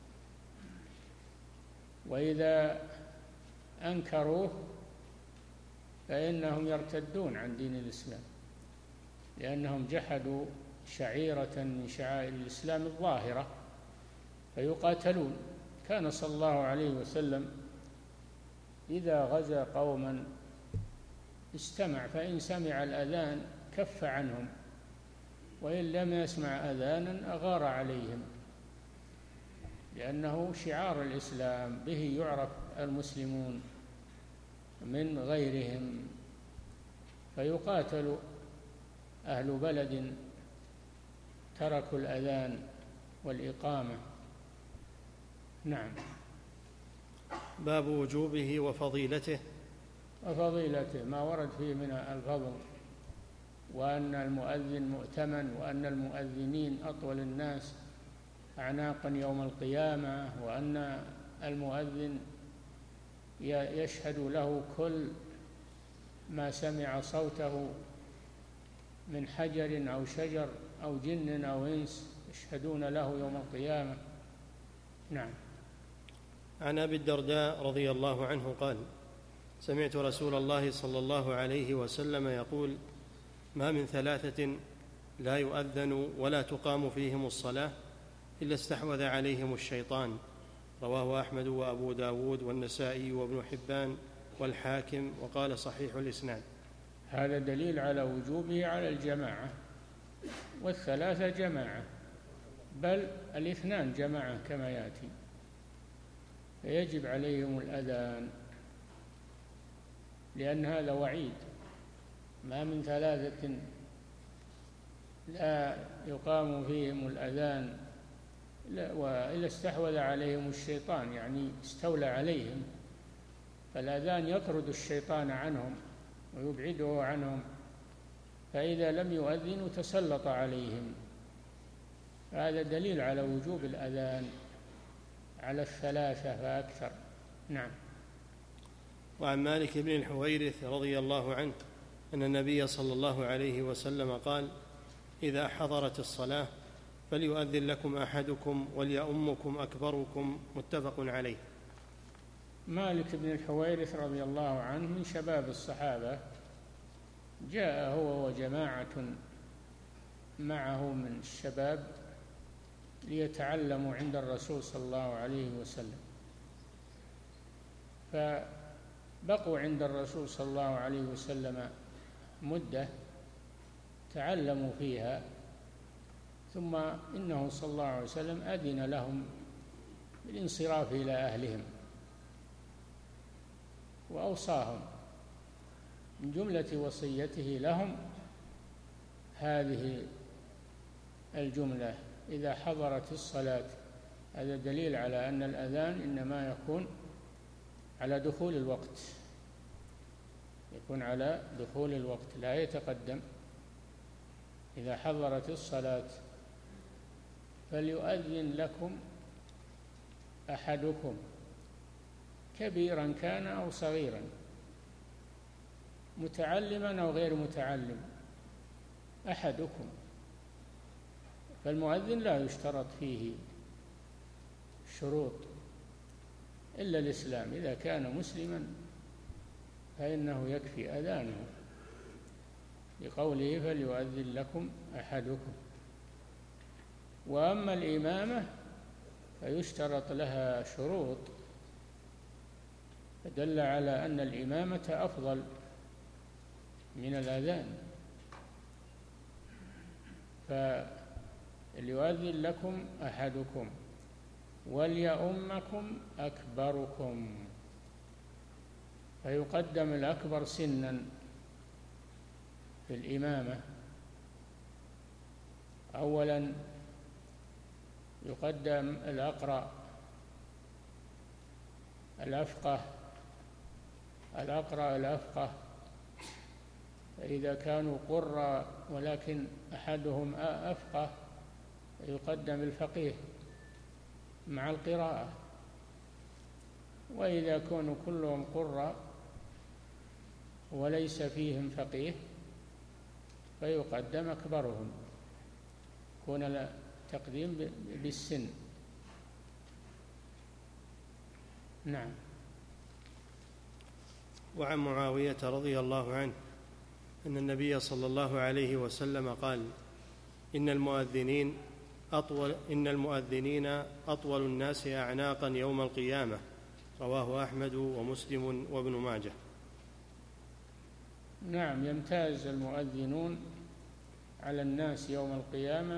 وإذا أنكروه فإنهم يرتدون عن دين الإسلام، لأنهم جحدوا شعيرة من شعائر الإسلام الظاهرة، فيقاتلون. كان صلى الله عليه وسلم إذا غزا قوما استمع، فإن سمع الأذان كف عنهم، وإن لم يسمع أذانا أغار عليهم، لأنه شعار الإسلام، به يعرف المسلمون من غيرهم، فيقاتل أهل بلد تركوا الأذان والإقامة. نعم. باب وجوبه وفضيلته. وفضيلته ما ورد فيه من الفضل، وأن المؤذن مؤتمن، وأن المؤذنين أطول الناس أعناقا يوم القيامة، وأن المؤذن يشهد له كل ما سمع صوته من حجر أو شجر أو جن أو إنس، يشهدون له يوم القيامة. نعم. عن أبي الدرداء رضي الله عنه قال: سمعت رسول الله صلى الله عليه وسلم يقول: ما من ثلاثة لا يؤذن ولا تقام فيهم الصلاة إلا استحوذ عليهم الشيطان. رواه أحمد وأبو داود والنسائي وابن حبان والحاكم، وقال صحيح الإسناد. هذا دليل على وجوبه على الجماعة، والثلاثة جماعة، بل الاثنان جماعة كما يأتي، فيجب عليهم الأذان، لأن هذا وعيد. ما من ثلاثة لا يقام فيهم الأذان وإلا استحوذ عليهم الشيطان، يعني استولى عليهم، فالأذان يطرد الشيطان عنهم ويبعده عنهم، فإذا لم يؤذنوا تسلط عليهم. هذا دليل على وجوب الأذان على الثلاثة فأكثر. نعم. وعن مالك بن الحويرث رضي الله عنه أن النبي صلى الله عليه وسلم قال: إذا حضرت الصلاة فليؤذن لكم أحدكم وليؤمكم أكبركم. متفق عليه. مالك بن الحويرث رضي الله عنه من شباب الصحابة، جاء هو وجماعة معه من الشباب ليتعلموا عند الرسول صلى الله عليه وسلم، فبقوا عند الرسول صلى الله عليه وسلم مدة تعلموا فيها، ثم إنه صلى الله عليه وسلم أذن لهم بالانصراف إلى أهلهم، وأوصاهم من جملة وصيته لهم هذه الجملة: إذا حضرت الصلاة. هذا دليل على أن الأذان إنما يكون على دخول الوقت، يكون على دخول الوقت لا يتقدم. إذا حضرت الصلاة فليؤذن لكم أحدكم، كبيرا كان أو صغيرا، متعلما أو غير متعلم، أحدكم. فالمؤذن لا يشترط فيه شروط إلا الإسلام، إذا كان مسلما فإنه يكفي أذانه، لقوله: فليؤذن لكم أحدكم. وأما الإمامة فيشترط لها شروط، فدل على أن الإمامة أفضل من الأذان. فليؤذن لكم أحدكم وليؤمكم أكبركم، فيقدم الأكبر سنا في الإمامة. أولا يقدم الأقرأ الأفقه، فإذا كانوا قراء ولكن أحدهم أفقه يقدم الفقيه مع القراءة، وإذا كانوا كلهم قراء وليس فيهم فقيه فيقدم أكبرهم، يكون تقديم بالسن. نعم. وعن معاوية رضي الله عنه أن النبي صلى الله عليه وسلم قال: إن المؤذنين أطول الناس أعناقا يوم القيامة. رواه أحمد ومسلم وابن ماجه. نعم، يمتاز المؤذنون على الناس يوم القيامة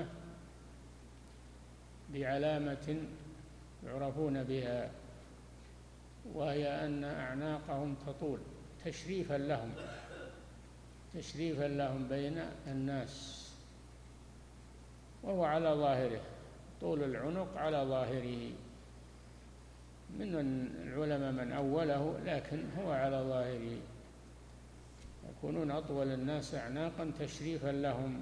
بعلامة يعرفون بها، وهي أن أعناقهم تطول تشريفا لهم بين الناس، وهو على ظاهره طول العنق على ظاهره. من العلماء من أوله، لكن هو على ظاهره، يكونون أطول الناس أعناقا تشريفا لهم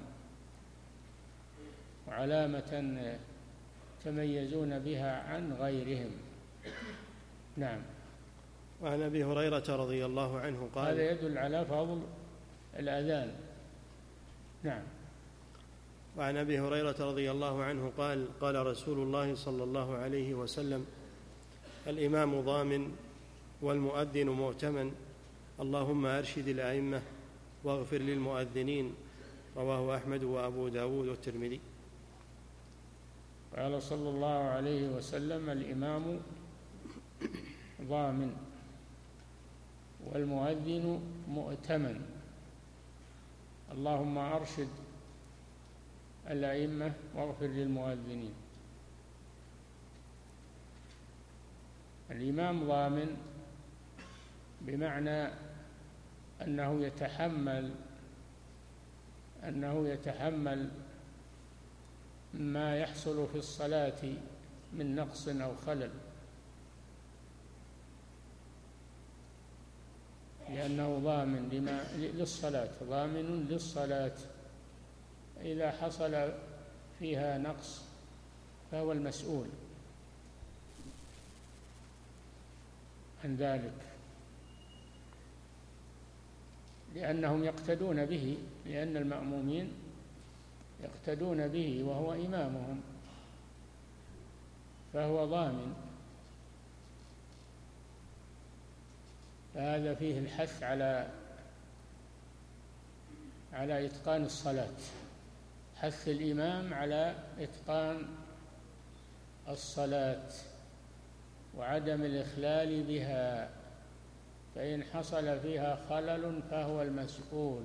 وعلامة يتميزون بها عن غيرهم. نعم. وعن أبي هريرة رضي الله عنه قال: هذا يدل على فضل الأذان. نعم. وعن أبي هريرة رضي الله عنه قال: قال رسول الله صلى الله عليه وسلم: الإمام ضامن والمؤذن مؤتمن، اللهم أرشد الأئمة واغفر للمؤذنين. رواه أحمد وأبو داود والترمذي. قال صلى الله عليه وسلم: الإمام ضامن والمؤذن مؤتمن، اللهم أرشد الأئمة واغفر للمؤذنين. الإمام ضامن بمعنى أنه يتحمل ما يحصل في الصلاة من نقص أو خلل، لأنه ضامن للصلاة، ضامن للصلاة. إذا حصل فيها نقص فهو المسؤول عن ذلك، لأنهم يقتدون به، لأن المأمومين يقتدون به وهو إمامهم، فهو ضامن. فهذا فيه الحث على إتقان الصلاة، حث الإمام على إتقان الصلاة وعدم الإخلال بها، فإن حصل فيها خلل فهو المسؤول.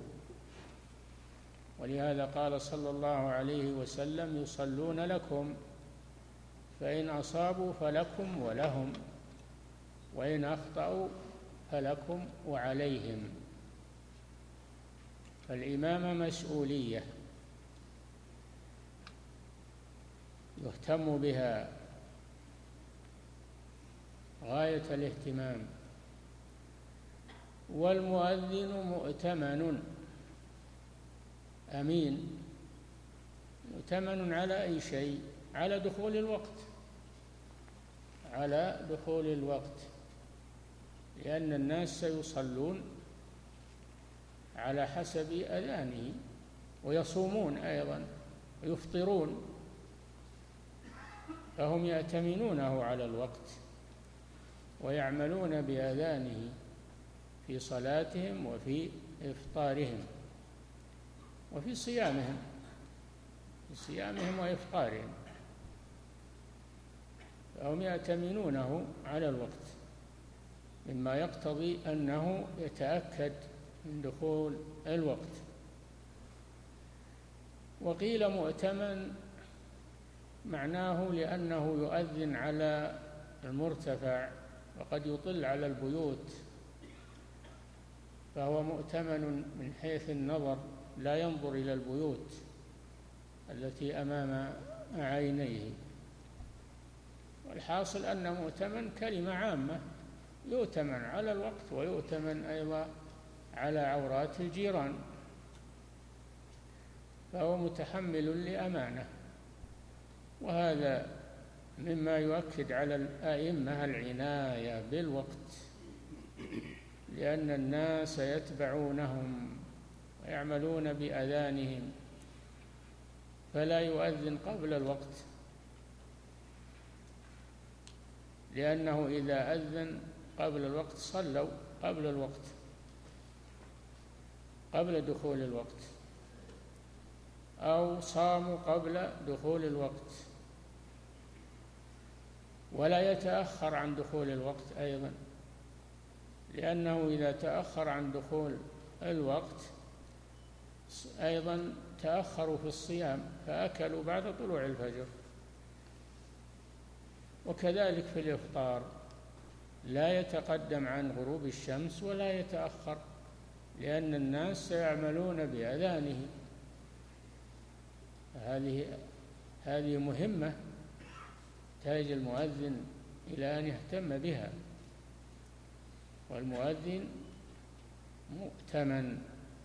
ولهذا قال صلى الله عليه وسلم: يصلون لكم فإن أصابوا فلكم ولهم، وإن أخطأوا فلكم وعليهم. فالإمامة مسؤولية يهتم بها غاية الاهتمام. والمؤذن مؤتمن، أمين، مؤتمن على أي شيء؟ على دخول الوقت، على دخول الوقت، لأن الناس سيصلون على حسب أذانه، ويصومون أيضا ويفطرون، فهم يأتمنونه على الوقت ويعملون بأذانه في صلاتهم وفي إفطارهم وفي صيامهم، وإفطارهم، فهم يأتمنونه على الوقت، مما يقتضي أنه يتأكد من دخول الوقت. وقيل مؤتمن معناه لأنه يؤذن على المرتفع وقد يطل على البيوت، فهو مؤتمن من حيث النظر، لا ينظر إلى البيوت التي أمام عينيه. والحاصل أن مؤتمن كلمة عامة، يؤتمن على الوقت ويؤتمن أيضا على عورات الجيران، فهو متحمل لأمانة. وهذا مما يؤكد على الأئمة العناية بالوقت، لأن الناس يتبعونهم ويعملون بأذانهم، فلا يؤذن قبل الوقت، لأنه إذا أذن قبل الوقت صلوا قبل الوقت، قبل دخول الوقت، أو صاموا قبل دخول الوقت. ولا يتأخر عن دخول الوقت أيضا، لأنه إذا تأخر عن دخول الوقت أيضا تأخروا في الصيام فأكلوا بعد طلوع الفجر. وكذلك في الإفطار، لا يتقدم عن غروب الشمس ولا يتأخر، لأن الناس سيعملون بأذانه. هذه مهمة يحتاج المؤذن إلى أن يهتم بها، والمؤذن مؤتمن،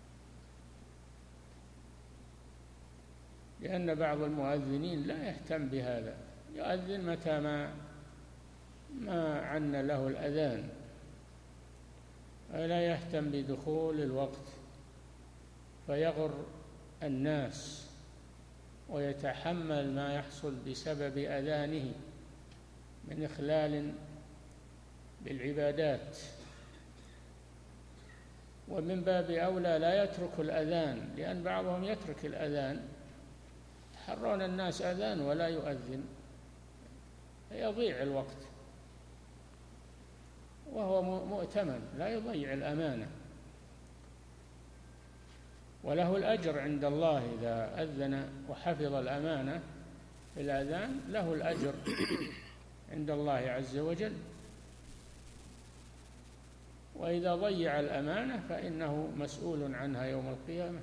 لأن بعض المؤذنين لا يهتم بهذا، يؤذن متى ما عن له الأذان، ولا يهتم بدخول الوقت فيغر الناس ويتحمل ما يحصل بسبب أذانه من إخلال بالعبادات. ومن باب أولى لا يترك الأذان، لأن بعضهم يترك الأذان، يحرون الناس أذان ولا يؤذن، يضيع الوقت، وهو مؤتمن لا يضيع الأمانة، وله الأجر عند الله إذا أذن وحفظ الأمانة في الأذان، له الأجر عند الله عز وجل. وإذا ضيع الأمانة فإنه مسؤول عنها يوم القيامة.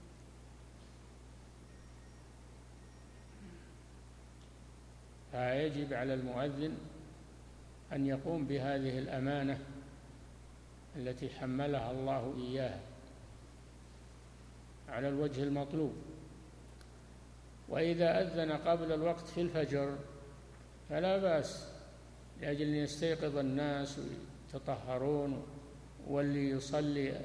فيجب على المؤذن أن يقوم بهذه الأمانة التي حملها الله إياها على الوجه المطلوب. وإذا أذن قبل الوقت في الفجر فلا بأس، لأجل أن يستيقظ الناس ويتطهرون، واللي يصلي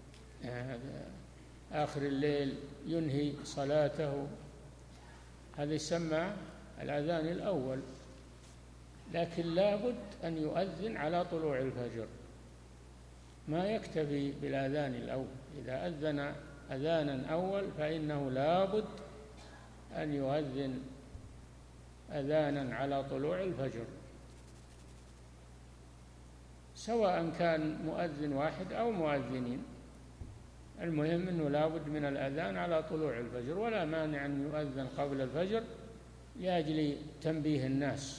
آخر الليل ينهي صلاته، هذا يسمى الأذان الأول. لكن لا بد أن يؤذن على طلوع الفجر، ما يكتفي بالأذان الأول. إذا أذن أذانا أول فإنه لا بد أن يؤذن أذانا على طلوع الفجر، سواء كان مؤذن واحد أو مؤذنين، المهم أنه لا بد من الأذان على طلوع الفجر، ولا مانع أن يؤذن قبل الفجر لأجل تنبيه الناس.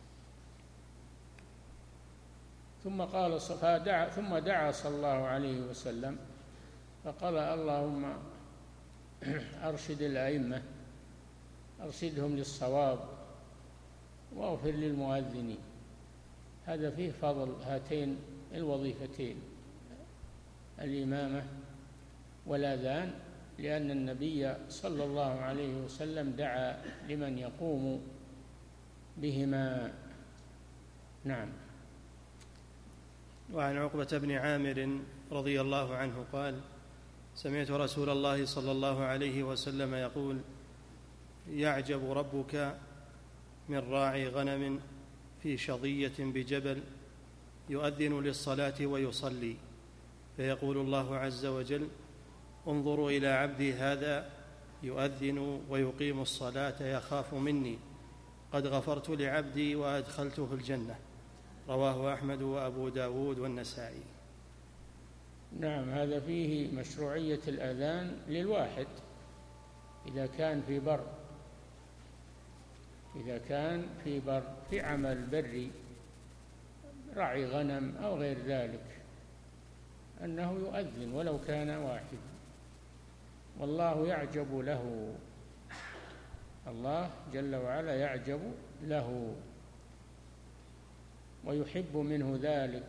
ثم دعا صلى الله عليه وسلم فقال: اللهم أرشد الأئمة، أرشدهم للصواب، واغفر للمؤذنين. هذا فيه فضل هاتين الوظيفتين، الإمامة والأذان، لأن النبي صلى الله عليه وسلم دعا لمن يقوم بهما. نعم. وعن عقبة بن عامر رضي الله عنه قال: سمعت رسول الله صلى الله عليه وسلم يقول: يعجب ربك من راعي غنم في شظية بجبل يؤذن للصلاة ويصلي، فيقول الله عز وجل: انظروا إلى عبدي هذا يؤذن ويقيم الصلاة يخاف مني، قد غفرت لعبدي وأدخلته الجنة. رواه أحمد وأبو داود والنسائي. نعم، هذا فيه مشروعية الأذان للواحد إذا كان في بر في عمل بري، رعي غنم أو غير ذلك، أنه يؤذن ولو كان واحد، والله يعجب له، الله جل وعلا يعجب له ويحب منه ذلك،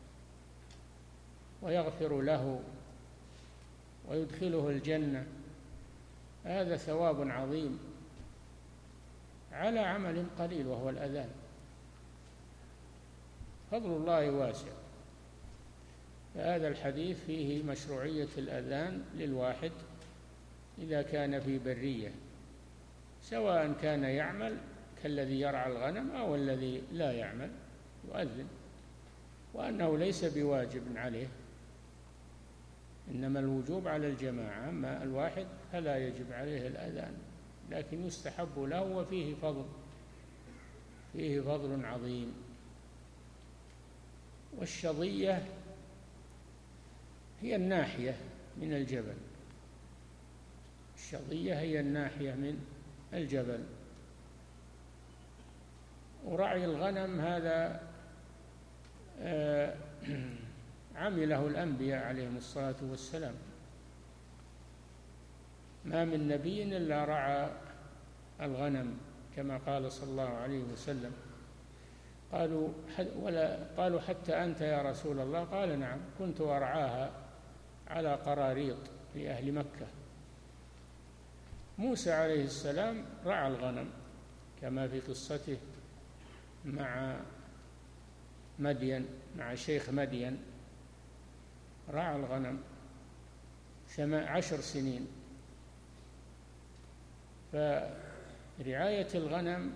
ويغفر له ويدخله الجنة. هذا ثواب عظيم على عمل قليل وهو الأذان، فضل الله واسع. فهذا الحديث فيه مشروعية الأذان للواحد إذا كان في برية، سواء كان يعمل كالذي يرعى الغنم أو الذي لا يعمل يؤذن، وأنه ليس بواجب عليه، إنما الوجوب على الجماعة، أما الواحد فلا يجب عليه الأذان، لكن يستحب له وفيه فضل عظيم. والشظية هي الناحية من الجبل، الشظية هي الناحية من الجبل. ورعي الغنم هذا عمله الأنبياء عليهم الصلاة والسلام، ما من نبي إلا رعى الغنم، كما قال صلى الله عليه وسلم: قالوا حتى أنت يا رسول الله؟ قال نعم، كنت أرعاها على قراريط لأهل مكة. موسى عليه السلام رعى الغنم كما في قصته مع مدين، مع شيخ مدين، رعى الغنم 10 سنين. فرعاية الغنم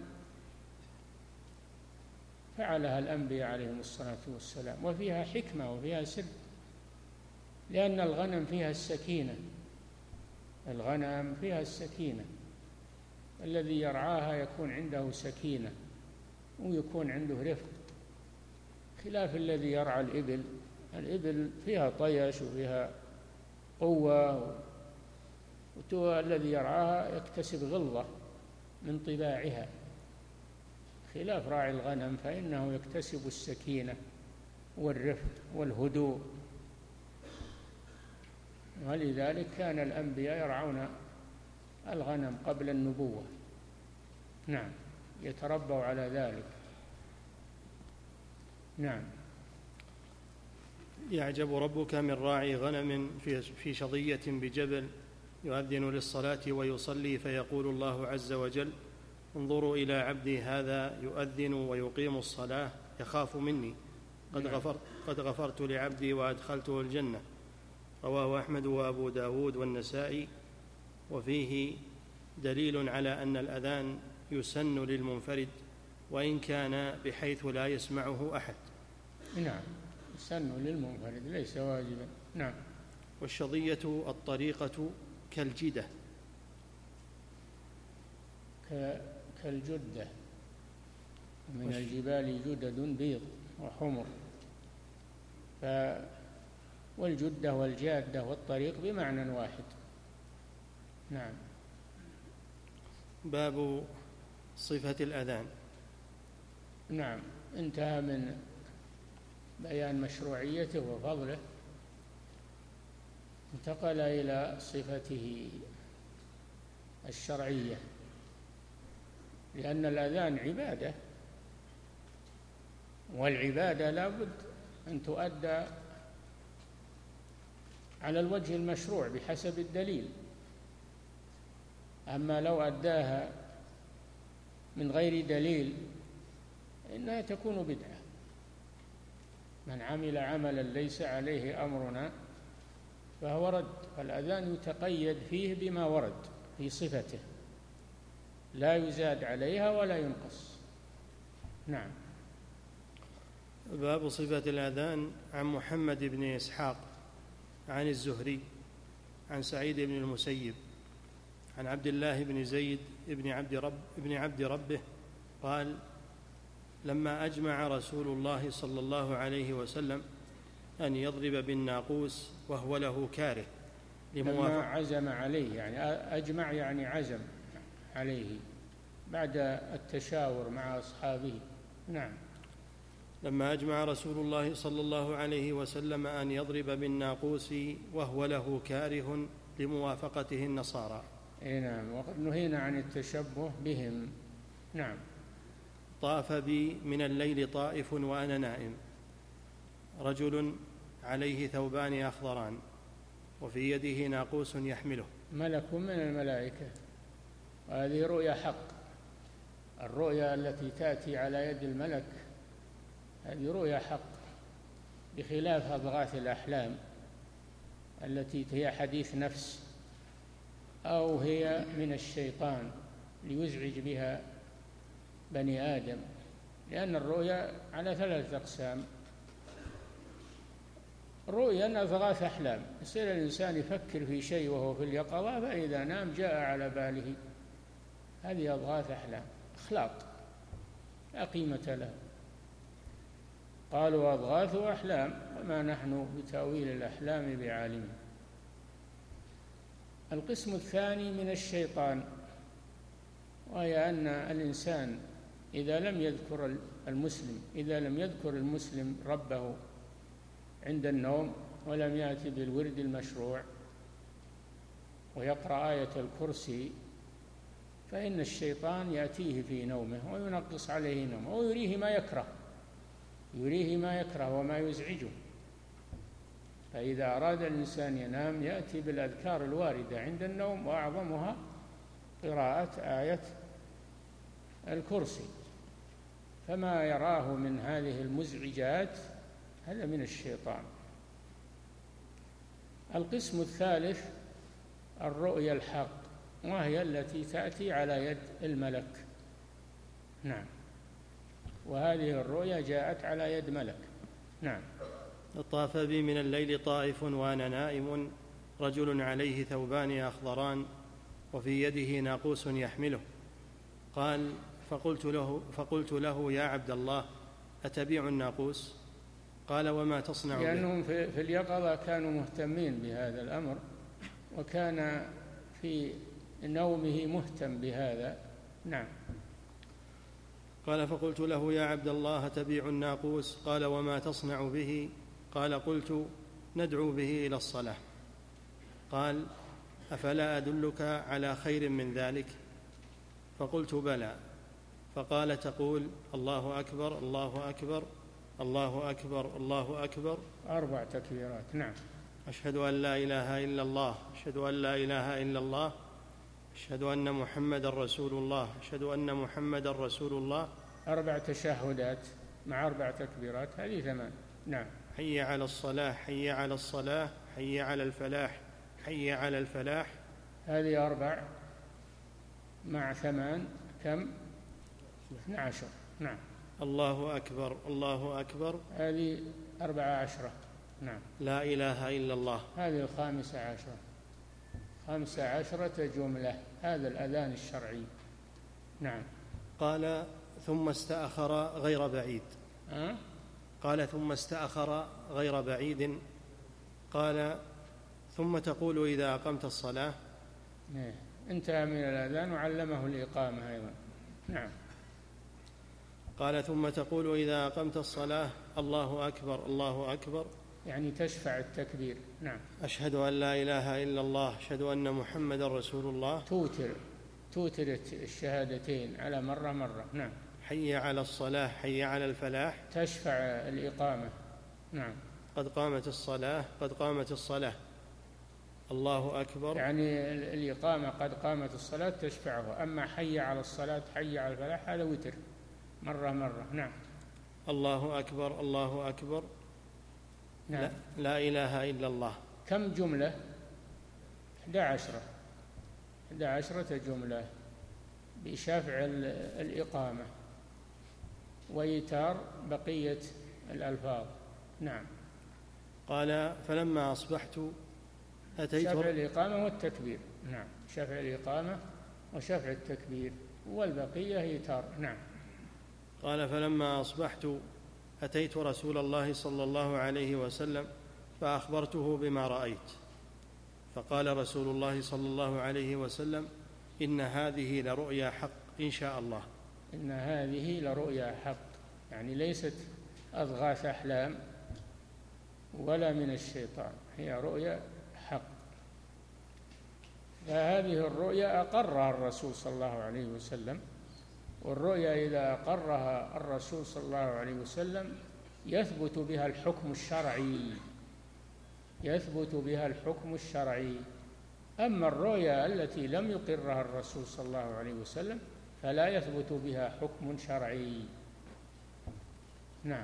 فعلها الأنبياء عليهم الصلاة والسلام، وفيها حكمة وفيها سر، لأن الغنم فيها السكينة. الغنم فيها السكينة، الذي يرعاها يكون عنده سكينة ويكون عنده رفق، خلاف الذي يرعى الإبل. الإبل فيها طيش وفيها قوة، والذي يرعاها يكتسب غلظة من طباعها، خلاف راعي الغنم فإنه يكتسب السكينة والرفق والهدوء. ولذلك كان الأنبياء يرعون الغنم قبل النبوة، نعم، يتربوا على ذلك. نعم. يعجب ربك من راعي غنم في شظية بجبل يؤذن للصلاة ويصلي، فيقول الله عز وجل: انظروا إلى عبدي هذا يؤذن ويقيم الصلاة يخاف مني، قد غفرت لعبدي وأدخلته الجنة. رواه أحمد وأبو داود والنسائي. وفيه دليل على أن الأذان يسن للمنفرد وإن كان بحيث لا يسمعه أحد. نعم، يسن للمنفرد ليس واجبا. نعم. والشظية الطريقة كالجدة، كالجدة، من الجبال جدد بيض وحمر، والجدة والجادة والطريق بمعنى واحد. نعم. باب صفة الأذان. نعم، انتهى من بيان مشروعيته وفضله، انتقل إلى صفته الشرعية، لأن الأذان عبادة، والعبادة لا بد أن تؤدى على الوجه المشروع بحسب الدليل. أما لو أداها من غير دليل إنها تكون بدعة. من عمل عملا ليس عليه أمرنا فهو رد. فالأذان يتقيد فيه بما ورد في صفته، لا يزاد عليها ولا ينقص. نعم. باب صفة الأذان. عن محمد بن إسحاق عن الزهري عن سعيد بن المسيب عن عبد الله بن زيد بن عبد ربه قال: لما أجمع رسول الله صلى الله عليه وسلم أن يضرب بالناقوس وهو له كاره لما عزم عليه، يعني أجمع يعني عزم عليه بعد التشاور مع أصحابه. نعم. لما أجمع رسول الله صلى الله عليه وسلم أن يضرب بالناقوس وهو له كاره لموافقته النصارى. نعم، وقد نهينا عن التشبه بهم. نعم. طاف بي من الليل طائف وأنا نائم، رجل عليه ثوبان أخضران وفي يده ناقوس يحمله. ملك من الملائكة، وهذه رؤيا حق. الرؤيا التي تأتي على يد الملك هذه رؤيا حق، بخلاف أضغاث الأحلام التي هي حديث نفس أو هي من الشيطان ليزعج بها بني آدم. لأن الرؤيا على 3 أقسام: رؤيا أضغاث أحلام، يصير الإنسان يفكر في شيء وهو في اليقظة فإذا نام جاء على باله، هذه أضغاث أحلام، أخلاط لا قيمة له. قالوا أضغاث أحلام وما نحن بتأويل الأحلام بعالم. القسم الثاني من الشيطان، وهي أن الإنسان إذا لم يذكر المسلم ربه عند النوم ولم يأتي بالورد المشروع ويقرأ آية الكرسي، فإن الشيطان يأتيه في نومه وينقص عليه نومه ويريه ما يكره يريه ما يكره وما يزعجه. فإذا أراد الإنسان ينام يأتي بالأذكار الواردة عند النوم، وأعظمها قراءة آية الكرسي. فما يراه من هذه المزعجات هذا من الشيطان. القسم الثالث الرؤيا الحق، وهي التي تأتي على يد الملك. نعم، وهذه الرؤيا جاءت على يد ملك. نعم. طاف بي من الليل طائف وأنا نائم، رجل عليه ثوبان أخضران وفي يده ناقوس يحمله. قال: فقلت له يا عبد الله أتبيع الناقوس؟ قال: وما تصنع به؟ لأنهم في اليقظة كانوا مهتمين بهذا الأمر، وكان في نومه مهتم بهذا. نعم. قال: فقلت له يا عبد الله أتبيع الناقوس؟ قال: وما تصنع به؟ قال: قلت: ندعو به إلى الصلاة. قال: أفلا أدلك على خير من ذلك؟ فقلت: بلى. فقال: تقول الله أكبر الله أكبر الله أكبر الله أكبر 4 تكبيرات. نعم. أشهد أن لا إله إلا الله أشهد أن لا إله إلا الله أشهد أن محمدا رسول الله أشهد أن محمدا رسول الله. 4 تشهدات مع 4 تكبيرات، هذه 8. نعم. حي على الصلاة حي على الصلاة حي على الفلاح حي على الفلاح. هذه 4 مع 8 كم؟ 12. نعم. الله أكبر الله أكبر، هذه 14. نعم. لا إله إلا الله، هذه 15. 15 جملة. هذا الأذان الشرعي. نعم. قال: ثم استأخر غير بعيد. قال: ثم استأخر غير بعيد. قال: ثم تقول إذا أقمت الصلاة. انتهى من الأذان وعلمه الإقامة أيضا. نعم. قال: ثم تقول إذا أقمت الصلاة الله أكبر الله أكبر، يعني تشفع التكبير. نعم. أشهد أن لا إله إلا الله أشهد أن محمد رسول الله. توتر الشهادتين على مرة. نعم. حي على الصلاة حي على الفلاح، تشفع الإقامة. نعم. قد قامت الصلاة قد قامت الصلاة، الله أكبر. يعني الإقامة قد قامت الصلاة تشفعه، أما حي على الصلاة حي على الفلاح هذا وتر مرة. نعم. الله أكبر الله أكبر. نعم. لا إله إلا الله. كم جملة؟ 11 جملة بشفع الإقامة وإيتار بقية الألفاظ. نعم. قال: فلما أصبحت أتيت شفع الإقامة والتكبير. نعم. شفع الإقامة وشفع التكبير والبقية إيتار. نعم. قال: فلما أصبحت أتيت رسول الله صلى الله عليه وسلم فأخبرته بما رأيت، فقال رسول الله صلى الله عليه وسلم: إن هذه لرؤيا حق إن شاء الله. إن هذه لرؤيا حق، يعني ليست أضغاث أحلام ولا من الشيطان، هي رؤيا حق. فهذه الرؤيا أقرها الرسول صلى الله عليه وسلم، والرؤيا إذا أقرها الرسول صلى الله عليه وسلم يثبت بها الحكم الشرعي. أما الرؤيا التي لم يقرها الرسول صلى الله عليه وسلم فلا يثبت بها حكم شرعي. نعم.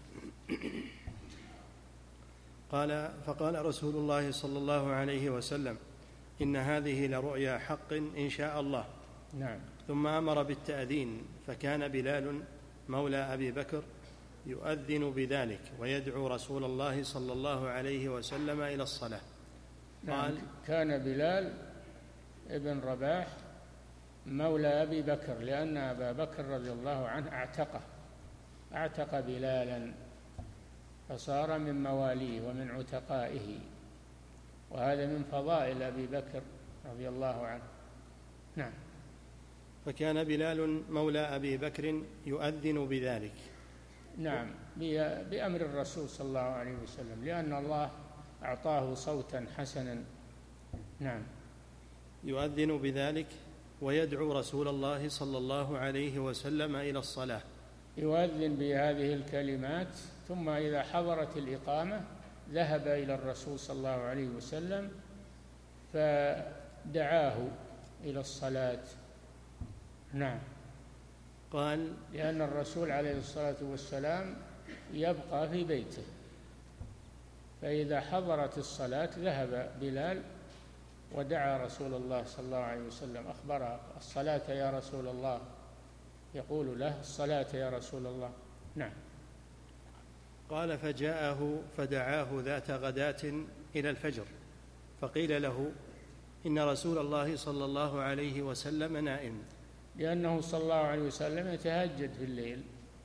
فقال رسول الله صلى الله عليه وسلم: إن هذه لرؤيا حق إن شاء الله. نعم. ثم أمر بالتأذين، فكان بلال مولى أبي بكر يؤذن بذلك ويدعو رسول الله صلى الله عليه وسلم إلى الصلاة. قال: كان بلال ابن رباح مولى أبي بكر، لأن أبا بكر رضي الله عنه أعتق بلالا فصار من مواليه ومن عتقائه، وهذا من فضائل أبي بكر رضي الله عنه. نعم. فكان بلال مولى أبي بكر يؤذن بذلك. نعم، بأمر الرسول صلى الله عليه وسلم، لأن الله أعطاه صوتا حسنا. نعم. يؤذن بذلك ويدعو رسول الله صلى الله عليه وسلم إلى الصلاة. يؤذن بهذه الكلمات، ثم إذا حضرت الإقامة ذهب إلى الرسول صلى الله عليه وسلم فدعاه إلى الصلاة. نعم. قال: لأن الرسول عليه الصلاة والسلام يبقى في بيته، فإذا حضرت الصلاة ذهب بلال ودعا رسول الله صلى الله عليه وسلم، أخبره: الصلاة يا رسول الله، يقول له: الصلاة يا رسول الله. نعم. قال: فجاءه فدعاه ذات غداة إلى الفجر، فقيل له: إن رسول الله صلى الله عليه وسلم نائم. لأنه صلى الله عليه وسلم يتهجد في الليل،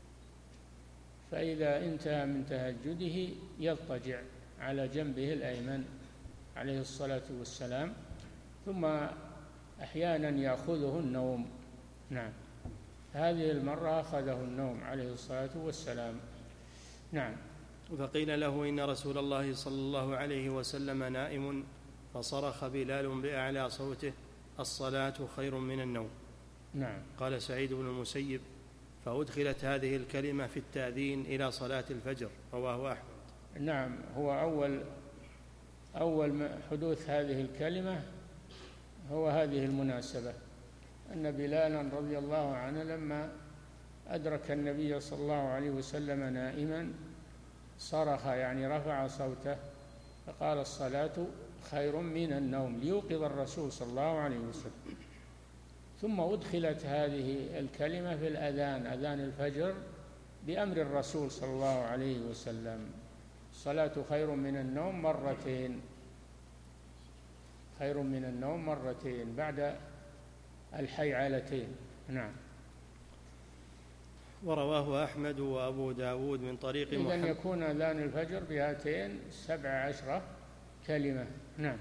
فإذا انتهى من تهجده يضطجع على جنبه الأيمن عليه الصلاة والسلام، ثم أحيانا يأخذه النوم. نعم. هذه المرة أخذه النوم عليه الصلاة والسلام. نعم. فقيل له: إن رسول الله صلى الله عليه وسلم نائم، فصرخ بلال بأعلى صوته: الصلاة خير من النوم. نعم. قال سعيد بن المسيب: فأدخلت هذه الكلمة في التأذين إلى صلاة الفجر. رواه أحمد. نعم. هو أول حدوث هذه الكلمة هو هذه المناسبة، أن بلالا رضي الله عنه لما أدرك النبي صلى الله عليه وسلم نائما صرخ، يعني رفع صوته، فقال: الصلاة خير من النوم، ليوقظ الرسول صلى الله عليه وسلم. ثم أدخلت هذه الكلمة في الأذان، أذان الفجر، بأمر الرسول صلى الله عليه وسلم. الصلاة خير من النوم مرتين، خير من النوم مرتين بعد الحيعلتين. نعم. ورواه أحمد وأبو داود من طريق إذن يكون أذان الفجر بهاتين 17 كلمة. نعم.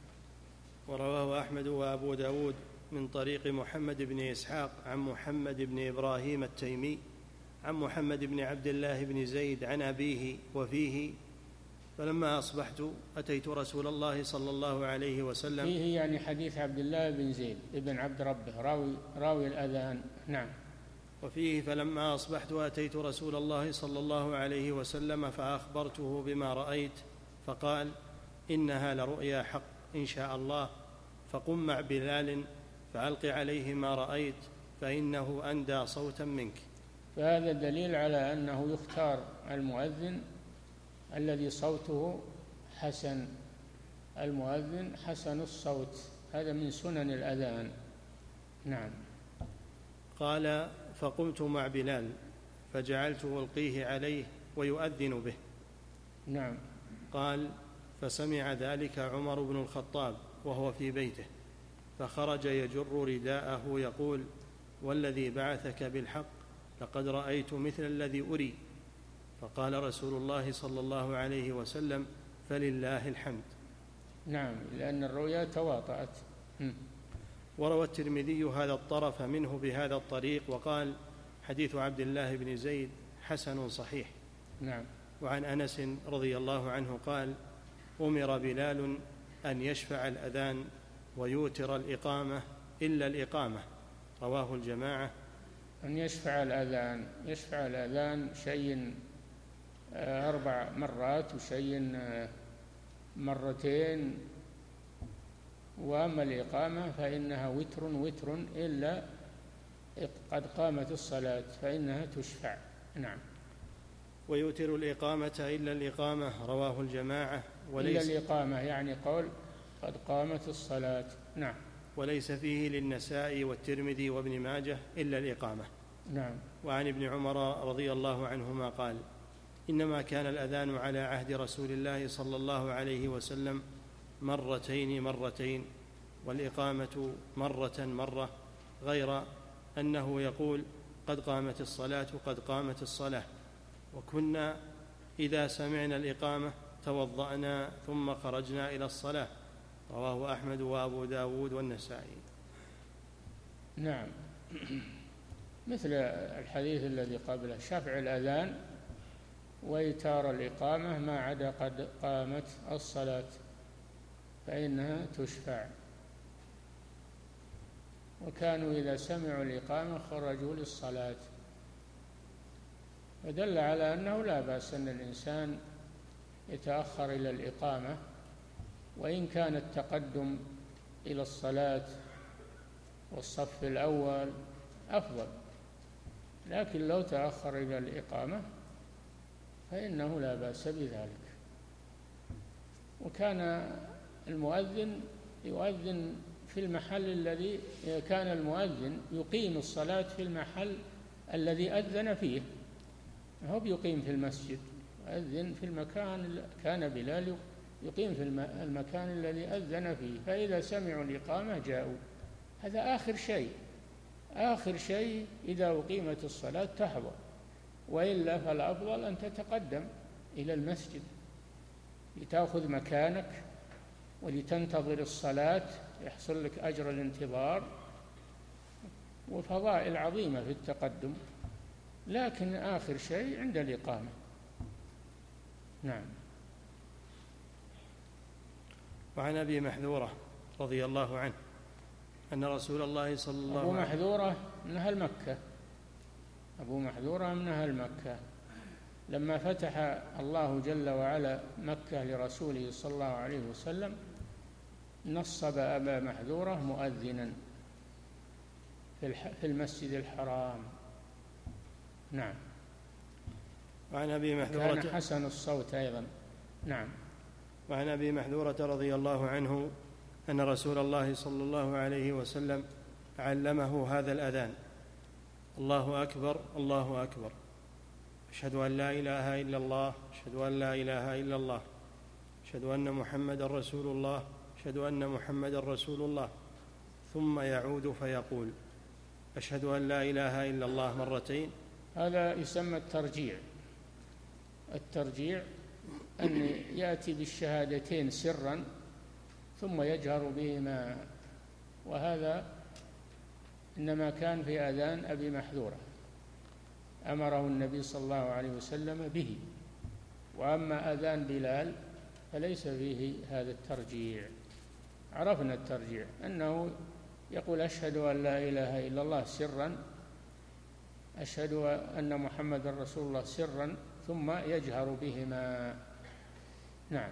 ورواه أحمد وأبو داود من طريق محمد بن إسحاق عن محمد بن إبراهيم التيمي عن محمد بن عبد الله بن زيد عن أبيه، وفيه: فلما أصبحت أتيت رسول الله صلى الله عليه وسلم. فيه يعني حديث عبد الله بن زيد ابن عبد ربه راوي الأذان. نعم. وفيه: فلما أصبحت أتيت رسول الله صلى الله عليه وسلم فأخبرته بما رأيت، فقال: إنها لرؤيا حق إن شاء الله، فقم مع بلال فألق عليه ما رأيت، فإنه أندى صوتا منك. فهذا دليل على أنه يختار المؤذن الذي صوته حسن، المؤذن حسن الصوت، هذا من سنن الأذان. نعم. قال: فقمت مع بلال فجعلت ألقيه عليه ويؤذن به. نعم. قال: فسمع ذلك عمر بن الخطاب وهو في بيته، فخرج يجر رداءه يقول: والذي بعثك بالحق لقد رأيت مثل الذي أري. فقال رسول الله صلى الله عليه وسلم: فلله الحمد. نعم، لأن الرؤيا تواطأت. وروى الترمذي هذا الطرف منه بهذا الطريق، وقال: حديث عبد الله بن زيد حسن صحيح. نعم. وعن أنس رضي الله عنه قال: أمر بلال أن يشفع الأذان ويوتر الإقامة إلا الإقامة. رواه الجماعة. أن يشفع الأذان شيء 4 مرات وشيء مرتين، وأما الإقامة فإنها وتر إلا قد قامت الصلاة فإنها تشفع. نعم. ويوتر الإقامة إلا الإقامة. رواه الجماعة. إلا الإقامة يعني قول قد قامت الصلاة. نعم. وليس فيه للنسائي والترمذي وابن ماجه إلا الإقامة. نعم. وعن ابن عمر رضي الله عنهما قال: إنما كان الأذان على عهد رسول الله صلى الله عليه وسلم مرتين، والإقامة مرة، غير أنه يقول: قد قامت الصلاة، قد قامت الصلاة. وكنا إذا سمعنا الإقامة توضأنا ثم خرجنا إلى الصلاة. رواه أحمد وأبو داود والنسائي. نعم. مثل الحديث الذي قبله: شفع الأذان وإيتار الإقامة ما عدا قد قامت الصلاة فإنها تشفع. وكانوا إذا سمعوا الإقامة خرجوا للصلاة. ودل على أنه لا بأس أن الإنسان يتأخر إلى الإقامة، وإن كان التقدم إلى الصلاة والصف الأول أفضل، لكن لو تأخر إلى الإقامة فإنه لا بأس بذلك. وكان المؤذن يؤذن في المحل الذي كان المؤذن يقيم الصلاة في المحل الذي أذن فيه، هو بيقيم في المسجد، يؤذن في المكان، كان بلال يقيم في المكان الذي أذن فيه، فإذا سمعوا الإقامة جاءوا. هذا آخر شيء إذا أقيمت الصلاة تحضر، وإلا فالأفضل أن تتقدم إلى المسجد لتأخذ مكانك ولتنتظر الصلاة، يحصل لك أجر الانتظار وفضائل عظيمة في التقدم، لكن آخر شيء عند الإقامة. نعم. وعن أبي محذورة رضي الله عنه أن رسول الله صلى الله عليه وسلم أبو محذورة من أهل مكة، أبو محذورة من أهل مكة، لما فتح الله جل وعلا مكة لرسوله صلى الله عليه وسلم نصب أبا محذورة مؤذنا في المسجد الحرام. نعم. وعن أبي محذورة كان حسن الصوت أيضا. نعم. وعن أبي محذورة رضي الله عنه أن رسول الله صلى الله عليه وسلم علمه هذا الأذان: الله أكبر الله أكبر، أشهد أن لا إله إلا الله، أشهد أن لا إله إلا الله، أشهد أن محمدا رسول الله، أشهد أن محمدا رسول الله، ثم يعود فيقول: أشهد أن لا إله إلا الله مرتين. هذا يسمى الترجيع. الترجيع أن يأتي بالشهادتين سرا ثم يجهر بهما، وهذا إنما كان في أذان أبي محذورة، أمره النبي صلى الله عليه وسلم به. وأما أذان بلال فليس فيه هذا الترجيع. عرفنا الترجيع أنه يقول: أشهد أن لا إله إلا الله سرا، أشهد أن محمد رسول الله سرا، ثم يجهر بهما. نعم.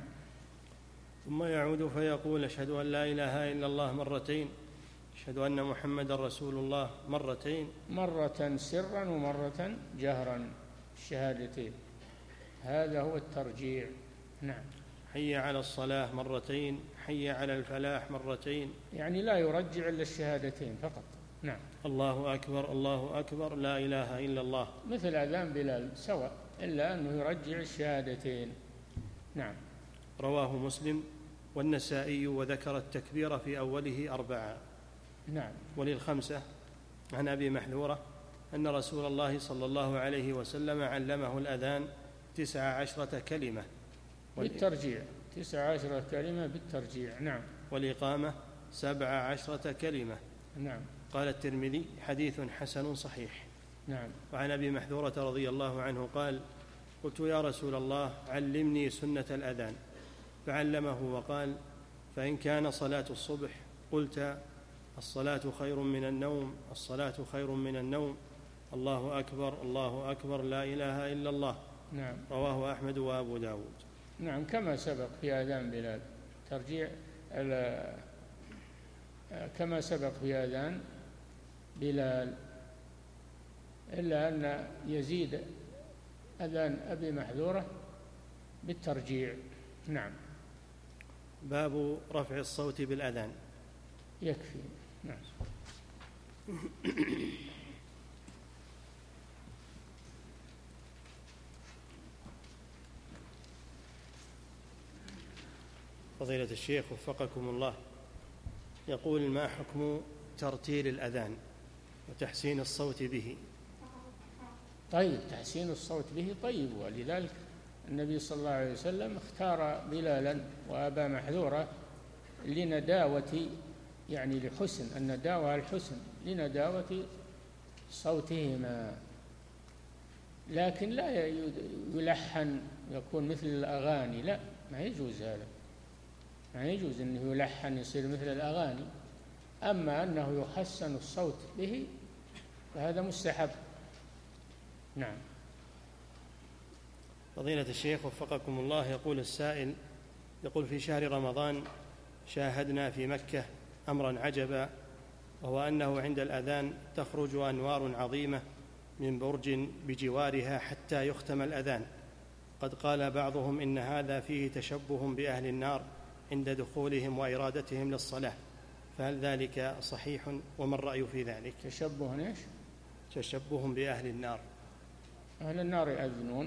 ثم يعود فيقول: أشهد أن لا إله إلا الله مرتين، أشهد أن محمد رسول الله مرتين، مرة سرا ومرة جهرا، الشهادتين. هذا هو الترجيع. نعم. حي على الصلاة مرتين، حي على الفلاح مرتين، يعني لا يرجع إلا الشهادتين فقط. نعم. الله أكبر الله أكبر، لا إله إلا الله، مثل أذان بلال سواء، إلا أنه يرجع الشهادتين. نعم. رواه مسلم والنسائي، وذكر التكبير في أوله 4. نعم. وللخمسة عن أبي محذورة أن رسول الله صلى الله عليه وسلم علمه الأذان 19 كلمة بالترجيع، 19 كلمة بالترجيع. نعم. والإقامة 17 كلمة. نعم. قال الترمذي: حديث حسن صحيح. نعم. وعن أبي محذورة رضي الله عنه قال: قلت: يا رسول الله، علمني سنة الأذان. فعلمه وقال: فإن كان صلاة الصبح قلت: الصلاة خير من النوم، الصلاة خير من النوم، الله أكبر الله أكبر، لا إله إلا الله. نعم. رواه أحمد وأبو داود. نعم. كما سبق في أذان بلال ترجيع، كما سبق في أذان بلال، إلا أن يزيد أذان أبي محذورة بالترجيع. نعم. باب رفع الصوت بالأذان. يكفي. نعم. فضيلة الشيخ وفقكم الله، يقول: ما حكم ترتيل الأذان وتحسين الصوت به؟ طيب، تحسين الصوت به طيب، ولذلك النبي صلى الله عليه وسلم اختار بلالا وأبا محذورة لنداوة، يعني لحسن النداوة، الحسن لنداوة صوتهما، لكن لا يلحن يكون مثل الأغاني، لا، ما يجوز هذا، ما يجوز أنه يلحن يصير مثل الأغاني. أما أنه يحسن الصوت به فهذا مستحب. نعم. فضيلة الشيخ وفقكم الله، يقول السائل، يقول: في شهر رمضان شاهدنا في مكة أمرا عجبا، وهو أنه عند الأذان تخرج أنوار عظيمة من برج بجوارها حتى يختم الأذان. قد قال بعضهم إن هذا فيه تشبه بأهل النار عند دخولهم وإرادتهم للصلاة، فهل ذلك صحيح؟ وما الرأي في ذلك؟ تشبه إيش؟ تشبه بأهل النار. أهل النار يأذنون؟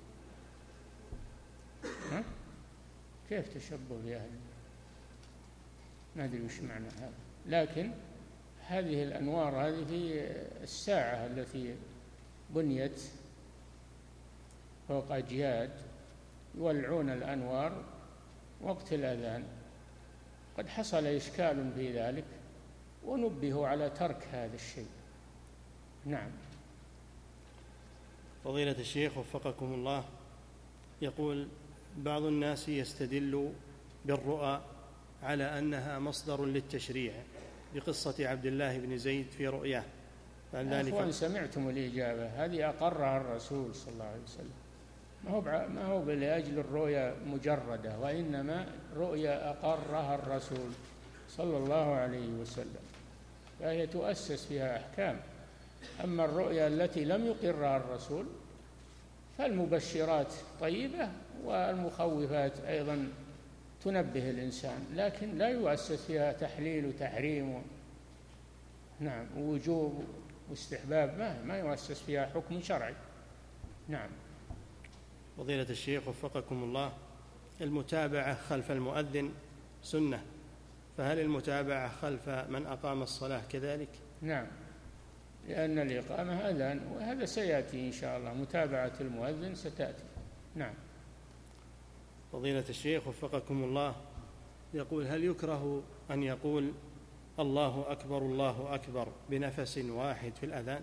ها؟ كيف تشبه بأهل النار؟ ما أدري وش معنى هذا، لكن هذه الأنوار هذه في الساعة التي بنيت فوق أجياد، يولعون الأنوار وقت الأذان. قد حصل إشكال في ذلك ونبهوا على ترك هذا الشيء. نعم. فضيلة الشيخ وفقكم الله، يقول: بعض الناس يستدل بالرؤى على أنها مصدر للتشريع بقصة عبد الله بن زيد في رؤياه، أخوان سمعتم الإجابة هذه أقرها الرسول صلى الله عليه وسلم، ما هو لأجل الرؤيا مجردة، وإنما رؤيا أقرها الرسول صلى الله عليه وسلم، فهي تؤسس فيها أحكام. أما الرؤيا التي لم يقرها الرسول فالمبشرات طيبة والمخوفات أيضا تنبه الإنسان، لكن لا يؤسس فيها تحليل وتحريم نعم ووجوب واستحباب، ما يؤسس فيها حكم شرعي. نعم. فضيلة الشيخ وفقكم الله، المتابعة خلف المؤذن سنة، فهل المتابعة خلف من أقام الصلاة كذلك؟ نعم، لأن الإقامة أذان، وهذا سيأتي إن شاء الله، متابعة المؤذن ستأتي. نعم. فضيلة الشيخ وفقكم الله، يقول: هل يكره أن يقول الله أكبر الله أكبر بنفس واحد في الأذان؟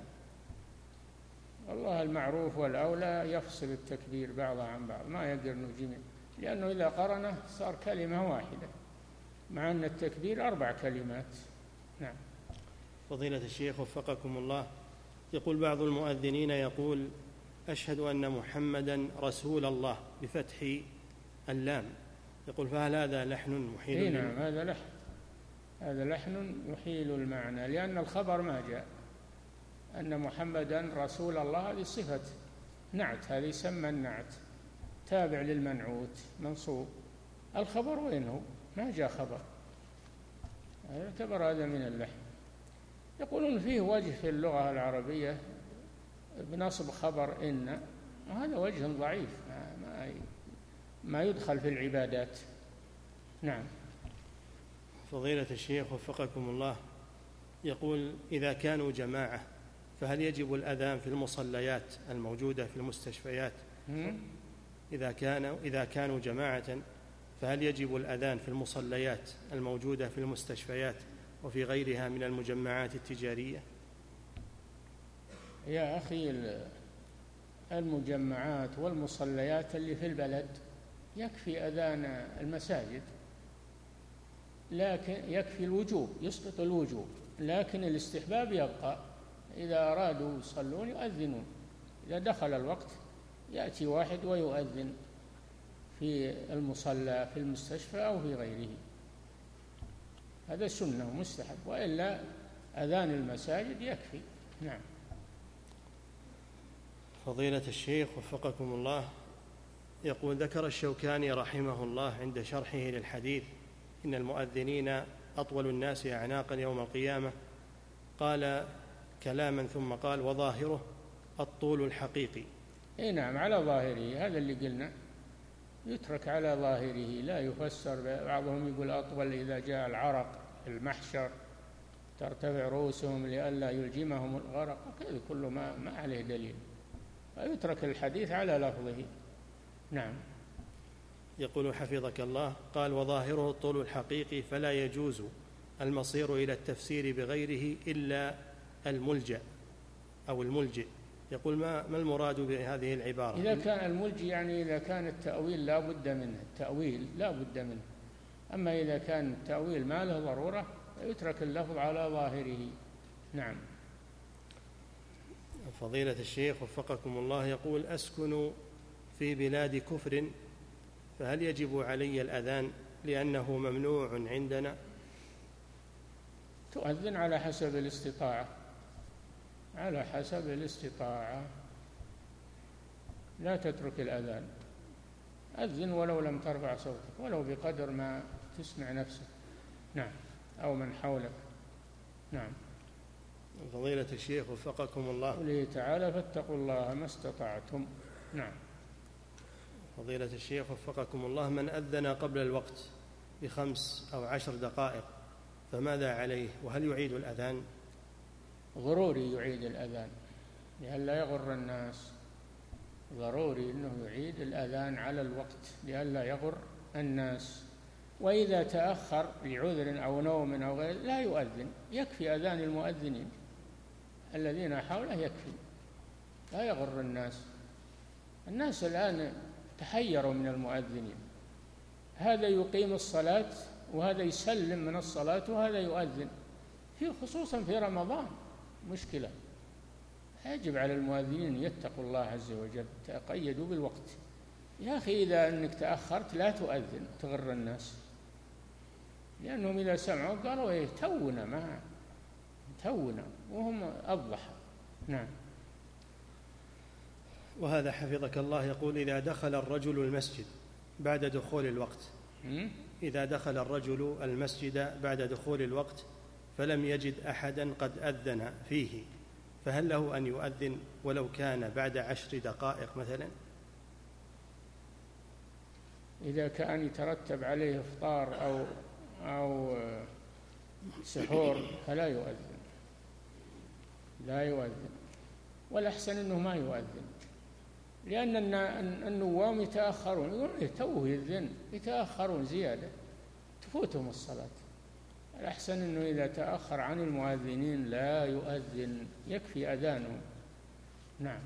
والله المعروف والأولى يفصل التكبير بعضها عن بعض، ما يقرن جميع، لأنه إذا قرنه صار كلمة واحدة، مع أن التكبير 4 كلمات. نعم. فضيلة الشيخ وفقكم الله، يقول: بعض المؤذنين يقول: أشهد أن محمدا رسول الله بفتح اللام، يقول: فهل هذا لحن محيل؟ نعم، هذا لحن يحيل المعنى، لأن الخبر ما جاء أن محمدا رسول الله، هذه صفة نعت، هذه يسمى النعت، تابع للمنعوت منصوب. الخبر وينه؟ ما جاء خبر، يعتبر هذا من اللحن. يقولون فيه وجه في اللغة العربية بنصب خبر إن، وهذا وجه ضعيف ما يدخل في العبادات. نعم. فضيلة الشيخ وفقكم الله، يقول: إذا كانوا جماعة فهل يجب الأذان في المصليات الموجودة في المستشفيات؟ إذا كانوا جماعة فهل يجب الأذان في المصليات الموجودة في المستشفيات وفي غيرها من المجمعات التجارية؟ يا أخي، المجمعات والمصليات اللي في البلد يكفي أذان المساجد، لكن يكفي الوجوب، يسقط الوجوب، لكن الاستحباب يبقى. إذا أرادوا يصلون يؤذنون، إذا دخل الوقت يأتي واحد ويؤذن في المصلى في المستشفى أو في غيره، هذا سنة ومستحب، وإلا أذان المساجد يكفي. نعم. فضيلة الشيخ وفقكم الله، يقول: ذكر الشوكاني رحمه الله عند شرحه للحديث إن المؤذنين أطول الناس أعناقا يوم القيامة، قال كلاما ثم قال: وظاهره الطول الحقيقي. نعم، على ظاهره، هذا اللي قلنا، يترك على ظاهره، لا يفسر. بعضهم يقول أطول إذا جاء العرق المحشر ترتفع رؤوسهم لئلا يلجمهم الغرق، هذا كله ما عليه دليل، فيترك الحديث على لفظه. نعم. يقول حفظك الله: قال: وظاهره الطول الحقيقي، فلا يجوز المصير إلى التفسير بغيره إلا الملجأ أو الملجئ. يقول: ما المراد بهذه العبارة؟ إذا كان الملجئ يعني إذا كان التأويل لا بد منه، التأويل لا بد منه، أما إذا كان التأويل ما له ضرورة يترك اللفظ على ظاهره. نعم. فضيلة الشيخ وفقكم الله، يقول: أسكن في بلاد كفر فهل يجب علي الأذان لأنه ممنوع عندنا؟ تؤذن على حسب الاستطاعة، على حسب الاستطاعة، لا تترك الأذان، أذن ولو لم ترفع صوتك، ولو بقدر ما تسمع نفسك، نعم، أو من حولك، نعم. فضيلة الشيخ وفقكم الله، قوله تعالى فاتقوا الله ما استطعتم، نعم. فضيلة الشيخ وفقكم الله، من أذن قبل الوقت ب5 أو 10 دقائق فماذا عليه، وهل يعيد الأذان؟ ضروري يعيد الأذان لئلا يغر الناس، ضروري أنه يعيد الأذان على الوقت لئلا يغر الناس. وإذا تأخر لعذر أو نوم أو غير لا يؤذن، يكفي أذان المؤذنين الذين حوله، يكفي، لا يغر الناس. الناس الآن تحيروا من المؤذنين، هذا يقيم الصلاة وهذا يسلم من الصلاة وهذا يؤذن، خصوصا في رمضان مشكلة. يجب على المؤذنين يتقوا الله عز وجل، تقيدوا بالوقت. يا أخي إذا أنك تأخرت لا تؤذن تغر الناس، لأنهم إذا سمعوا قالوا إيه تونا وهم أضح، نعم. وهذا حفظك الله يقول إذا دخل الرجل المسجد بعد دخول الوقت، إذا دخل الرجل المسجد بعد دخول الوقت فلم يجد أحدا قد أذن فيه، فهل له أن يؤذن ولو كان بعد 10 دقائق مثلا؟ إذا كان يترتب عليه إفطار أو سحور فلا يؤذن، لا يؤذن، والأحسن أنه ما يؤذن، لأن النوام يتأخرون، يقولون توه يؤذن، يتأخرون زيادة تفوتهم الصلاة. الأحسن أنه إذا تأخر عن المؤذنين لا يؤذن، يكفي أذانهم، نعم.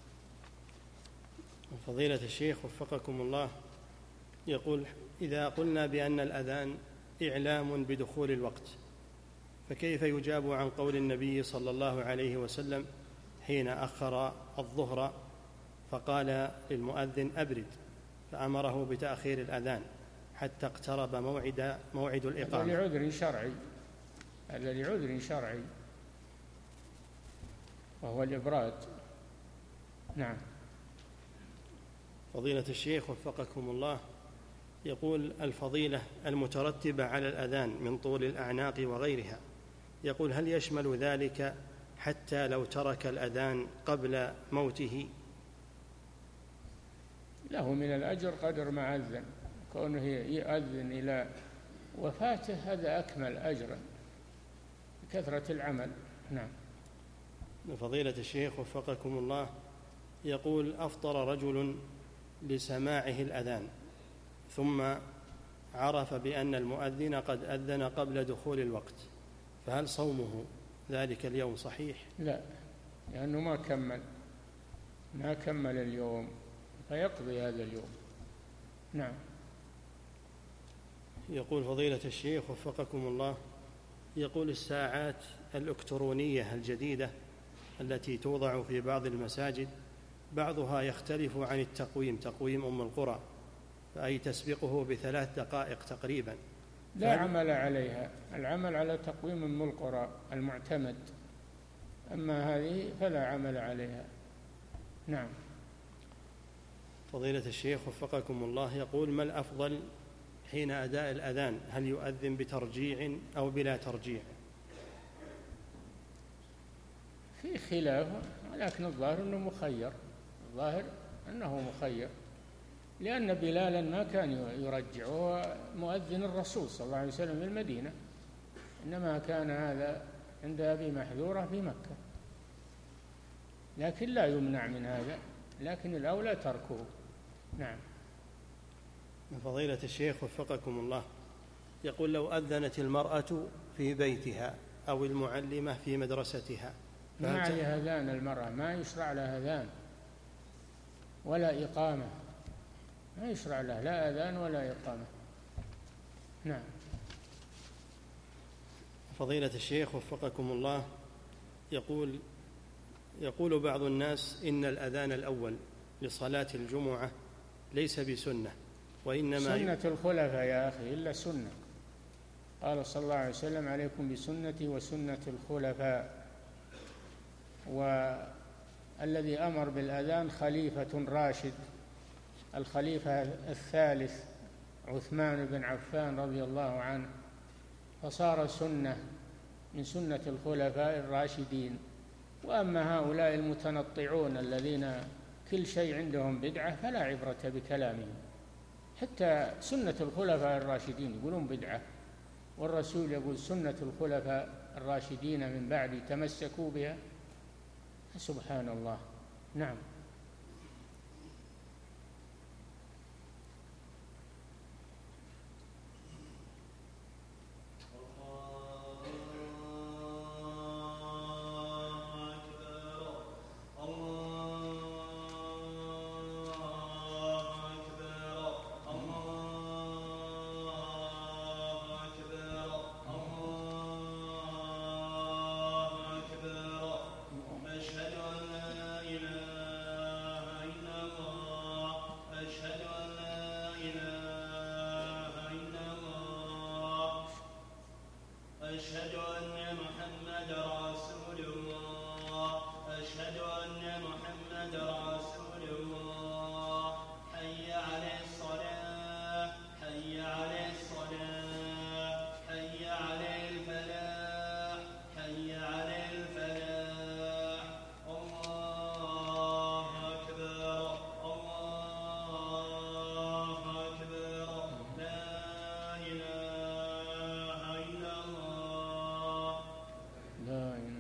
فضيلة الشيخ وفقكم الله يقول إذا قلنا بأن الأذان إعلام بدخول الوقت فكيف يجاب عن قول النبي صلى الله عليه وسلم حين أخر الظهر فقال للمؤذن أبرد، فأمره بتأخير الأذان حتى اقترب موعد الإقامة؟ هذا لعذر شرعي وهو الإبراد، نعم. فضيلة الشيخ وفقكم الله يقول الفضيلة المترتبة على الأذان من طول الأعناق وغيرها، يقول هل يشمل ذلك حتى لو ترك الأذان قبل موته؟ له من الأجر قدر ما أذن، كونه يؤذن إلى وفاته هذا أكمل أجرا بكثرة العمل، نعم. فضيلة الشيخ وفقكم الله يقول أفطر رجل لسماعه الأذان ثم عرف بأن المؤذن قد أذن قبل دخول الوقت، فهل صومه ذلك اليوم صحيح؟ لا، لأنه ما كمل اليوم، فيقضي هذا اليوم، نعم. يقول فضيلة الشيخ وفقكم الله يقول الساعات الإلكترونية الجديدة التي توضع في بعض المساجد بعضها يختلف عن التقويم، تقويم أم القرى، فأي تسبقه ب3 دقائق تقريبا، لا عمل عليها، العمل على تقويم أم القرى المعتمد، أما هذه فلا عمل عليها، نعم. فضيلة الشيخ وفقكم الله يقول ما الأفضل حين أداء الأذان، هل يؤذن بترجيع أو بلا ترجيع؟ في خلاف، لكن الظاهر أنه مخير، لأن بلالا ما كان يرجع، هو مؤذن الرسول صلى الله عليه وسلم في المدينة، إنما كان هذا عند أبي محذورة في مكة، لكن لا يمنع من هذا، لكن الأولى تركه، نعم. فضيلة الشيخ وفقكم الله يقول لو أذنت المرأة في بيتها أو المعلمة في مدرستها ما عليها أذان، المرأة ما يشرع لها أذان ولا إقامة، ما يشرع لها لا أذان ولا إقامة، نعم. فضيلة الشيخ وفقكم الله يقول بعض الناس إن الأذان الأول لصلاة الجمعة ليس بسنة، وإنما سنة الخلفاء يا أخي إلا سنة. قال صلى الله عليه وسلم: عليكم بسنتي وسنة الخلفاء. والذي أمر بالأذان خليفة راشد، الخليفة الثالث عثمان بن عفان رضي الله عنه، فصار سنة من سنة الخلفاء الراشدين. وأما هؤلاء المتنطعون الذين كل شيء عندهم بدعة فلا عبرة بكلامهم. حتى سنة الخلفاء الراشدين يقولون بدعة، والرسول يقول: سنة الخلفاء الراشدين من بعد تمسكوا بها. سبحان الله. نعم. أشهد أن محمد رسول الله. أشهد أن محمد رسول الله. حي على الصلاة. حي على الصلاة. حي على الفلاح. حي على الفلاح. الله أكبر. الله أكبر. لا إله إلا الله. لا إله إلا الله.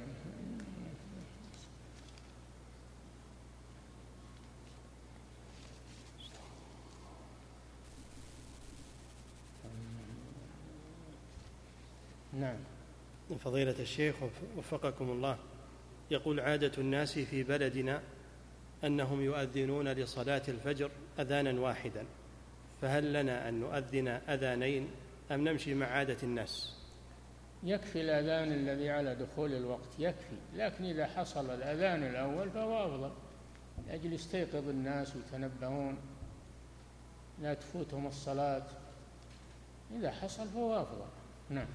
نعم. فضيلة الشيخ وفقكم الله، يقول: عادة الناس في بلدنا أنهم يؤذنون لصلاة الفجر أذانا واحدا، فهل لنا أن نؤذن أذانين أم نمشي مع عادة الناس؟ يكفي الأذان الذي على دخول الوقت يكفي، لكن إذا حصل الأذان الأول فهو أفضل، لأجل يستيقظ الناس ويتنبهون لا تفوتهم الصلاة. إذا حصل فهو أفضل. نعم.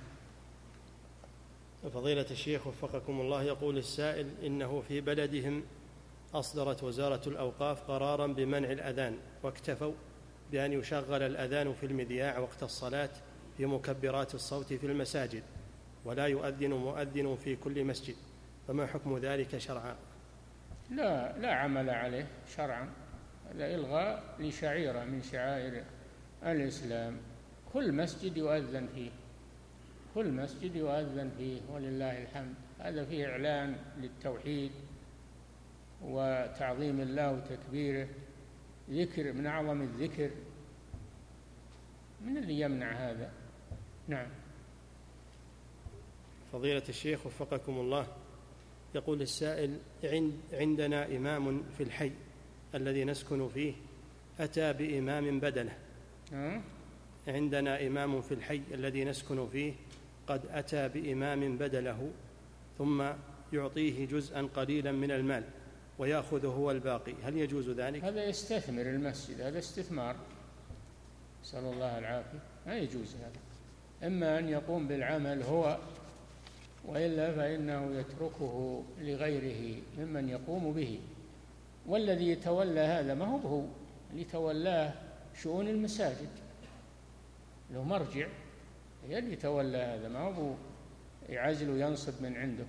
فضيلة الشيخ وفقكم الله، يقول السائل: إنه في بلدهم أصدرت وزارة الأوقاف قراراً بمنع الأذان، واكتفوا بأن يشغل الأذان في المذياع وقت الصلاة في مكبرات الصوت في المساجد، ولا يؤذن مؤذن في كل مسجد، فما حكم ذلك شرعا؟ لا عمل عليه شرعا، هذا إلغاء لشعيرة من شعائر الإسلام. كل مسجد يؤذن فيه، كل مسجد يؤذن فيه ولله الحمد. هذا فيه إعلان للتوحيد وتعظيم الله وتكبيره، ذكر من أعظم الذكر. من اللي يمنع هذا؟ نعم. فضيلة الشيخ وفقكم الله، يقول السائل: عندنا إمام في الحي الذي نسكن فيه أتى بإمام بدله. عندنا إمام في الحي الذي نسكن فيه قد أتى بإمام بدله، ثم يعطيه جزءا قليلا من المال ويأخذ هو الباقي، هل يجوز ذلك؟ هذا يستثمر المسجد، هذا استثمار، نسأل الله العافية. ما يجوز هذا. إما أن يقوم بالعمل هو، وإلا فإنه يتركه لغيره ممن يقوم به. والذي يتولى هذا ما هو اللي تولاه شؤون المساجد، له مرجع اللي يتولى هذا، ما هو يعزل وينصب من عنده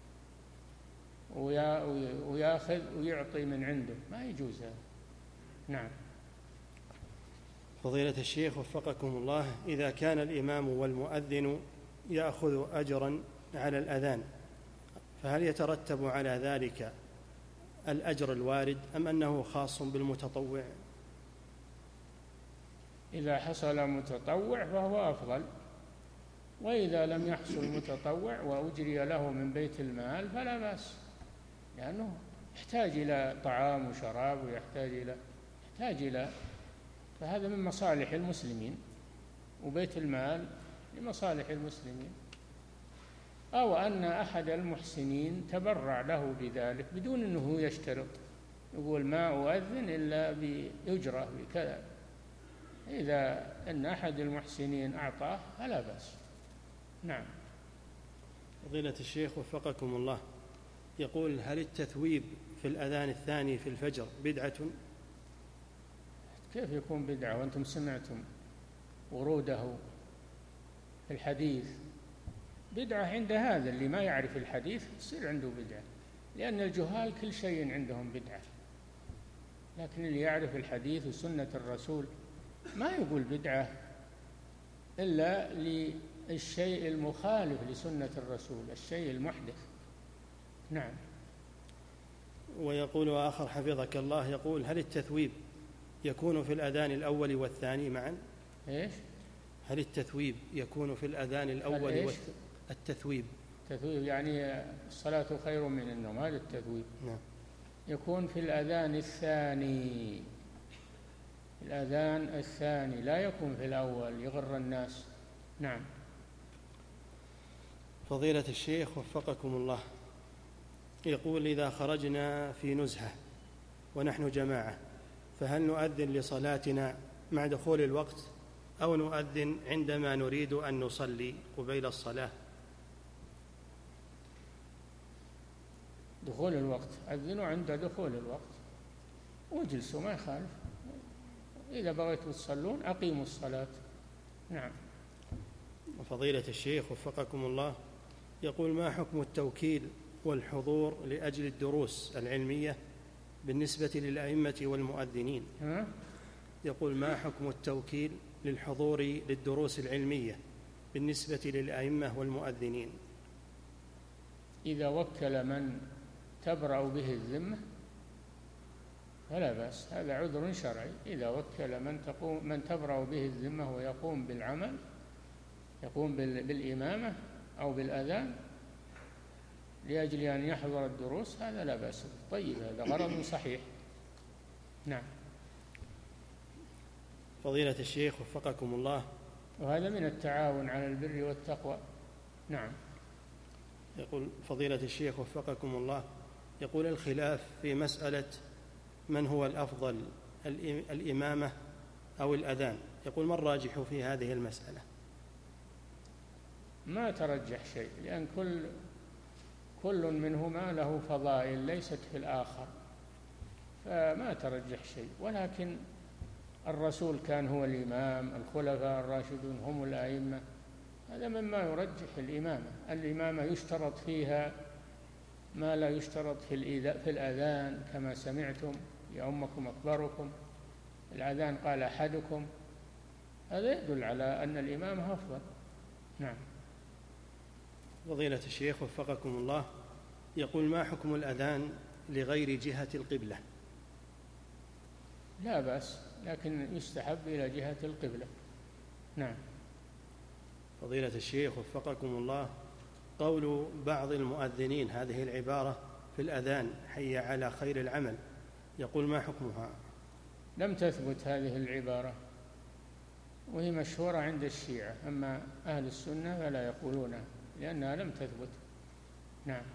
ويأخذ ويعطي من عنده، ما يجوز هذا. نعم. فضيلة الشيخ وفقكم الله، إذا كان الإمام والمؤذن يأخذ أجرا على الأذان، فهل يترتب على ذلك الأجر الوارد أم أنه خاص بالمتطوع؟ إذا حصل متطوع فهو أفضل، وإذا لم يحصل متطوع وأجري له من بيت المال فلا بأس، لأنه يحتاج إلى طعام وشراب ويحتاج إلى فهذا من مصالح المسلمين، وبيت المال لمصالح المسلمين. أو أن أحد المحسنين تبرع له بذلك بدون أنه يشترط يقول ما أؤذن إلا بيجرى بكذا، إذا أن أحد المحسنين أعطاه فلا بأس. نعم. فضيلة الشيخ وفقكم الله، يقول: هل التثويب في الأذان الثاني في الفجر بدعة؟ كيف يكون بدعة وأنتم سمعتم وروده في الحديث؟ بدعة عند هذا اللي ما يعرف الحديث يصير عنده بدعة، لأن الجهال كل شيء عندهم بدعة، لكن اللي يعرف الحديث وسنة الرسول ما يقول بدعة إلا للشيء المخالف لسنة الرسول، الشيء المحدث. نعم. ويقول آخر حفظك الله، يقول: هل التثويب يكون في الأذان الأول والثاني معا؟ إيش؟ هل التثويب يكون في الأذان الأول التثويب يعني الصلاة خير من النوم، هذا التثويب. نعم. يكون في الأذان الثاني، الأذان الثاني، لا يكون في الأول يغر الناس. نعم. فضيلة الشيخ وفقكم الله، يقول: إذا خرجنا في نزهة ونحن جماعة فهل نؤذن لصلاتنا مع دخول الوقت أو نؤذن عندما نريد أن نصلي قبيل الصلاة؟ دخول الوقت، أذنوا عند دخول الوقت واجلسوا، ما يخالف. إذا بغيتوا تصلون أقيموا الصلاة. نعم. وفضيلة الشيخ وفقكم الله، يقول: ما حكم التوكيل والحضور لأجل الدروس العلمية بالنسبة للأئمة والمؤذنين؟ يقول: ما حكم التوكيل للحضور للدروس العلمية بالنسبة للأئمة والمؤذنين؟ إذا وكل من تبرأ به الذمة فلا بأس، هذا عذر شرعي. إذا وكل من تبرأ به الذمة ويقوم بالعمل، يقوم بالإمامة أو بالأذان لأجل أن يحضر الدروس، هذا لا بأس. طيب، هذا غرض صحيح. نعم. فضيلة الشيخ وفقكم الله، وهذا من التعاون على البر والتقوى. نعم. يقول فضيلة الشيخ وفقكم الله، يقول: الخلاف في مسألة من هو الأفضل، الإمامة أو الأذان، يقول: ما الراجح في هذه المسألة؟ ما ترجح شيء، لأن كل منهما له فضائل ليست في الآخر، فما ترجح شيء. ولكن الرسول كان هو الإمام، الخلفاء الراشدون هم الأئمة، هذا مما يرجح الإمامة. الإمامة يشترط فيها ما لا يشترط في الأذان، كما سمعتم: يؤمكم أكبركم. الأذان قال أحدكم، هذا يدل على أن الإمامة أفضل. نعم. فضيلة الشيخ وفقكم الله، يقول: ما حكم الأذان لغير جهة القبلة؟ لا بأس، لكن يستحب إلى جهة القبلة. نعم. فضيلة الشيخ وفقكم الله، قول بعض المؤذنين هذه العبارة في الأذان: حي على خير العمل، يقول: ما حكمها؟ لم تثبت هذه العبارة، وهي مشهورة عند الشيعة، أما أهل السنة فلا يقولونها لأنها لم تثبت. نعم.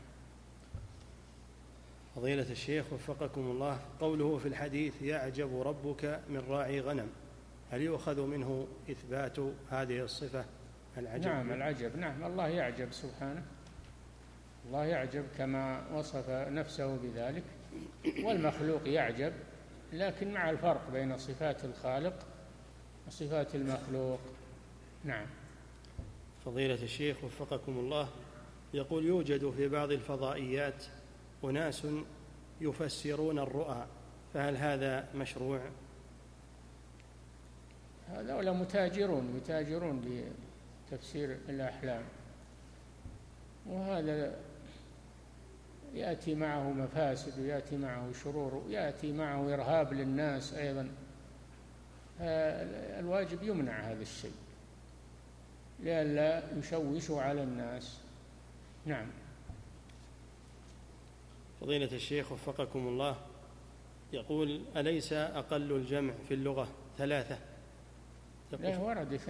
فضيلة الشيخ وفقكم الله، قوله في الحديث: يعجب ربك من راعي غنم، هل يؤخذ منه إثبات هذه الصفة العجب؟ نعم، العجب. نعم، الله يعجب سبحانه، الله يعجب كما وصف نفسه بذلك، والمخلوق يعجب، لكن مع الفرق بين صفات الخالق وصفات المخلوق. نعم. فضيلة الشيخ وفقكم الله، يقول: يوجد في بعض الفضائيات أناس يفسرون الرؤى، فهل هذا مشروع؟ هذول متاجرون يتاجرون بتفسير الأحلام، وهذا يأتي معه مفاسد ويأتي معه شرور ويأتي معه إرهاب للناس أيضا. الواجب يمنع هذا الشيء لئلا يشوشوا على الناس. نعم. فضيلة الشيخ وفقكم الله، يقول: أليس أقل الجمع في اللغة 3؟ لا،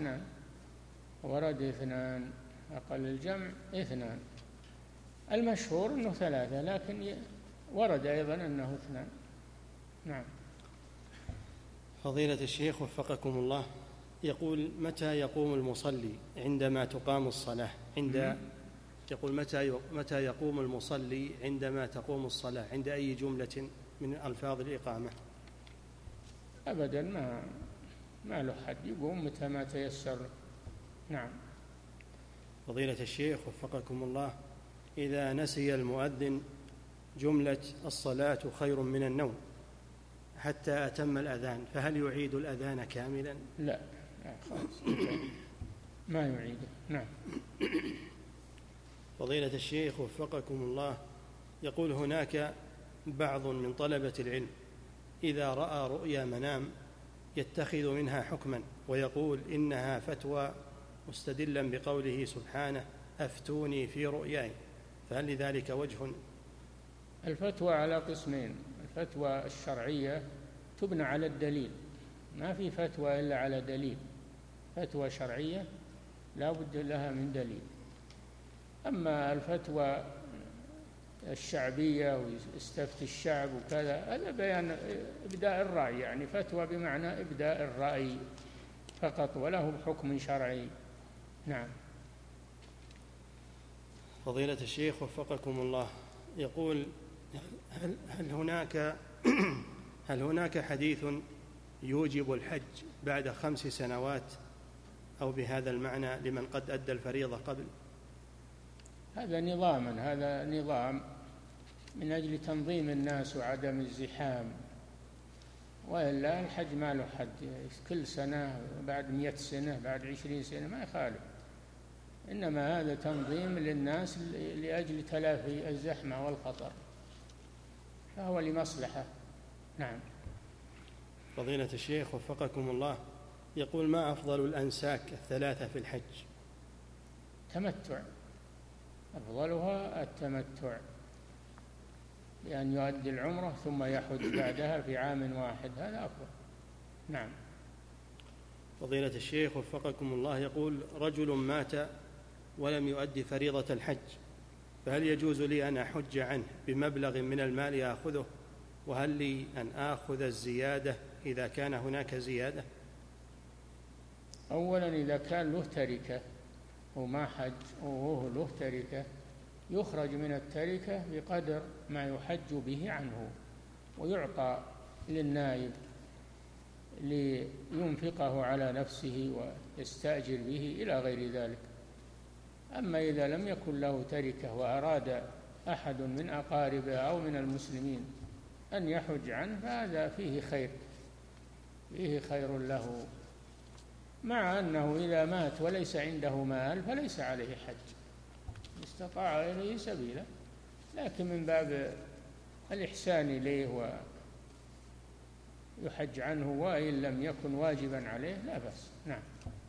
ورد اثنان، أقل الجمع 2. المشهور أنه 3، لكن ورد أيضا أنه 2. نعم. فضيلة الشيخ وفقكم الله، يقول متى يقوم المصلي عندما تقام الصلاة؟ يقول متى يقوم المصلي عندما تقوم الصلاة؟ عند أي جملة من ألفاظ الإقامة؟ أبدا ما له حد، يقوم متى ما تيسر. نعم. فضيلة الشيخ وفقكم الله، إذا نسي المؤذن جملة الصلاة خير من النوم حتى أتم الأذان، فهل يعيد الأذان كاملا؟ لا خلاص ما يعيده. نعم. فضيلة الشيخ وفقكم الله، يقول هناك بعض من طلبة العلم إذا رأى رؤيا منام يتخذ منها حكما ويقول إنها فتوى مستدلا بقوله سبحانه أفتوني في رؤياي، فهل لذلك وجه؟ الفتوى على قسمين: الفتوى الشرعية تبنى على الدليل، ما في فتوى إلا على دليل. فتوى شرعية لا بد لها من دليل. أما الفتوى الشعبية واستفتي الشعب وكذا، هذا بيان إبداء الرأي، يعني فتوى بمعنى إبداء الرأي فقط وله حكم شرعي. نعم. فضيلة الشيخ وفقكم الله، يقول هل هناك حديث يوجب الحج بعد 5 سنوات أو بهذا المعنى لمن قد أدى الفريضة قبل؟ هذا نظام من أجل تنظيم الناس وعدم الزحام، وإلا الحج ما له حد، كل سنة بعد 100 سنة بعد 20 سنة ما يخالف، إنما هذا تنظيم للناس لأجل تلافي الزحمة والخطر، فهو لمصلحة. نعم. فضيلة الشيخ وفقكم الله، يقول ما أفضل الأنساك 3 في الحج؟ تمتع، أفضلها التمتع، بأن يؤدي العمرة ثم يحج بعدها في عام واحد، هذا أفضل. نعم. فضيلة الشيخ وفقكم الله، يقول رجل مات ولم يؤدي فريضة الحج، فهل يجوز لي أن أحج عنه بمبلغ من المال يأخذه؟ وهل لي أن آخذ الزيادة إذا كان هناك زيادة؟ أولا إذا كان له تركة وما حج وهو له تركة، يخرج من التركة بقدر ما يحج به عنه ويعطى للنائب لينفقه على نفسه ويستأجر به إلى غير ذلك. أما إذا لم يكن له تركة وأراد أحد من أقاربه أو من المسلمين أن يحج عنه، فهذا فيه خير له، مع أنه إذا مات وليس عنده مال فليس عليه حج، استطاع إليه سبيلا، لكن من باب الإحسان إليه ويحج عنه، وإن لم يكن واجبا عليه لا بأس. نعم.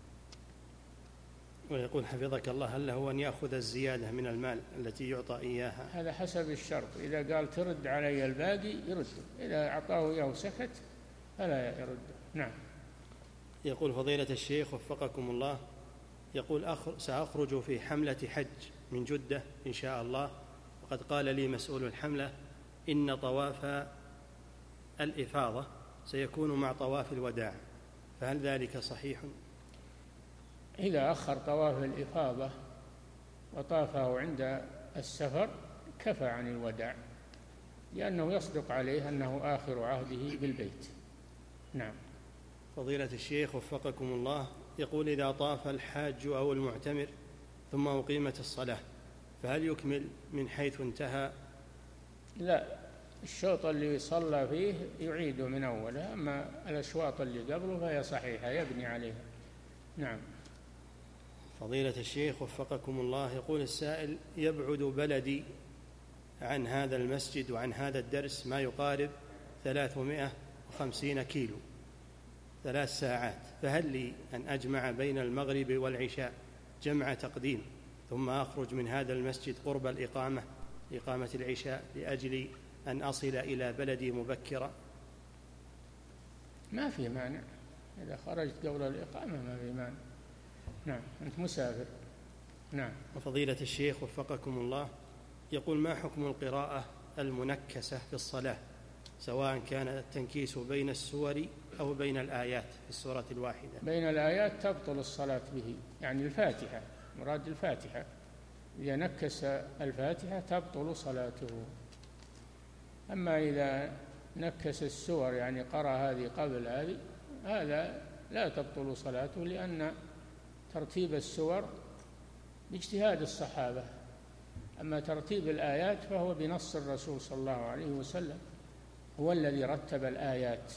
ويقول حفظك الله، هل له أن يأخذ الزيادة من المال التي يعطى إياها؟ هذا حسب الشرط، إذا قال ترد علي الباقي يرده، إذا أعطاه إياه وسكت فلا يرده. نعم. يقول فضيلة الشيخ وفقكم الله، يقول سأخرج في حملة حج من جدة إن شاء الله، وقد قال لي مسؤول الحملة إن طواف الإفاضة سيكون مع طواف الوداع، فهل ذلك صحيح؟ إذا أخر طواف الإفاضة وطافه عند السفر كفى عن الوداع، لأنه يصدق عليه أنه آخر عهده بالبيت. نعم. فضيلة الشيخ وفقكم الله، يقول إذا طاف الحاج أو المعتمر ثم أقيمت الصلاة فهل يكمل من حيث انتهى؟ لا، الشوط اللي صلى فيه يعيده من أوله، أما الأشواط اللي قبله فهي صحيحة يبني عليها. نعم. فضيلة الشيخ وفقكم الله، يقول السائل يبعد بلدي عن هذا المسجد وعن هذا الدرس ما يقارب 350 كيلو 3 ساعات، فهل لي أن أجمع بين المغرب والعشاء جمع تقديم ثم أخرج من هذا المسجد قرب إقامة العشاء لأجل أن أصل إلى بلدي مبكرا؟ ما في مانع، إذا خرجت قبل الإقامة ما في مانع. نعم، أنت مسافر. نعم. وفضيلة الشيخ وفقكم الله، يقول ما حكم القراءة المنكسة في الصلاة سواء كان التنكيس بين السور أو بين الآيات في السورة الواحدة؟ بين الآيات تبطل الصلاة به، يعني الفاتحة، مراد الفاتحة، إذا نكس الفاتحة تبطل صلاته. أما إذا نكس السور، يعني قرأ هذه قبل هذه، هذا لا تبطل صلاته، لأن ترتيب السور باجتهاد الصحابة. أما ترتيب الآيات فهو بنص الرسول صلى الله عليه وسلم، هو الذي رتب الآيات.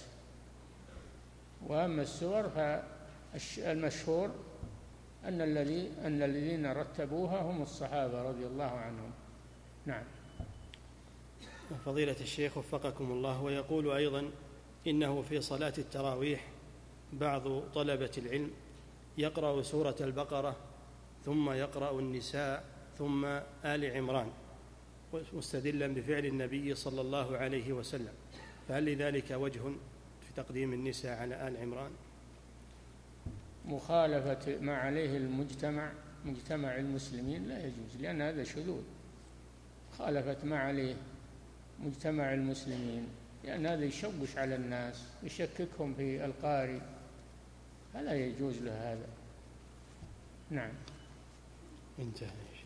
وأما السور فالمشهور أن الذين رتبوها هم الصحابة رضي الله عنهم. نعم. فضيلة الشيخ وفقكم الله، ويقول أيضا إنه في صلاة التراويح بعض طلبة العلم يقرأ سورة البقرة ثم يقرأ النساء ثم آل عمران، مستدلا بفعل النبي صلى الله عليه وسلم، فهل لذلك وجه في تقديم النساء على آل عمران؟ مخالفة ما عليه مجتمع المسلمين لا يجوز، لأن هذا شذوذ. خالفة ما عليه مجتمع المسلمين، لأن هذا يشوش على الناس، يشككهم في القارئ، فلا يجوز له هذا. نعم. انتهى.